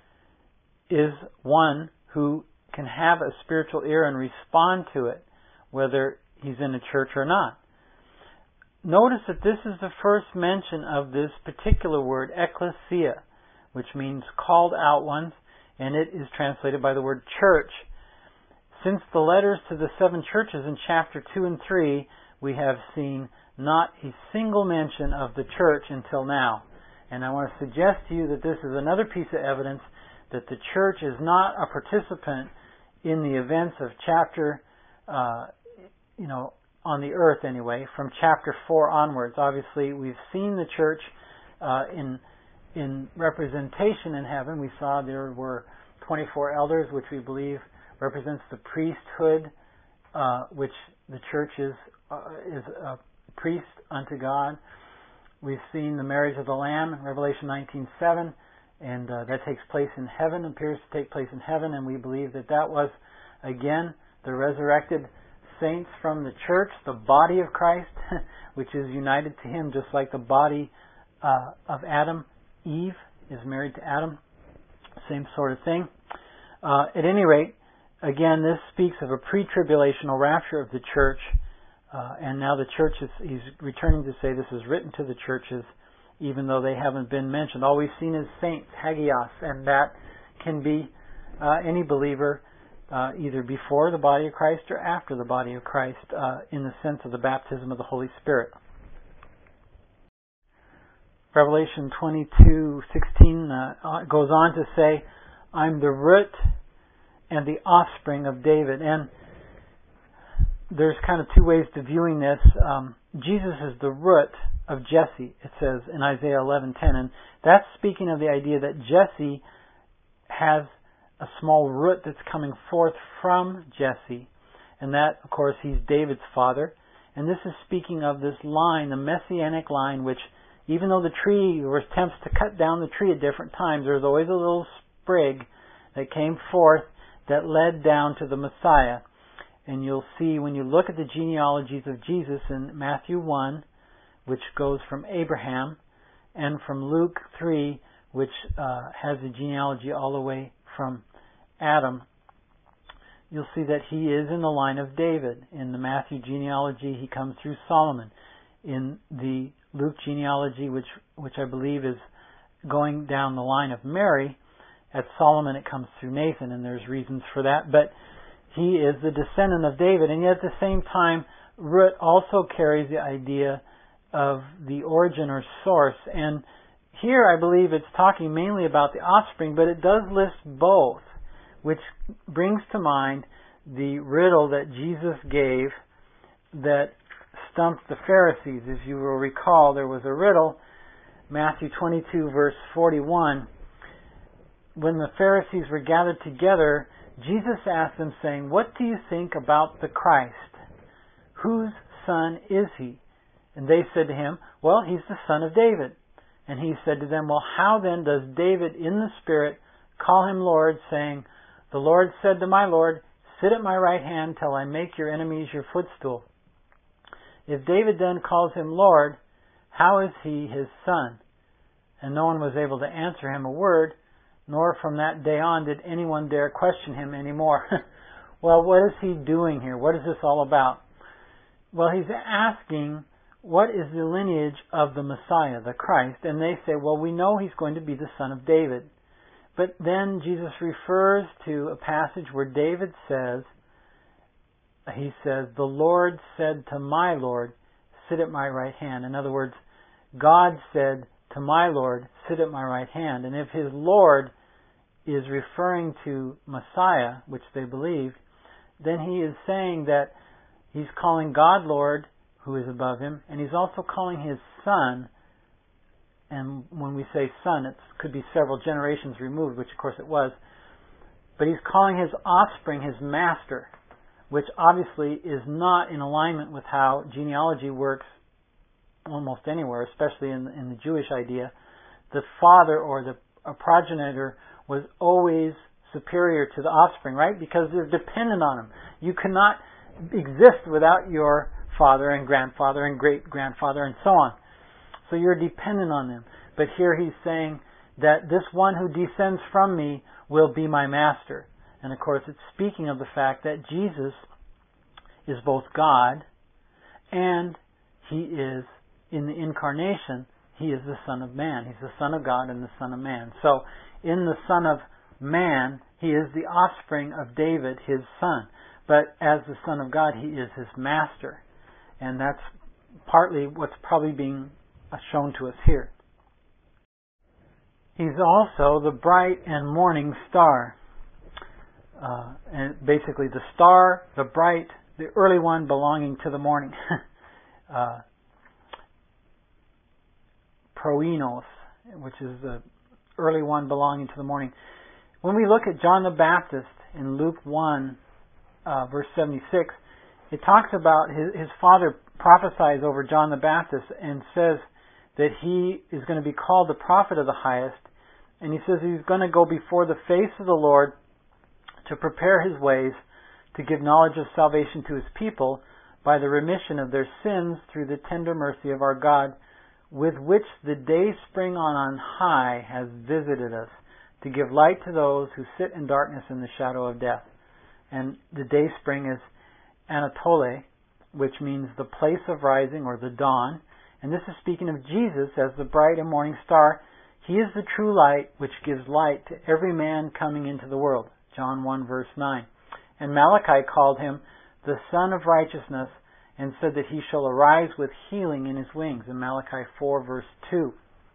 is one who can have a spiritual ear and respond to it, whether he's in a church or not. Notice that this is the first mention of this particular word, ecclesia, which means called out ones, and it is translated by the word church. Since the letters to the seven churches in chapter two and three, we have seen not a single mention of the church until now. And I want to suggest to you that this is another piece of evidence that the church is not a participant in the events of chapter, uh, you know, on the earth anyway, from chapter four onwards. Obviously, we've seen the church uh, in in representation in heaven. We saw there were twenty-four elders, which we believe represents the priesthood, uh, which the church is uh, is a priest unto God. We've seen the marriage of the Lamb in Revelation nineteen seven, and uh, that takes place in heaven, appears to take place in heaven, and we believe that that was, again, the resurrected saints from the church, the body of Christ, which is united to Him, just like the body uh, of Adam. Eve is married to Adam. Same sort of thing. Uh, at any rate, again, this speaks of a pre-tribulational rapture of the church, uh, and now the church is, he's returning to say this is written to the churches, even though they haven't been mentioned. All we've seen is saints, hagios, and that can be uh, any believer, uh, either before the body of Christ or after the body of Christ, uh, in the sense of the baptism of the Holy Spirit. Revelation twenty-two sixteen uh, goes on to say, I'm the root and the offspring of David. And there's kind of two ways to viewing this. Um, Jesus is the root of Jesse, it says in Isaiah eleven ten, and that's speaking of the idea that Jesse has a small root that's coming forth from Jesse, and that, of course, he's David's father. And this is speaking of this line, the messianic line, which, even though the tree, there were attempts to cut down the tree at different times, there was always a little sprig that came forth that led down to the Messiah. And you'll see when you look at the genealogies of Jesus in Matthew one, which goes from Abraham, and from Luke three, which uh, has a genealogy all the way from Adam, you'll see that he is in the line of David. In the Matthew genealogy, he comes through Solomon. In the Luke genealogy, which which I believe is going down the line of Mary, at Solomon it comes through Nathan, and there's reasons for that. But he is the descendant of David, and yet at the same time, root also carries the idea of the origin or source. And here I believe it's talking mainly about the offspring, but it does list both, which brings to mind the riddle that Jesus gave that stumped the Pharisees. As you will recall, there was a riddle, Matthew twenty-two, verse forty-one. When the Pharisees were gathered together, Jesus asked them, saying, "What do you think about the Christ? Whose son is he?" And they said to him, "Well, he's the son of David." And he said to them, "Well, how then does David in the Spirit call him Lord, saying, 'The Lord said to my Lord, sit at my right hand till I make your enemies your footstool'? If David then calls him Lord, how is he his son?" And no one was able to answer him a word, nor from that day on did anyone dare question him anymore. Well, what is he doing here? What is this all about? Well, he's asking, what is the lineage of the Messiah, the Christ? And they say, well, we know he's going to be the son of David. But then Jesus refers to a passage where David says, he says, "The Lord said to my Lord, sit at my right hand." In other words, God said to my Lord, sit at my right hand. And if his Lord is referring to Messiah, which they believe, then he is saying that he's calling God Lord, who is above him, and he's also calling his son, and when we say son, it could be several generations removed, which of course it was, but he's calling his offspring his master, which obviously is not in alignment with how genealogy works almost anywhere, especially in, in the Jewish idea. The father or the a progenitor was always superior to the offspring, right? Because they're dependent on him. You cannot exist without your father and grandfather and great-grandfather and so on. So you're dependent on them. But here he's saying that this one who descends from me will be my master. And of course it's speaking of the fact that Jesus is both God and he is, in the incarnation, he is the Son of Man. He's the Son of God and the Son of Man. So in the Son of Man, he is the offspring of David, his son. But as the Son of God, he is his master. And that's partly what's probably being shown to us here. He's also the bright and morning star. Uh, and basically the star, the bright, the early one belonging to the morning. uh, Proinos, which is the early one belonging to the morning. When we look at John the Baptist in Luke one, uh, verse seventy-six, it talks about his, his father prophesies over John the Baptist and says that he is going to be called the prophet of the highest. And he says he's going to go before the face of the Lord to prepare his ways, to give knowledge of salvation to his people by the remission of their sins through the tender mercy of our God, with which the day spring on on high has visited us, to give light to those who sit in darkness in the shadow of death. And the day spring is Anatole, which means the place of rising or the dawn. And this is speaking of Jesus as the bright and morning star. He is the true light which gives light to every man coming into the world. John one verse nine. And Malachi called him the Son of Righteousness and said that he shall arise with healing in his wings in Malachi four verse two.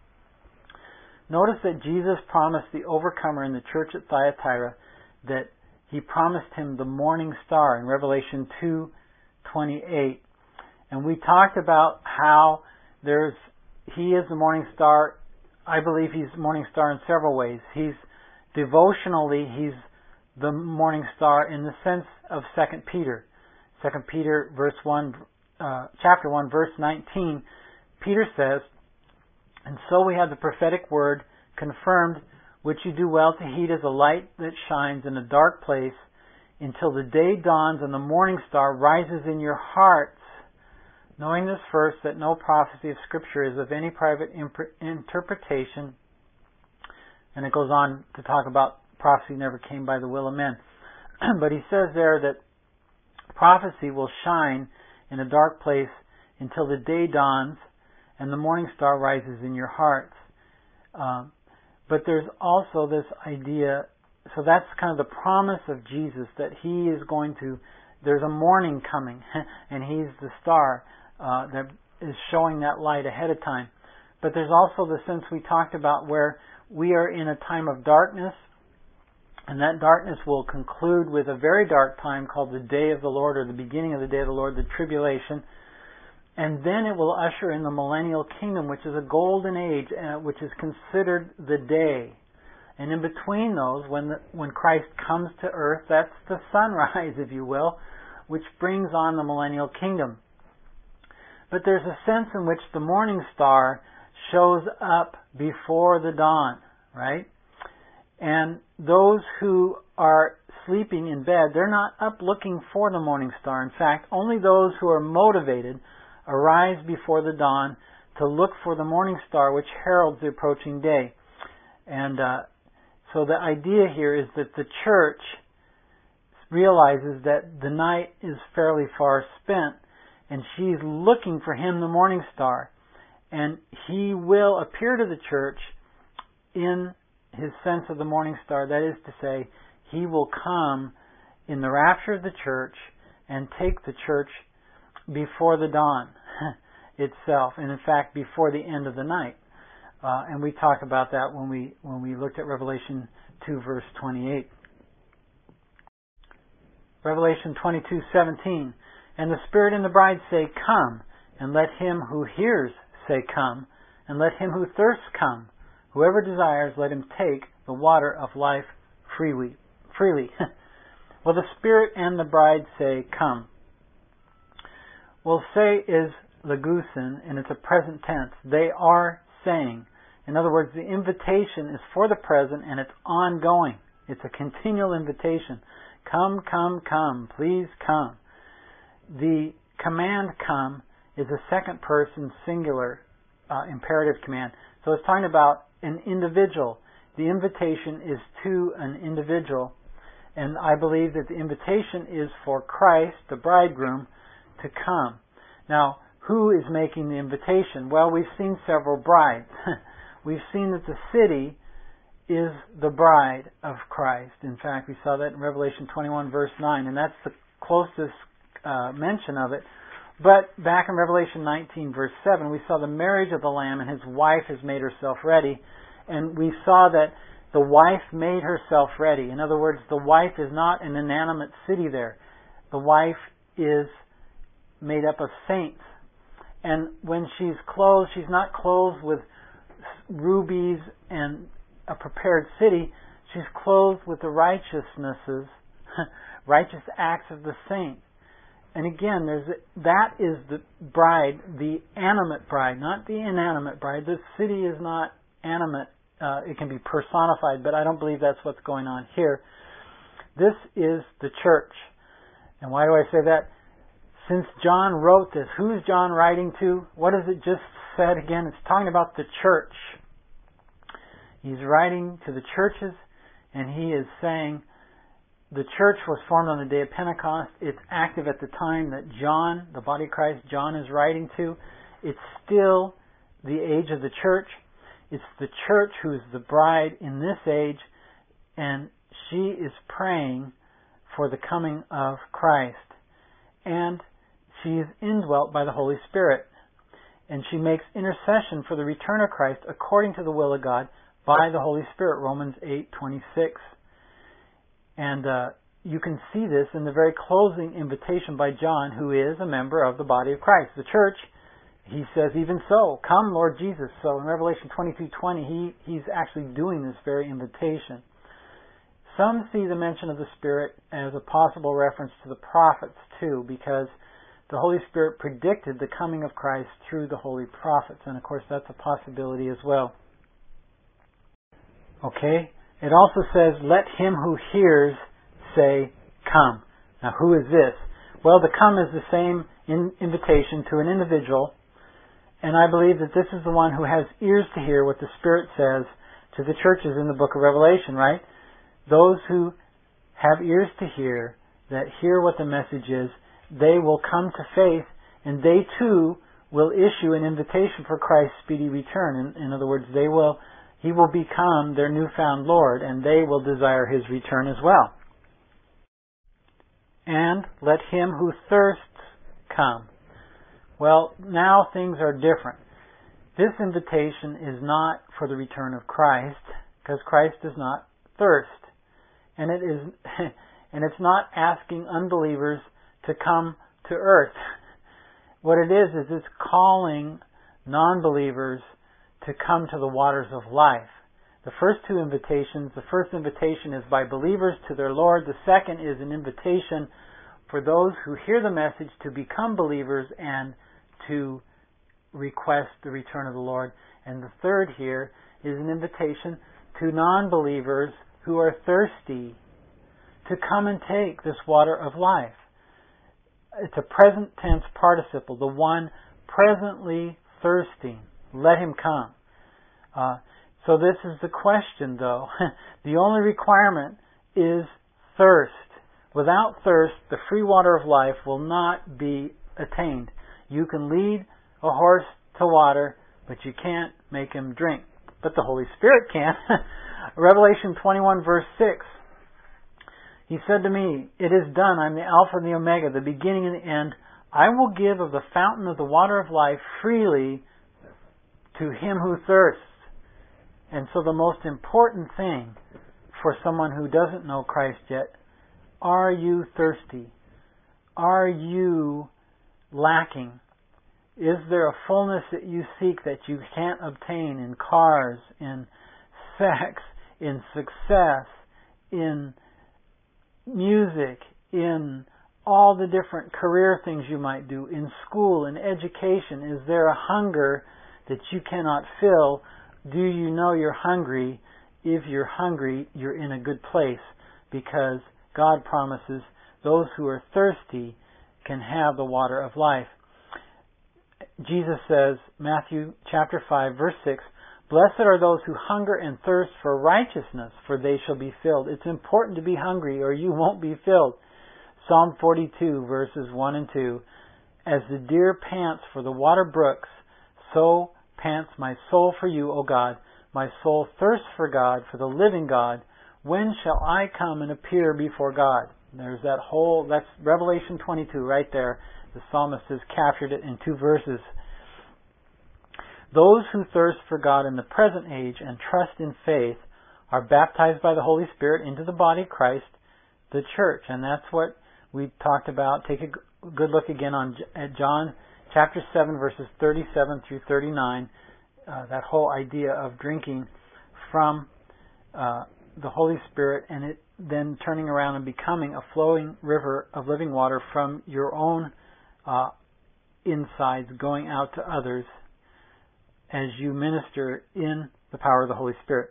Notice that Jesus promised the overcomer in the church at Thyatira that he promised him the morning star in Revelation two twenty-eight. And we talked about how there's he is the morning star. I believe he's the morning star in several ways. He's devotionally, he's the morning star in the sense of Second Peter. Second Peter verse one, uh, chapter one, verse nineteen. Peter says, "And so we have the prophetic word confirmed, which you do well to heed as a light that shines in a dark place, until the day dawns and the morning star rises in your hearts. Knowing this first, that no prophecy of Scripture is of any private imp- interpretation." And it goes on to talk about prophecy never came by the will of men. But he says there that prophecy will shine in a dark place until the day dawns and the morning star rises in your hearts. Um, but there's also this idea, so that's kind of the promise of Jesus, that he is going to, there's a morning coming, and he's the star uh, that is showing that light ahead of time. But there's also the sense we talked about where we are in a time of darkness, and that darkness will conclude with a very dark time called the Day of the Lord, or the beginning of the Day of the Lord, the tribulation. And then it will usher in the millennial kingdom, which is a golden age, uh, which is considered the day. And in between those, when the, when Christ comes to earth, that's the sunrise, if you will, which brings on the millennial kingdom. But there's a sense in which the morning star shows up before the dawn, right? And those who are sleeping in bed, they're not up looking for the morning star. In fact, only those who are motivated arise before the dawn to look for the morning star, which heralds the approaching day. And uh, so the idea here is that the church realizes that the night is fairly far spent, and she's looking for him, the morning star. And he will appear to the church in his sense of the morning star. That is to say, he will come in the rapture of the church and take the church before the dawn itself, and in fact before the end of the night. Uh, and we talked about that when we when we looked at Revelation two verse twenty-eight. Revelation twenty-two seventeen. And the Spirit and the bride say, Come, and let him who hears say, Come, and let him who thirsts come. Whoever desires, let him take the water of life freely. Freely. Well, the Spirit and the bride say, Come. Well, say is legusin, and it's a present tense. They are saying. In other words, the invitation is for the present, and it's ongoing. It's a continual invitation. Come, come, come. Please come. The command come is a second person singular uh, imperative command. So it's talking about an individual. The invitation is to an individual. And I believe that the invitation is for Christ, the bridegroom, to come. Now, who is making the invitation? Well, we've seen several brides. We've seen that the city is the bride of Christ. In fact, we saw that in Revelation twenty-one, verse nine, and that's the closest uh, mention of it. But back in Revelation nineteen, verse seven, we saw the marriage of the Lamb, and his wife has made herself ready. And we saw that the wife made herself ready. In other words, the wife is not an inanimate city there. The wife is made up of saints. And when she's clothed, she's not clothed with rubies and a prepared city. She's clothed with the righteousnesses, righteous acts of the saints. And again, there's a, that is the bride, the animate bride, not the inanimate bride. The city is not animate. Uh, it can be personified, but I don't believe that's what's going on here. This is the church. And why do I say that? Since John wrote this, who's John writing to? What does it just said again? It's talking about the church. He's writing to the churches, and he is saying the church was formed on the day of Pentecost. It's active at the time that John, the body of Christ, John is writing to. It's still the age of the church. It's the church who is the bride in this age, and she is praying for the coming of Christ. And she is indwelt by the Holy Spirit. And she makes intercession for the return of Christ according to the will of God by the Holy Spirit, Romans eight twenty-six. And uh, you can see this in the very closing invitation by John, who is a member of the body of Christ. The church, he says, even so, come Lord Jesus. So in Revelation twenty-two twenty, he, he's actually doing this very invitation. Some see the mention of the Spirit as a possible reference to the prophets too, because the Holy Spirit predicted the coming of Christ through the holy prophets. And of course that's a possibility as well. Okay? It also says, let him who hears say, come. Now who is this? Well, the come is the same in invitation to an individual. And I believe that this is the one who has ears to hear what the Spirit says to the churches in the book of Revelation, right? Those who have ears to hear, that hear what the message is, they will come to faith, and they too will issue an invitation for Christ's speedy return. In, in other words, they will, He will become their newfound Lord, and they will desire His return as well. And let him who thirsts come. Well, now things are different. This invitation is not for the return of Christ, because Christ does not thirst. And it is, and it's not asking unbelievers to come to earth. What it is, is it's calling non-believers to come to the waters of life. The first two invitations, the first invitation is by believers to their Lord. The second is an invitation for those who hear the message to become believers and to request the return of the Lord. And the third here is an invitation to non-believers who are thirsty to come and take this water of life. It's a present tense participle, the one presently thirsting. Let him come. Uh, so this is the question, though. The only requirement is thirst. Without thirst, the free water of life will not be attained. You can lead a horse to water, but you can't make him drink. But the Holy Spirit can. Revelation twenty-one verse six. He said to me, "It is done. I'm the Alpha and the Omega, the beginning and the end. I will give of the fountain of the water of life freely to him who thirsts." And so the most important thing for someone who doesn't know Christ yet, are you thirsty? Are you lacking? Is there a fullness that you seek that you can't obtain in cars, in sex, in success, in music, in all the different career things you might do, in school, in education? Is there a hunger that you cannot fill? Do you know you're hungry? If you're hungry, you're in a good place, because God promises those who are thirsty can have the water of life. Jesus says, Matthew chapter five, verse six, "Blessed are those who hunger and thirst for righteousness, for they shall be filled." It's important to be hungry or you won't be filled. Psalm forty-two, verses one and two, "As the deer pants for the water brooks, so pants my soul for you, O God. My soul thirsts for God, for the living God. When shall I come and appear before God?" There's that whole, that's Revelation twenty-two right there. The psalmist has captured it in two verses. Those who thirst for God in the present age and trust in faith are baptized by the Holy Spirit into the body of Christ, the church. And that's what we talked about. Take a good look again on at John chapter seven, verses thirty-seven through thirty-nine. Uh, that whole idea of drinking from uh, the Holy Spirit and it then turning around and becoming a flowing river of living water from your own uh, insides going out to others as you minister in the power of the Holy Spirit.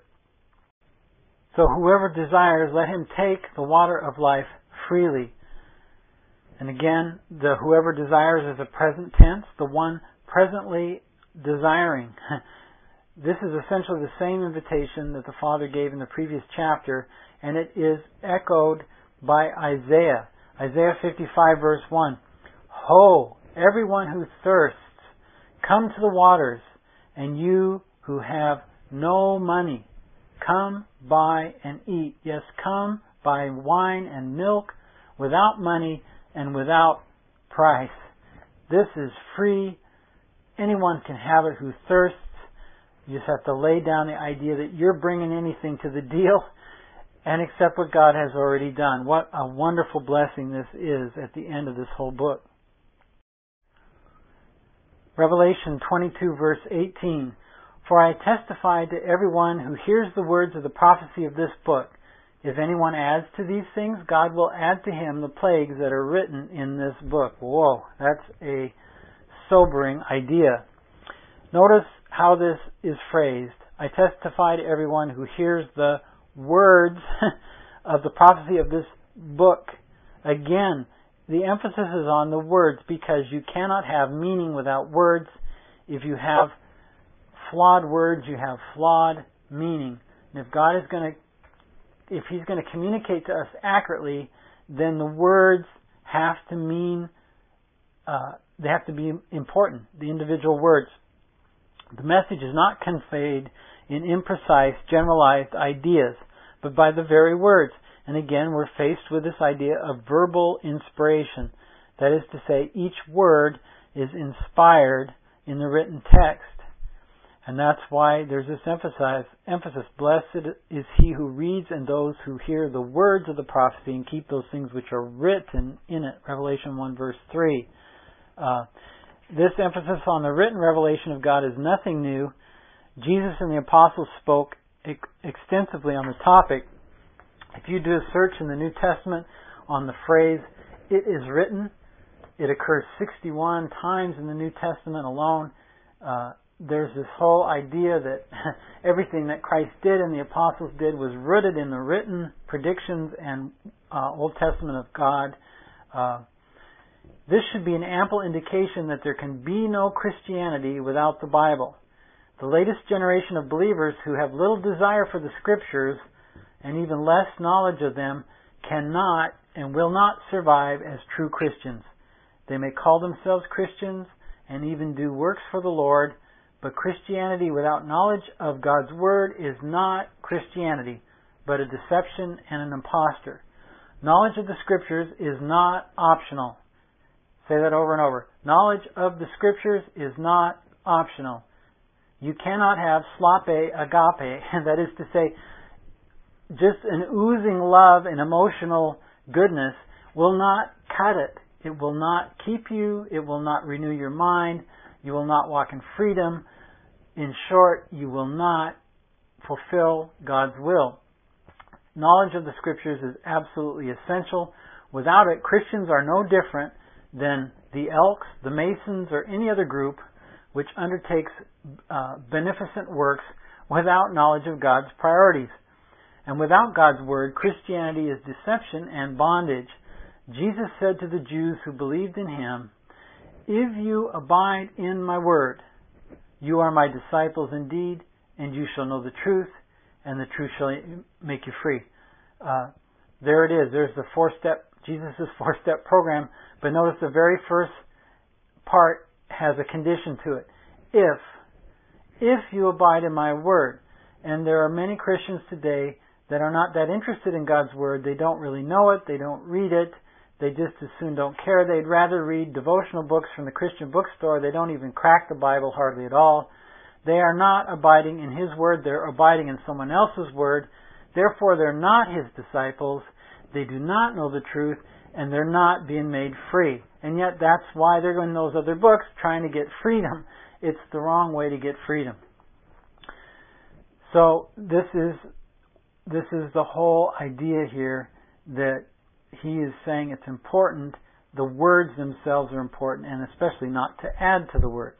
So whoever desires, let him take the water of life freely. And again, the whoever desires is a present tense, the one presently desiring. This is essentially the same invitation that the Father gave in the previous chapter, and it is echoed by Isaiah. Isaiah fifty-five, verse one. "Ho, everyone who thirsts, come to the waters, and you who have no money, come buy and eat. Yes, come buy wine and milk without money and without price." This is free. Anyone can have it who thirsts. You just have to lay down the idea that you're bringing anything to the deal and accept what God has already done. What a wonderful blessing this is at the end of this whole book. Revelation twenty-two, verse eighteen. "For I testify to everyone who hears the words of the prophecy of this book. If anyone adds to these things, God will add to him the plagues that are written in this book." Whoa, that's a sobering idea. Notice how this is phrased. "I testify to everyone who hears the words of the prophecy of this book." Again, the emphasis is on the words, because you cannot have meaning without words. If you have flawed words, you have flawed meaning. And if God is going to, if He's going to communicate to us accurately, then the words have to mean, uh, they have to be important, the individual words. The message is not conveyed in imprecise, generalized ideas, but by the very words. And again, we're faced with this idea of verbal inspiration. That is to say, each word is inspired in the written text. And that's why there's this emphasis, emphasis. Blessed is he who reads and those who hear the words of the prophecy and keep those things which are written in it. Revelation one verse three. Uh, this emphasis on the written revelation of God is nothing new. Jesus and the apostles spoke ex- extensively on the topic. If you do a search in the New Testament on the phrase, "it is written," it occurs sixty-one times in the New Testament alone. Uh, There's this whole idea that everything that Christ did and the apostles did was rooted in the written predictions and uh, Old Testament of God. Uh, this should be an ample indication that there can be no Christianity without the Bible. The latest generation of believers who have little desire for the Scriptures and even less knowledge of them cannot and will not survive as true Christians. They may call themselves Christians and even do works for the Lord, but Christianity without knowledge of God's Word is not Christianity, but a deception and an impostor. Knowledge of the Scriptures is not optional. Say that over and over. Knowledge of the Scriptures is not optional. You cannot have slope agape, and that is to say, just an oozing love and emotional goodness will not cut it. It will not keep you. It will not renew your mind. You will not walk in freedom. In short, you will not fulfill God's will. Knowledge of the Scriptures is absolutely essential. Without it, Christians are no different than the Elks, the Masons, or any other group which undertakes uh, beneficent works without knowledge of God's priorities. And without God's Word, Christianity is deception and bondage. Jesus said to the Jews who believed in Him, "If you abide in my Word, you are my disciples indeed, and you shall know the truth, and the truth shall make you free." Uh, there it is. There's the four-step, Jesus' four-step program. But notice the very first part has a condition to it. If. If you abide in my Word. And there are many Christians today that are not that interested in God's Word. They don't really know it. They don't read it. They just as soon don't care. They'd rather read devotional books from the Christian bookstore. They don't even crack the Bible hardly at all. They are not abiding in His Word. They're abiding in someone else's Word. Therefore, they're not His disciples. They do not know the truth, and they're not being made free. And yet that's why they're going to those other books trying to get freedom. It's the wrong way to get freedom. So this is this is the whole idea here, that he is saying it's important. The words themselves are important, and especially not to add to the words.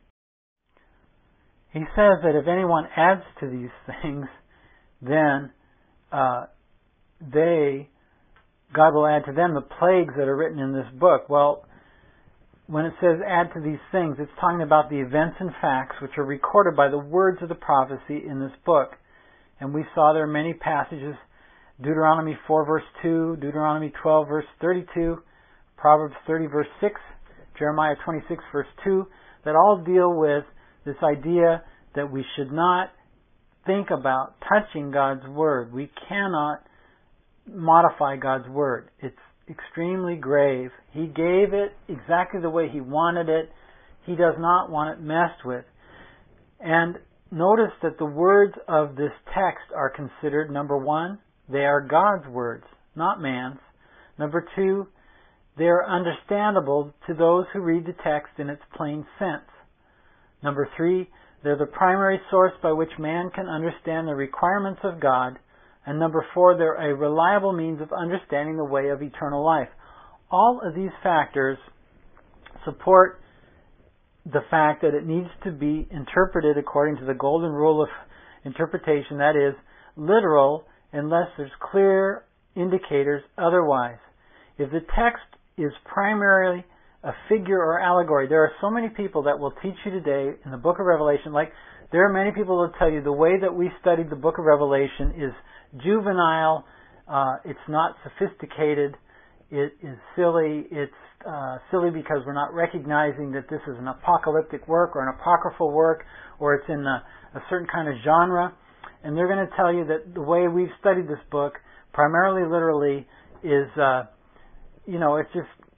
He says that if anyone adds to these things, then uh, they, God will add to them the plagues that are written in this book. Well, when it says add to these things, it's talking about the events and facts which are recorded by the words of the prophecy in this book. And we saw there are many passages, Deuteronomy four verse two, Deuteronomy twelve verse thirty-two, Proverbs thirty verse six, Jeremiah twenty-six verse two, that all deal with this idea that we should not think about touching God's Word. We cannot modify God's Word. It's extremely grave. He gave it exactly the way He wanted it. He does not want it messed with. And notice that the words of this text are considered, number one, they are God's words, not man's. Number two, they are understandable to those who read the text in its plain sense. Number three, they're the primary source by which man can understand the requirements of God. And number four, they're a reliable means of understanding the way of eternal life. All of these factors support the fact that it needs to be interpreted according to the golden rule of interpretation, that is, literal, unless there's clear indicators otherwise. If the text is primarily a figure or allegory, there are so many people that will teach you today in the book of Revelation, like there are many people who will tell you the way that we studied the book of Revelation is juvenile, uh, it's not sophisticated, it is silly, it's uh, silly because we're not recognizing that this is an apocalyptic work or an apocryphal work, or it's in a, a certain kind of genre. And they're going to tell you that the way we've studied this book, primarily literally, is, uh, you know, it's just,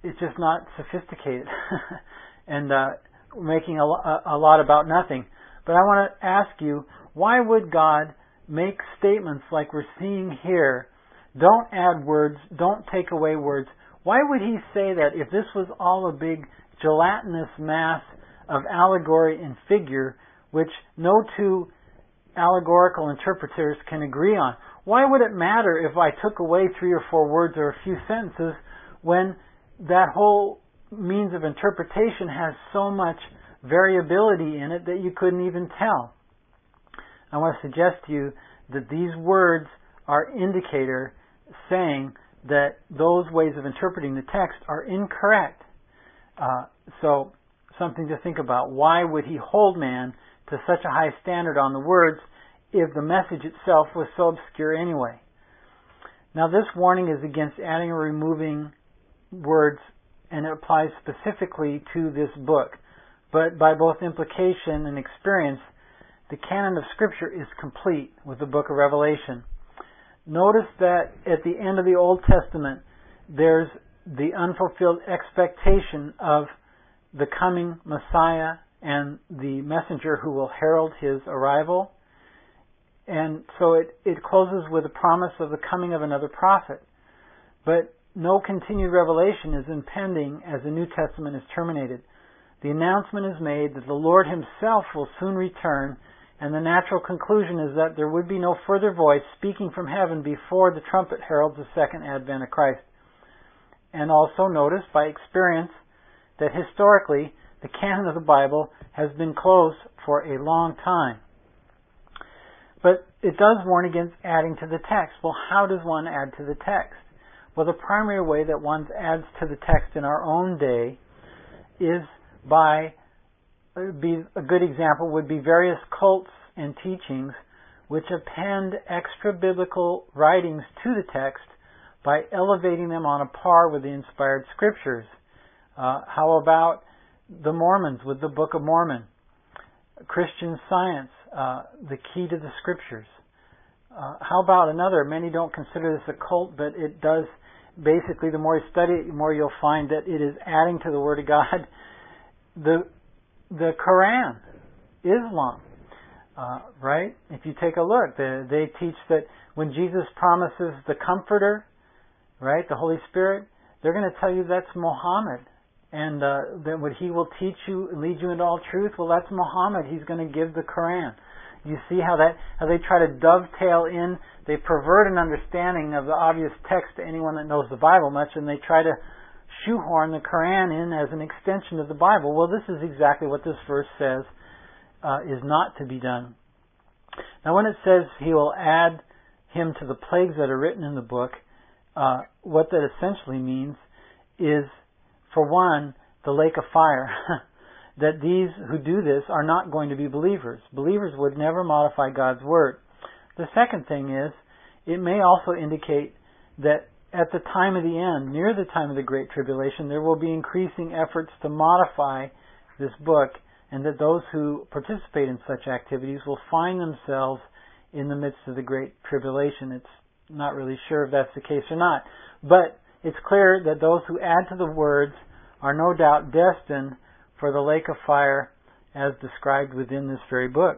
it's just not sophisticated and uh, making a, a lot about nothing. But I want to ask you, why would God make statements like we're seeing here? Don't add words, don't take away words. Why would He say that if this was all a big gelatinous mass of allegory and figure, which no two allegorical interpreters can agree on? Why would it matter if I took away three or four words or a few sentences when that whole means of interpretation has so much variability in it that you couldn't even tell? I want to suggest to you that these words are indicator saying that those ways of interpreting the text are incorrect. Uh, so, something to think about. Why would He hold man to such a high standard on the words if the message itself was so obscure anyway? Now, this warning is against adding or removing words, and it applies specifically to this book. But by both implication and experience, the canon of Scripture is complete with the book of Revelation. Notice that at the end of the Old Testament, there's the unfulfilled expectation of the coming Messiah and the messenger who will herald His arrival. And so it, it closes with a promise of the coming of another prophet. But no continued revelation is impending as the New Testament is terminated. The announcement is made that the Lord Himself will soon return, and the natural conclusion is that there would be no further voice speaking from heaven before the trumpet heralds the second advent of Christ. And also notice by experience that historically the canon of the Bible has been closed for a long time. But it does warn against adding to the text. Well, how does one add to the text? Well, the primary way that one adds to the text in our own day is by, be a good example would be various cults and teachings which append extra biblical writings to the text by elevating them on a par with the inspired Scriptures. Uh, how about the Mormons with the Book of Mormon? Christian Science, uh, the key to the Scriptures. Uh, how about another? Many don't consider this a cult, but it does. Basically, the more you study it, the more you'll find that it is adding to the Word of God. The the Quran, Islam, uh, right? If you take a look, they, they teach that when Jesus promises the Comforter, right, the Holy Spirit, they're going to tell you that's Muhammad. And uh, that what He will teach you and lead you into all truth, well, that's Muhammad. He's going to give the Quran. You see how that how they try to dovetail in, they pervert an understanding of the obvious text to anyone that knows the Bible much, and they try to shoehorn the Quran in as an extension of the Bible. Well, this is exactly what this verse says uh, is not to be done. Now, when it says He will add Him to the plagues that are written in the book, uh, what that essentially means is, for one, the lake of fire. That these who do this are not going to be believers. Believers would never modify God's Word. The second thing is, it may also indicate that at the time of the end, near the time of the Great Tribulation, there will be increasing efforts to modify this book, and that those who participate in such activities will find themselves in the midst of the Great Tribulation. It's not really sure if that's the case or not. But it's clear that those who add to the words are no doubt destined for the lake of fire as described within this very book.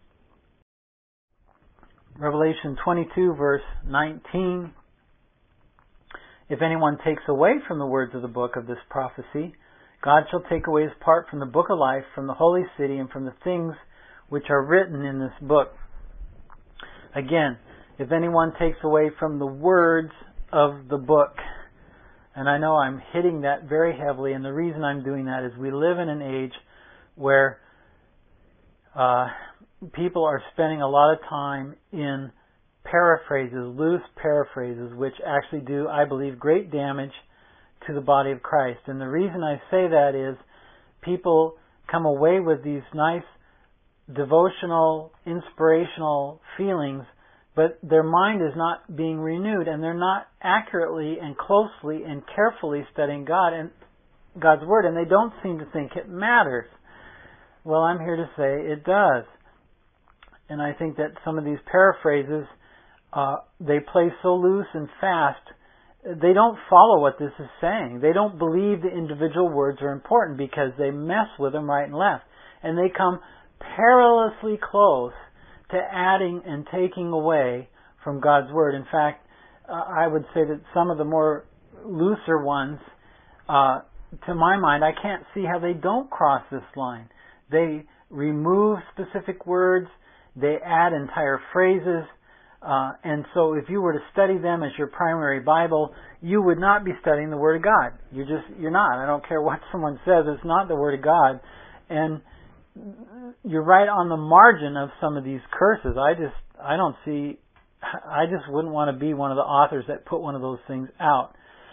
Revelation twenty-two, verse nineteen. If anyone takes away from the words of the book of this prophecy, God shall take away his part from the book of life, from the holy city, and from the things which are written in this book. Again, if anyone takes away from the words of the book, and I know I'm hitting that very heavily, and the reason I'm doing that is we live in an age where uh, people are spending a lot of time in paraphrases, loose paraphrases, which actually do, I believe, great damage to the body of Christ. And the reason I say that is people come away with these nice devotional, inspirational feelings, but their mind is not being renewed, and they're not accurately and closely and carefully studying God and God's Word, and they don't seem to think it matters. Well, I'm here to say it does. And I think that some of these paraphrases, uh, they play so loose and fast they don't follow what this is saying. They don't believe the individual words are important because they mess with them right and left. And they come perilously close to adding and taking away from God's Word. In fact, uh, I would say that some of the more looser ones, uh, to my mind, I can't see how they don't cross this line. They remove specific words, they add entire phrases, uh, and so if you were to study them as your primary Bible, you would not be studying the Word of God. You're just, you're not. I don't care what someone says, it's not the Word of God. And you're right on the margin of some of these curses. I just, I don't see, I just wouldn't want to be one of the authors that put one of those things out.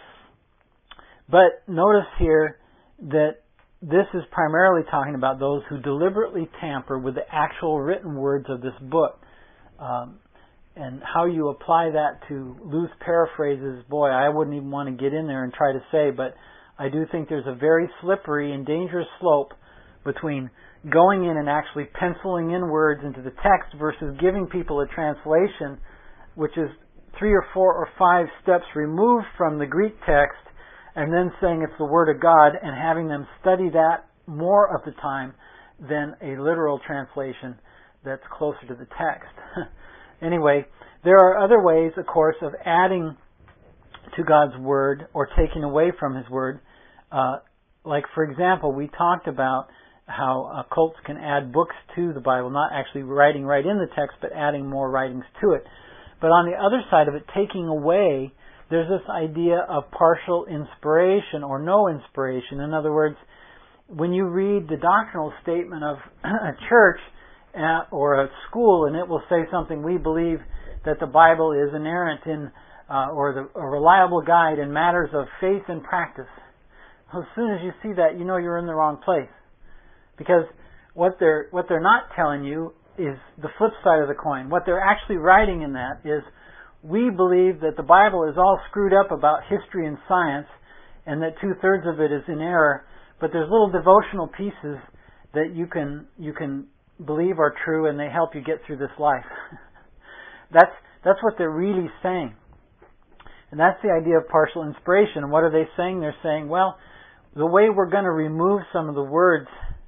But notice here that this is primarily talking about those who deliberately tamper with the actual written words of this book. Um, and how you apply that to loose paraphrases, boy, I wouldn't even want to get in there and try to say, but I do think there's a very slippery and dangerous slope between going in and actually penciling in words into the text versus giving people a translation which is three or four or five steps removed from the Greek text, and then saying it's the Word of God and having them study that more of the time than a literal translation that's closer to the text. Anyway, there are other ways, of course, of adding to God's Word or taking away from His Word. Uh, like, for example, we talked about how uh, cults can add books to the Bible, not actually writing right in the text, but adding more writings to it. But on the other side of it, taking away, there's this idea of partial inspiration or no inspiration. In other words, when you read the doctrinal statement of a church uh, or a school, and it will say something, we believe that the Bible is inerrant in, uh, or the, a reliable guide in matters of faith and practice. As soon as you see that, you know you're in the wrong place. Because what they're, what they're not telling you is the flip side of the coin. What they're actually writing in that is, we believe that the Bible is all screwed up about history and science, and that two-thirds of it is in error, but there's little devotional pieces that you can you can believe are true, and they help you get through this life. that's that's what they're really saying. And that's the idea of partial inspiration. And what are they saying? They're saying, well, the way we're going to remove some of the words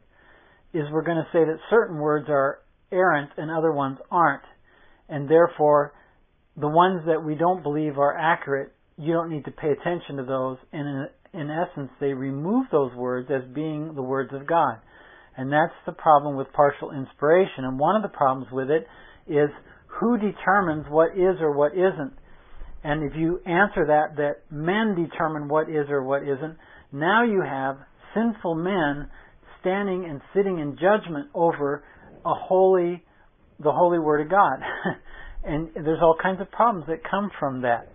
is we're going to say that certain words are errant and other ones aren't. And therefore, the ones that we don't believe are accurate, you don't need to pay attention to those. And in, in essence, they remove those words as being the words of God. And that's the problem with partial inspiration. And one of the problems with it is who determines what is or what isn't. And if you answer that, that men determine what is or what isn't, now you have sinful men standing and sitting in judgment over a holy, the holy Word of God. And there's all kinds of problems that come from that.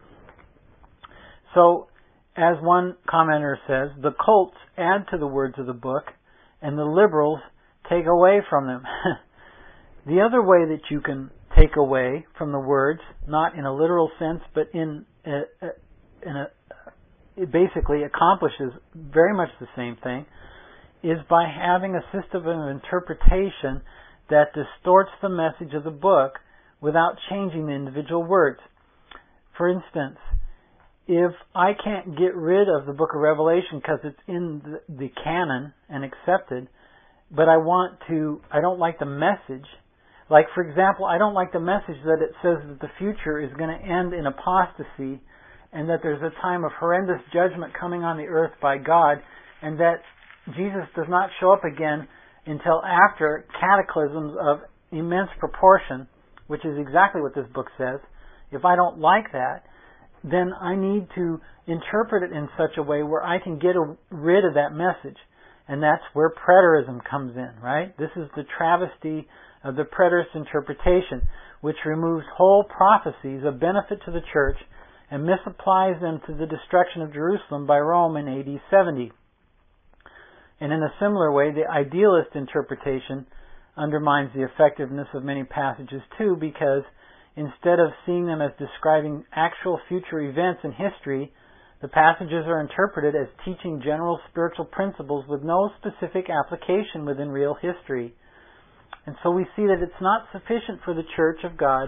So, as one commenter says, the cults add to the words of the book, and the liberals take away from them. The other way that you can take away from the words, not in a literal sense, but in a, in a, it basically accomplishes very much the same thing, is by having a system of interpretation that distorts the message of the book without changing the individual words. For instance, if I can't get rid of the book of Revelation because it's in the, the canon and accepted, but I want to, I don't like the message. Like, for example, I don't like the message that it says that the future is going to end in apostasy and that there's a time of horrendous judgment coming on the earth by God, and that Jesus does not show up again until after cataclysms of immense proportion, which is exactly what this book says. If I don't like that, then I need to interpret it in such a way where I can get a, rid of that message. And that's where preterism comes in, right? This is the travesty of the preterist interpretation, which removes whole prophecies of benefit to the church and misapplies them to the destruction of Jerusalem by Rome in A D seventy. And in a similar way, the idealist interpretation undermines the effectiveness of many passages too, because instead of seeing them as describing actual future events in history, the passages are interpreted as teaching general spiritual principles with no specific application within real history. And so we see that it's not sufficient for the Church of God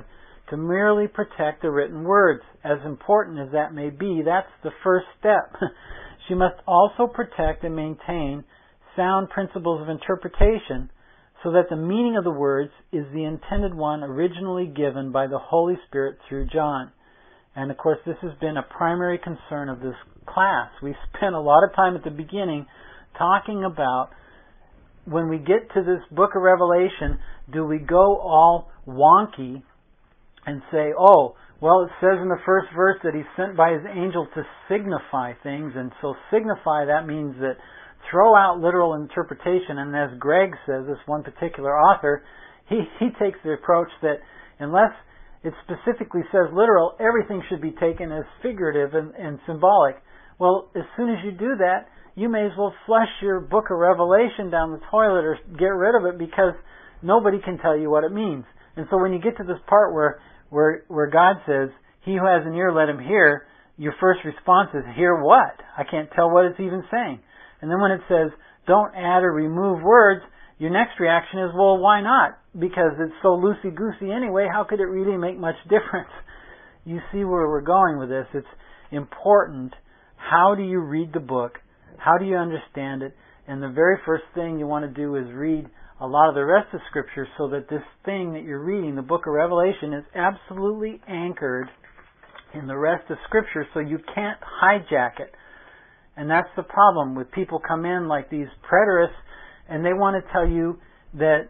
to merely protect the written words. As important as that may be, that's the first step. She must also protect and maintain sound principles of interpretation so that the meaning of the words is the intended one originally given by the Holy Spirit through John. And of course, this has been a primary concern of this class. We spent a lot of time at the beginning talking about when we get to this book of Revelation, do we go all wonky and say, oh, well, it says in the first verse that he's sent by his angel to signify things, and so signify, that means that throw out literal interpretation. And as Greg says, this one particular author, he, he takes the approach that unless it specifically says literal, everything should be taken as figurative and, and symbolic. Well, as soon as you do that, you may as well flush your book of Revelation down the toilet or get rid of it, because nobody can tell you what it means. And so when you get to this part where where where God says, he who has an ear, let him hear, your first response is, hear what? I can't tell what it's even saying. And then when it says, don't add or remove words, your next reaction is, well, why not? Because it's so loosey-goosey anyway, how could it really make much difference? You see where we're going with this. It's important. How do you read the book? How do you understand it? And the very first thing you want to do is read a lot of the rest of Scripture so that this thing that you're reading, the book of Revelation, is absolutely anchored in the rest of Scripture, so you can't hijack it. And that's the problem with people come in like these preterists, and they want to tell you that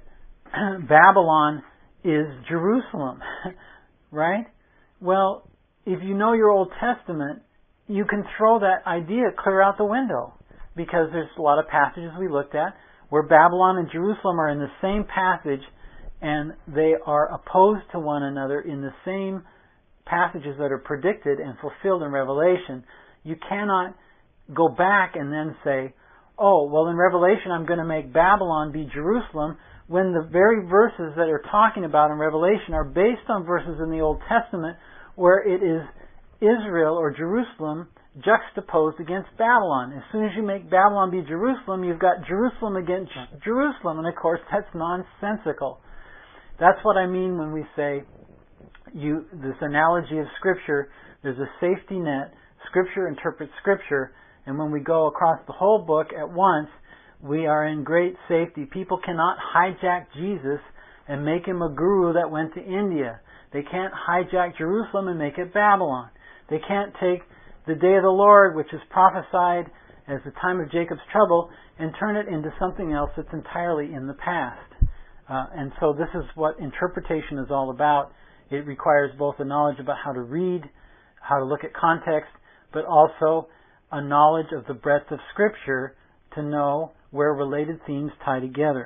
Babylon is Jerusalem, right? Well, if you know your Old Testament, you can throw that idea clear out the window, because there's a lot of passages we looked at where Babylon and Jerusalem are in the same passage, and they are opposed to one another in the same passages that are predicted and fulfilled in Revelation. You cannot go back and then say, oh, well, in Revelation I'm going to make Babylon be Jerusalem, when the very verses that are talking about in Revelation are based on verses in the Old Testament where it is Israel or Jerusalem juxtaposed against Babylon. As soon as you make Babylon be Jerusalem, you've got Jerusalem against Jerusalem, and of course that's nonsensical. That's what I mean when we say you this analogy of Scripture. There's a safety net. Scripture interprets Scripture, and when we go across the whole book at once, we are in great safety. People cannot hijack Jesus and make him a guru that went to India. They can't hijack Jerusalem and make it Babylon. They can't take the day of the Lord, which is prophesied as the time of Jacob's trouble, and turn it into something else that's entirely in the past. Uh, and so this is what interpretation is all about. It requires both a knowledge about how to read, how to look at context, but also a knowledge of the breadth of Scripture to know where related themes tie together.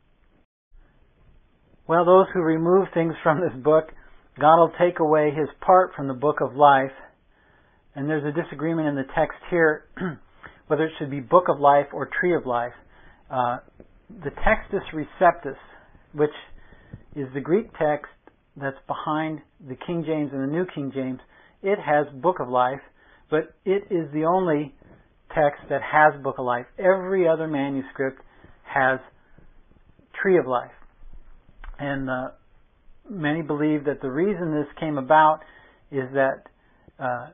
Well, those who remove things from this book, God will take away his part from the book of life. And there's a disagreement in the text here whether it should be book of life or tree of life. Uh, the Textus Receptus, which is the Greek text that's behind the King James and the New King James, it has book of life, but it is the only text that has book of life. Every other manuscript has tree of life. And uh, many believe that the reason this came about is that uh,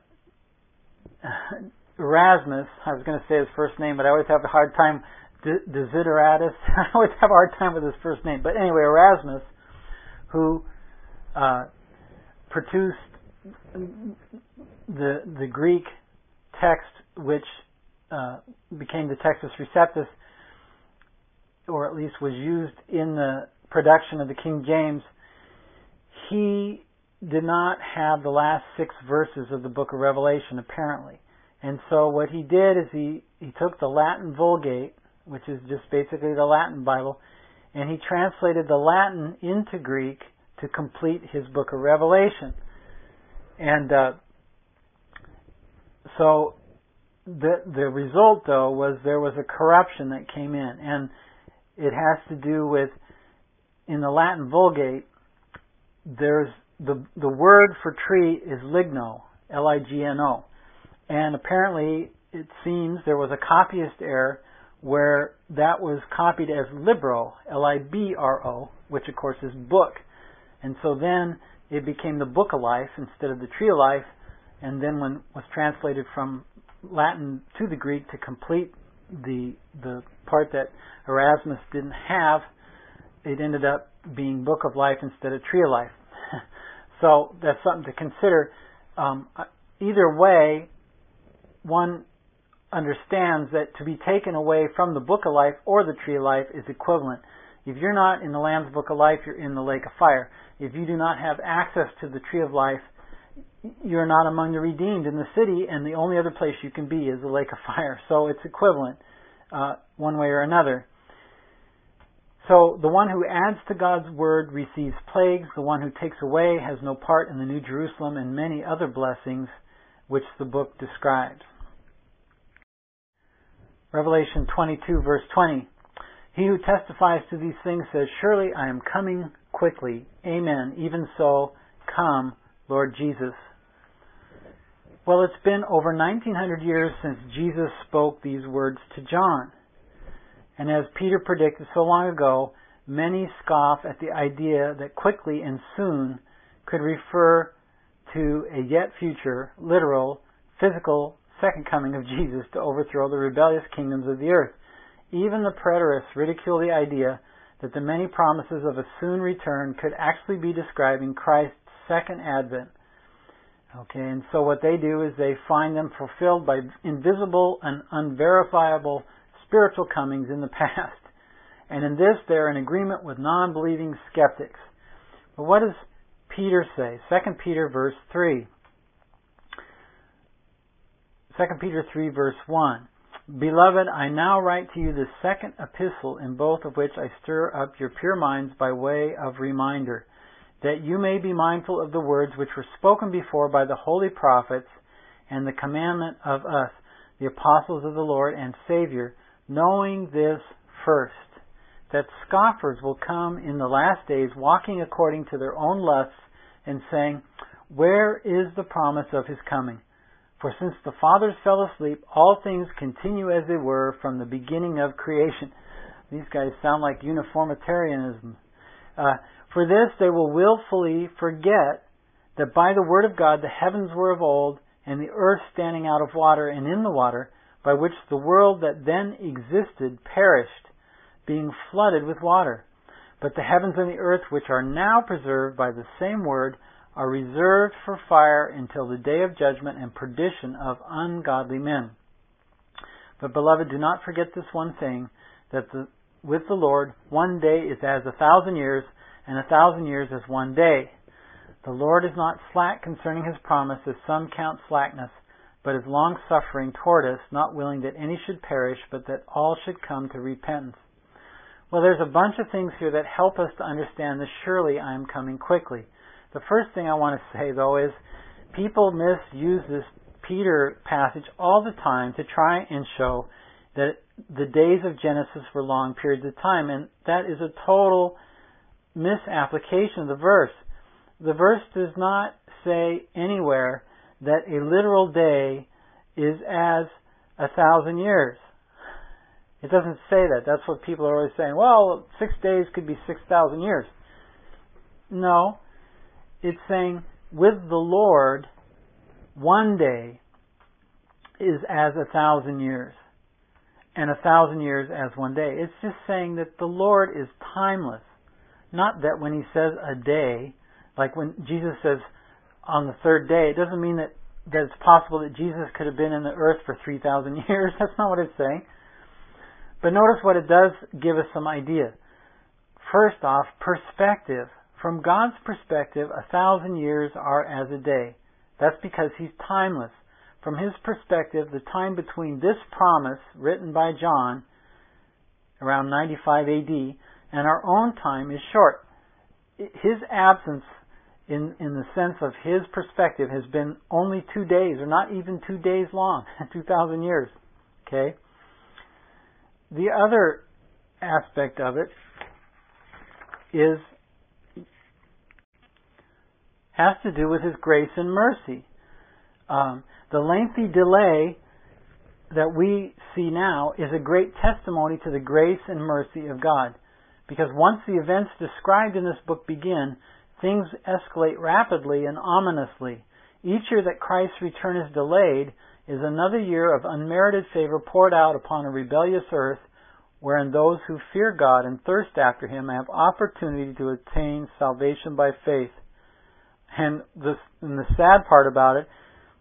Erasmus, I was going to say his first name, but I always have a hard time, Desideratus, I always have a hard time with his first name. But anyway, Erasmus, who uh, produced the the Greek text, which uh, became the Textus Receptus, or at least was used in the production of the King James, he did not have the last six verses of the book of Revelation, apparently. And so what he did is he, he took the Latin Vulgate, which is just basically the Latin Bible, and he translated the Latin into Greek to complete his book of Revelation. And uh, so the the result, though, was there was a corruption that came in. And it has to do with, in the Latin Vulgate, there's the the word for tree is ligno, L I G N O. And apparently, it seems there was a copyist error where that was copied as libro, L I B R O, which of course is book. And so then it became the Book of Life instead of the Tree of Life, and then when it was translated from Latin to the Greek to complete the the part that Erasmus didn't have, it ended up being Book of Life instead of Tree of Life. So that's something to consider. Um, either way, one understands that to be taken away from the Book of Life or the Tree of Life is equivalent. If you're not in the Lamb's Book of Life, you're in the lake of fire. If you do not have access to the Tree of Life, you're not among the redeemed in the city, and the only other place you can be is the lake of fire. So it's equivalent, uh, one way or another. So the one who adds to God's word receives plagues. The one who takes away has no part in the New Jerusalem and many other blessings which the book describes. Revelation twenty-two, verse twenty. He who testifies to these things says, surely I am coming quickly. Amen. Even so, come, Lord Jesus. Well, it's been over nineteen hundred years since Jesus spoke these words to John. And as Peter predicted so long ago, many scoff at the idea that quickly and soon could refer to a yet future, literal, physical second coming of Jesus to overthrow the rebellious kingdoms of the earth. Even the preterists ridicule the idea that the many promises of a soon return could actually be describing Christ's second advent. Okay, and so what they do is they find them fulfilled by invisible and unverifiable spiritual comings in the past. And in this, they're in agreement with non-believing skeptics. But what does Peter say? Second Peter verse three. Second Peter three verse one. Beloved, I now write to you the second epistle, in both of which I stir up your pure minds by way of reminder, that you may be mindful of the words which were spoken before by the holy prophets, and the commandment of us, the apostles of the Lord and Savior, knowing this first, that scoffers will come in the last days, walking according to their own lusts, and saying, where is the promise of his coming? For since the fathers fell asleep, all things continue as they were from the beginning of creation. These guys sound like uniformitarianism. Uh, for this they will willfully forget that by the word of God the heavens were of old, and the earth standing out of water and in the water, by which the world that then existed perished, being flooded with water. But the heavens and the earth, which are now preserved by the same word, are reserved for fire until the day of judgment and perdition of ungodly men. But beloved, do not forget this one thing, that the, with the Lord one day is as a thousand years, and a thousand years as one day. The Lord is not slack concerning his promise, as some count slackness, but is long-suffering toward us, not willing that any should perish, but that all should come to repentance. Well, there's a bunch of things here that help us to understand this, surely I am coming quickly. The first thing I want to say, though, is people misuse this Peter passage all the time to try and show that the days of Genesis were long periods of time, and that is a total misapplication of the verse. The verse does not say anywhere that a literal day is as a thousand years. It doesn't say that. That's what people are always saying. Well, six days could be six thousand years. No. It's saying, with the Lord, one day is as a thousand years, and a thousand years as one day. It's just saying that the Lord is timeless. Not that when he says a day, like when Jesus says on the third day, it doesn't mean that, that it's possible that Jesus could have been in the earth for three thousand years. That's not what it's saying. But notice what it does give us some idea. First off, perspective. From God's perspective, a thousand years are as a day. That's because he's timeless. From his perspective, the time between this promise written by John around ninety-five A D and our own time is short. His absence, in, in the sense of his perspective, has been only two days, or not even two days long, two thousand years. Okay? The other aspect of it is has to do with his grace and mercy. Um, the lengthy delay that we see now is a great testimony to the grace and mercy of God. Because once the events described in this book begin, things escalate rapidly and ominously. Each year that Christ's return is delayed is another year of unmerited favor poured out upon a rebellious earth, wherein those who fear God and thirst after Him have opportunity to attain salvation by faith. And the, and the sad part about it,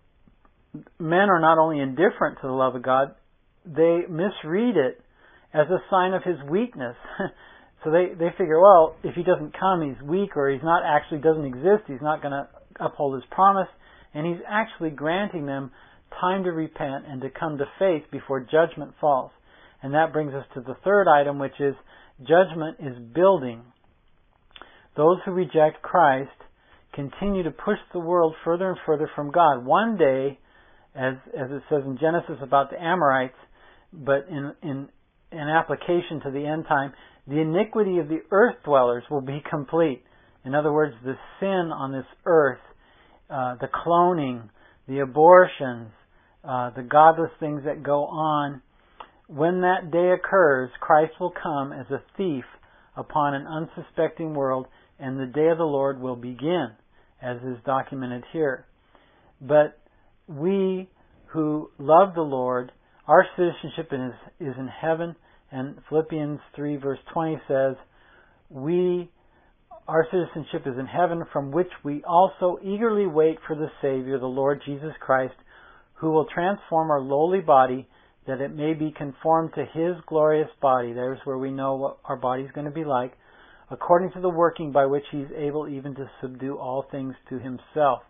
men are not only indifferent to the love of God, they misread it as a sign of His weakness. So they, they figure, well, if He doesn't come, He's weak, or He's not actually doesn't exist, He's not going to uphold His promise, and He's actually granting them time to repent and to come to faith before judgment falls. And that brings us to the third item, which is judgment is building. Those who reject Christ continue to push the world further and further from God. One day, as as it says in Genesis about the Amorites, but in in in application to the end time, the iniquity of the earth dwellers will be complete. In other words, the sin on this earth, uh, the cloning, the abortions, uh, the godless things that go on, when that day occurs, Christ will come as a thief upon an unsuspecting world, and the day of the Lord will begin, as is documented here. But we who love the Lord, our citizenship is, is in heaven, and Philippians three verse twenty says, we, our citizenship is in heaven, from which we also eagerly wait for the Savior, the Lord Jesus Christ, who will transform our lowly body, that it may be conformed to His glorious body. There's where we know what our body's going to be like, according to the working by which He's able even to subdue all things to Himself.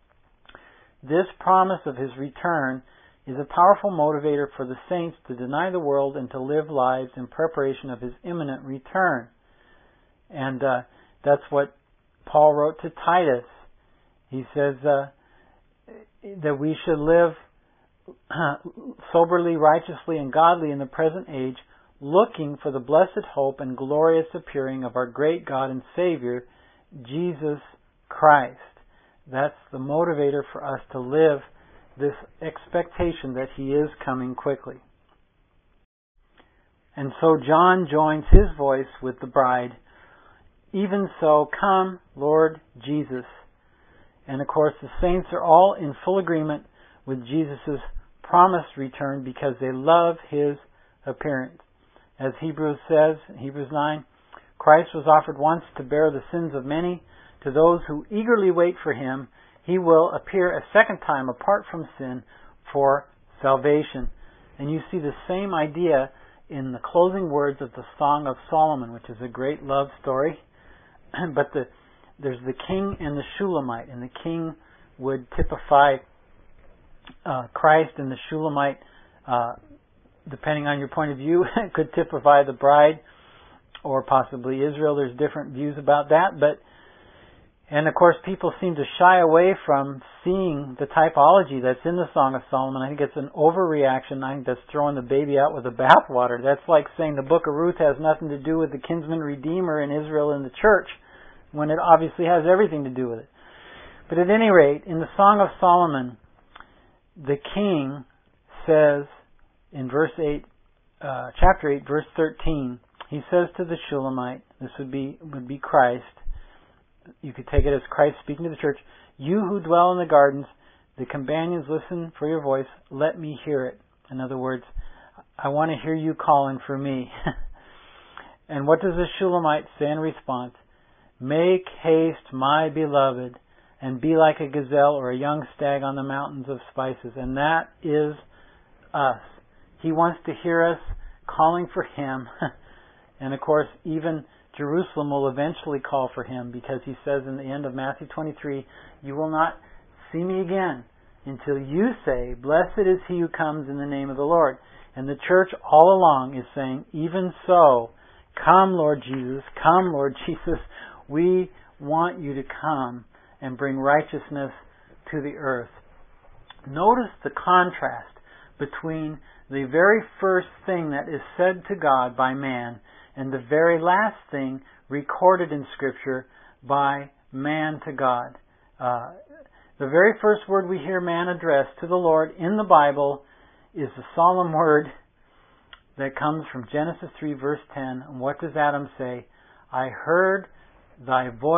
This promise of His return is a powerful motivator for the saints to deny the world and to live lives in preparation of His imminent return. And uh, that's what Paul wrote to Titus. He says uh, that we should live soberly, righteously, and godly in the present age, looking for the blessed hope and glorious appearing of our great God and Savior, Jesus Christ. That's the motivator for us to live this expectation that He is coming quickly. And so John joins his voice with the bride. Even so, come, Lord Jesus. And of course, the saints are all in full agreement with Jesus' promised return because they love His appearance. As Hebrews says, Hebrews nine, Christ was offered once to bear the sins of many. To those who eagerly wait for Him, He will appear a second time apart from sin for salvation. And you see the same idea in the closing words of the Song of Solomon, which is a great love story. But the, there's the king and the Shulamite, and the king would typify uh, Christ, and the Shulamite, uh, depending on your point of view, could typify the bride, or possibly Israel. There's different views about that, but and of course people seem to shy away from seeing the typology that's in the Song of Solomon. I think it's an overreaction. I think that's throwing the baby out with the bathwater. That's like saying the book of Ruth has nothing to do with the kinsman redeemer in Israel and the church, when it obviously has everything to do with it. But at any rate, in the Song of Solomon, the king says in verse eight, uh, chapter eight, verse thirteen, he says to the Shulamite, this would be would be Christ. You could take it as Christ speaking to the church. You who dwell in the gardens, the companions listen for your voice. Let me hear it. In other words, I want to hear you calling for me. And what does the Shulamite say in response? Make haste, my beloved, and be like a gazelle or a young stag on the mountains of spices. And that is us. He wants to hear us calling for Him. And of course, even Jerusalem will eventually call for Him, because He says in the end of Matthew twenty-three, you will not see me again until you say, blessed is he who comes in the name of the Lord. And the church all along is saying, even so, come Lord Jesus, come Lord Jesus, we want you to come and bring righteousness to the earth. Notice the contrast between the very first thing that is said to God by man and the very last thing recorded in Scripture by man to God. Uh, the very first word we hear man address to the Lord in the Bible is the solemn word that comes from Genesis three verse ten. And what does Adam say? I heard thy voice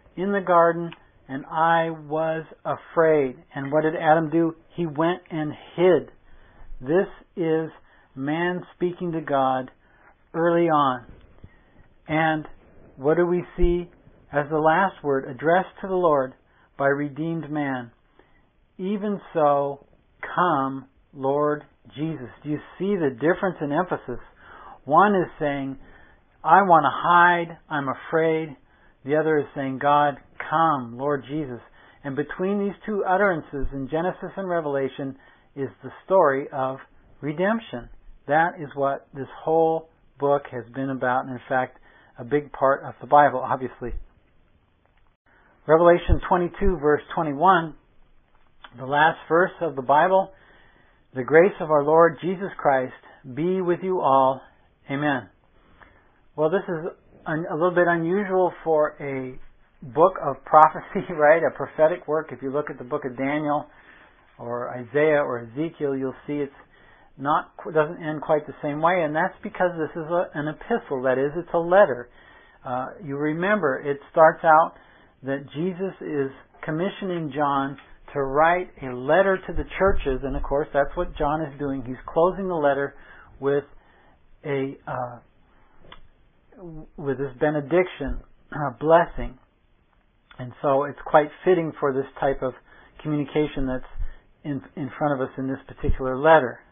in the garden, and I was afraid. And what did Adam do? He went and hid. This is man speaking to God early on. And what do we see as the last word addressed to the Lord by redeemed man? Even so, come, Lord Jesus. Do you see the difference in emphasis? One is saying, I want to hide, I'm afraid. The other is saying, God, come, Lord Jesus. And between these two utterances in Genesis and Revelation is the story of redemption. That is what this whole book has been about, and in fact, a big part of the Bible, obviously. Revelation twenty-two, verse twenty-one, the last verse of the Bible, the grace of our Lord Jesus Christ be with you all. Amen. Well, this is a little bit unusual for a book of prophecy, right? A prophetic work. If you look at the book of Daniel or Isaiah or Ezekiel, you'll see it's not doesn't end quite the same way, and that's because this is a, an epistle. That is, it's a letter. Uh, you remember, it starts out that Jesus is commissioning John to write a letter to the churches, and of course that's what John is doing. He's closing the letter with a uh, with this benediction, a blessing, and so it's quite fitting for this type of communication that's in in front of us in this particular letter.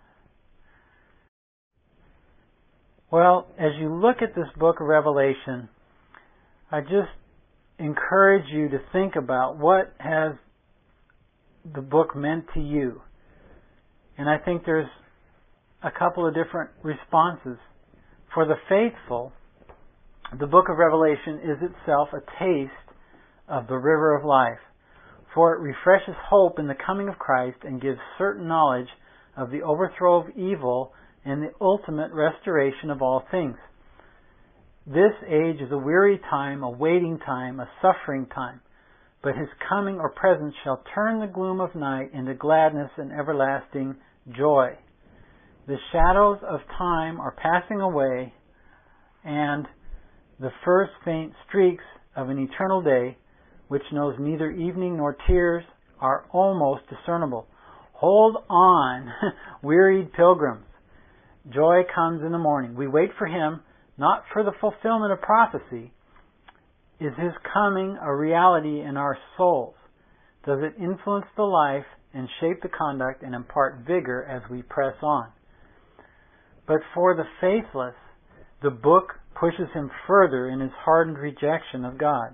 Well, as you look at this book of Revelation, I just encourage you to think about what has the book meant to you. And I think there's a couple of different responses. For the faithful, the book of Revelation is itself a taste of the river of life, for it refreshes hope in the coming of Christ and gives certain knowledge of the overthrow of evil and the ultimate restoration of all things. This age is a weary time, a waiting time, a suffering time, but His coming or presence shall turn the gloom of night into gladness and everlasting joy. The shadows of time are passing away, and the first faint streaks of an eternal day, which knows neither evening nor tears, are almost discernible. Hold on, wearied pilgrims. Joy comes in the morning. We wait for Him, not for the fulfillment of prophecy. Is His coming a reality in our souls? Does it influence the life and shape the conduct and impart vigor as we press on? But for the faithless, the book pushes him further in his hardened rejection of God.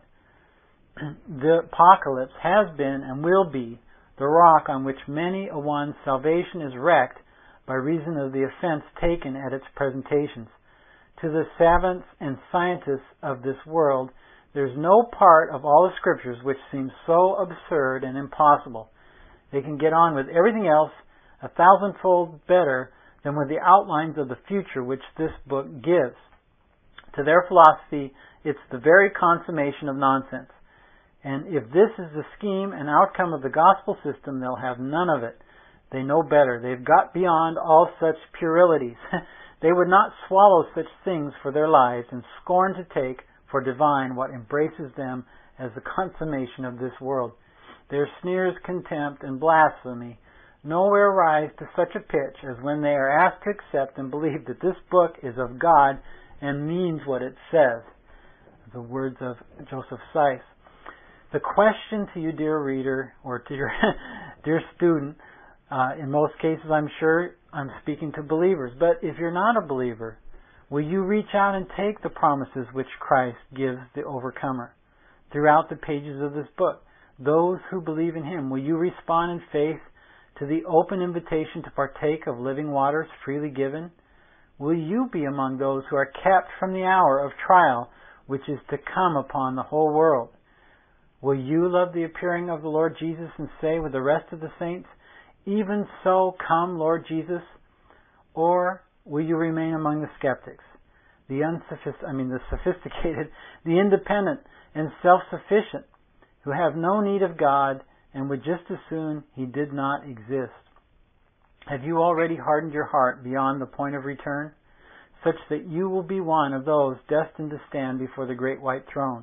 The apocalypse has been and will be the rock on which many a one's salvation is wrecked by reason of the offense taken at its presentations. To the savants and scientists of this world, there's no part of all the Scriptures which seems so absurd and impossible. They can get on with everything else a thousandfold better than with the outlines of the future which this book gives. To their philosophy, it's the very consummation of nonsense. And if this is the scheme and outcome of the gospel system, they'll have none of it. They know better. They've got beyond all such puerilities. They would not swallow such things for their lives and scorn to take for divine what embraces them as the consummation of this world. Their sneers, contempt, and blasphemy nowhere rise to such a pitch as when they are asked to accept and believe that this book is of God and means what it says. The words of Joseph Seiss. The question to you, dear reader, or to your dear student, uh, in most cases I'm sure I'm speaking to believers, but if you're not a believer, will you reach out and take the promises which Christ gives the overcomer throughout the pages of this book? Those who believe in Him, will you respond in faith to the open invitation to partake of living waters freely given? Will you be among those who are kept from the hour of trial which is to come upon the whole world? Will you love the appearing of the Lord Jesus and say with the rest of the saints, "Even so, come, Lord Jesus"? Or will you remain among the skeptics, the unsophist- I mean the sophisticated, the independent and self-sufficient, who have no need of God and would just as soon He did not exist? Have you already hardened your heart beyond the point of return, such that you will be one of those destined to stand before the great white throne,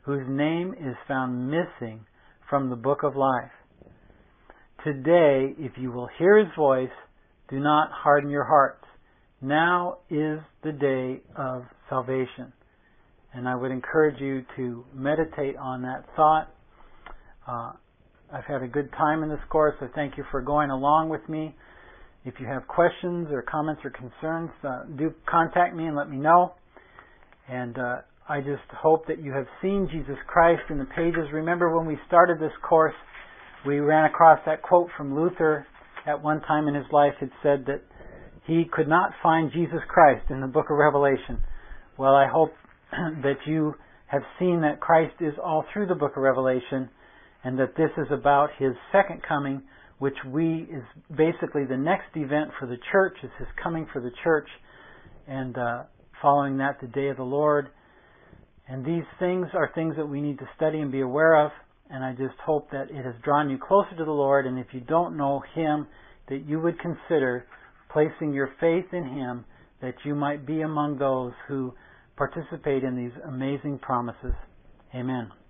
whose name is found missing from the book of life. Today, if you will hear His voice, do not harden your hearts. Now is the day of salvation. And I would encourage you to meditate on that thought. Uh, I've had a good time in this course. I thank you for going along with me. If you have questions or comments or concerns, uh, do contact me and let me know. And uh, I just hope that you have seen Jesus Christ in the pages. Remember when we started this course, we ran across that quote from Luther. At one time in his life, it said that he could not find Jesus Christ in the book of Revelation. Well, I hope that you have seen that Christ is all through the book of Revelation, and that this is about His second coming, which we is basically the next event for the church, is His coming for the church, and uh, following that, the day of the Lord. And these things are things that we need to study and be aware of, and I just hope that it has drawn you closer to the Lord, and if you don't know Him, that you would consider placing your faith in Him, that you might be among those who participate in these amazing promises. Amen.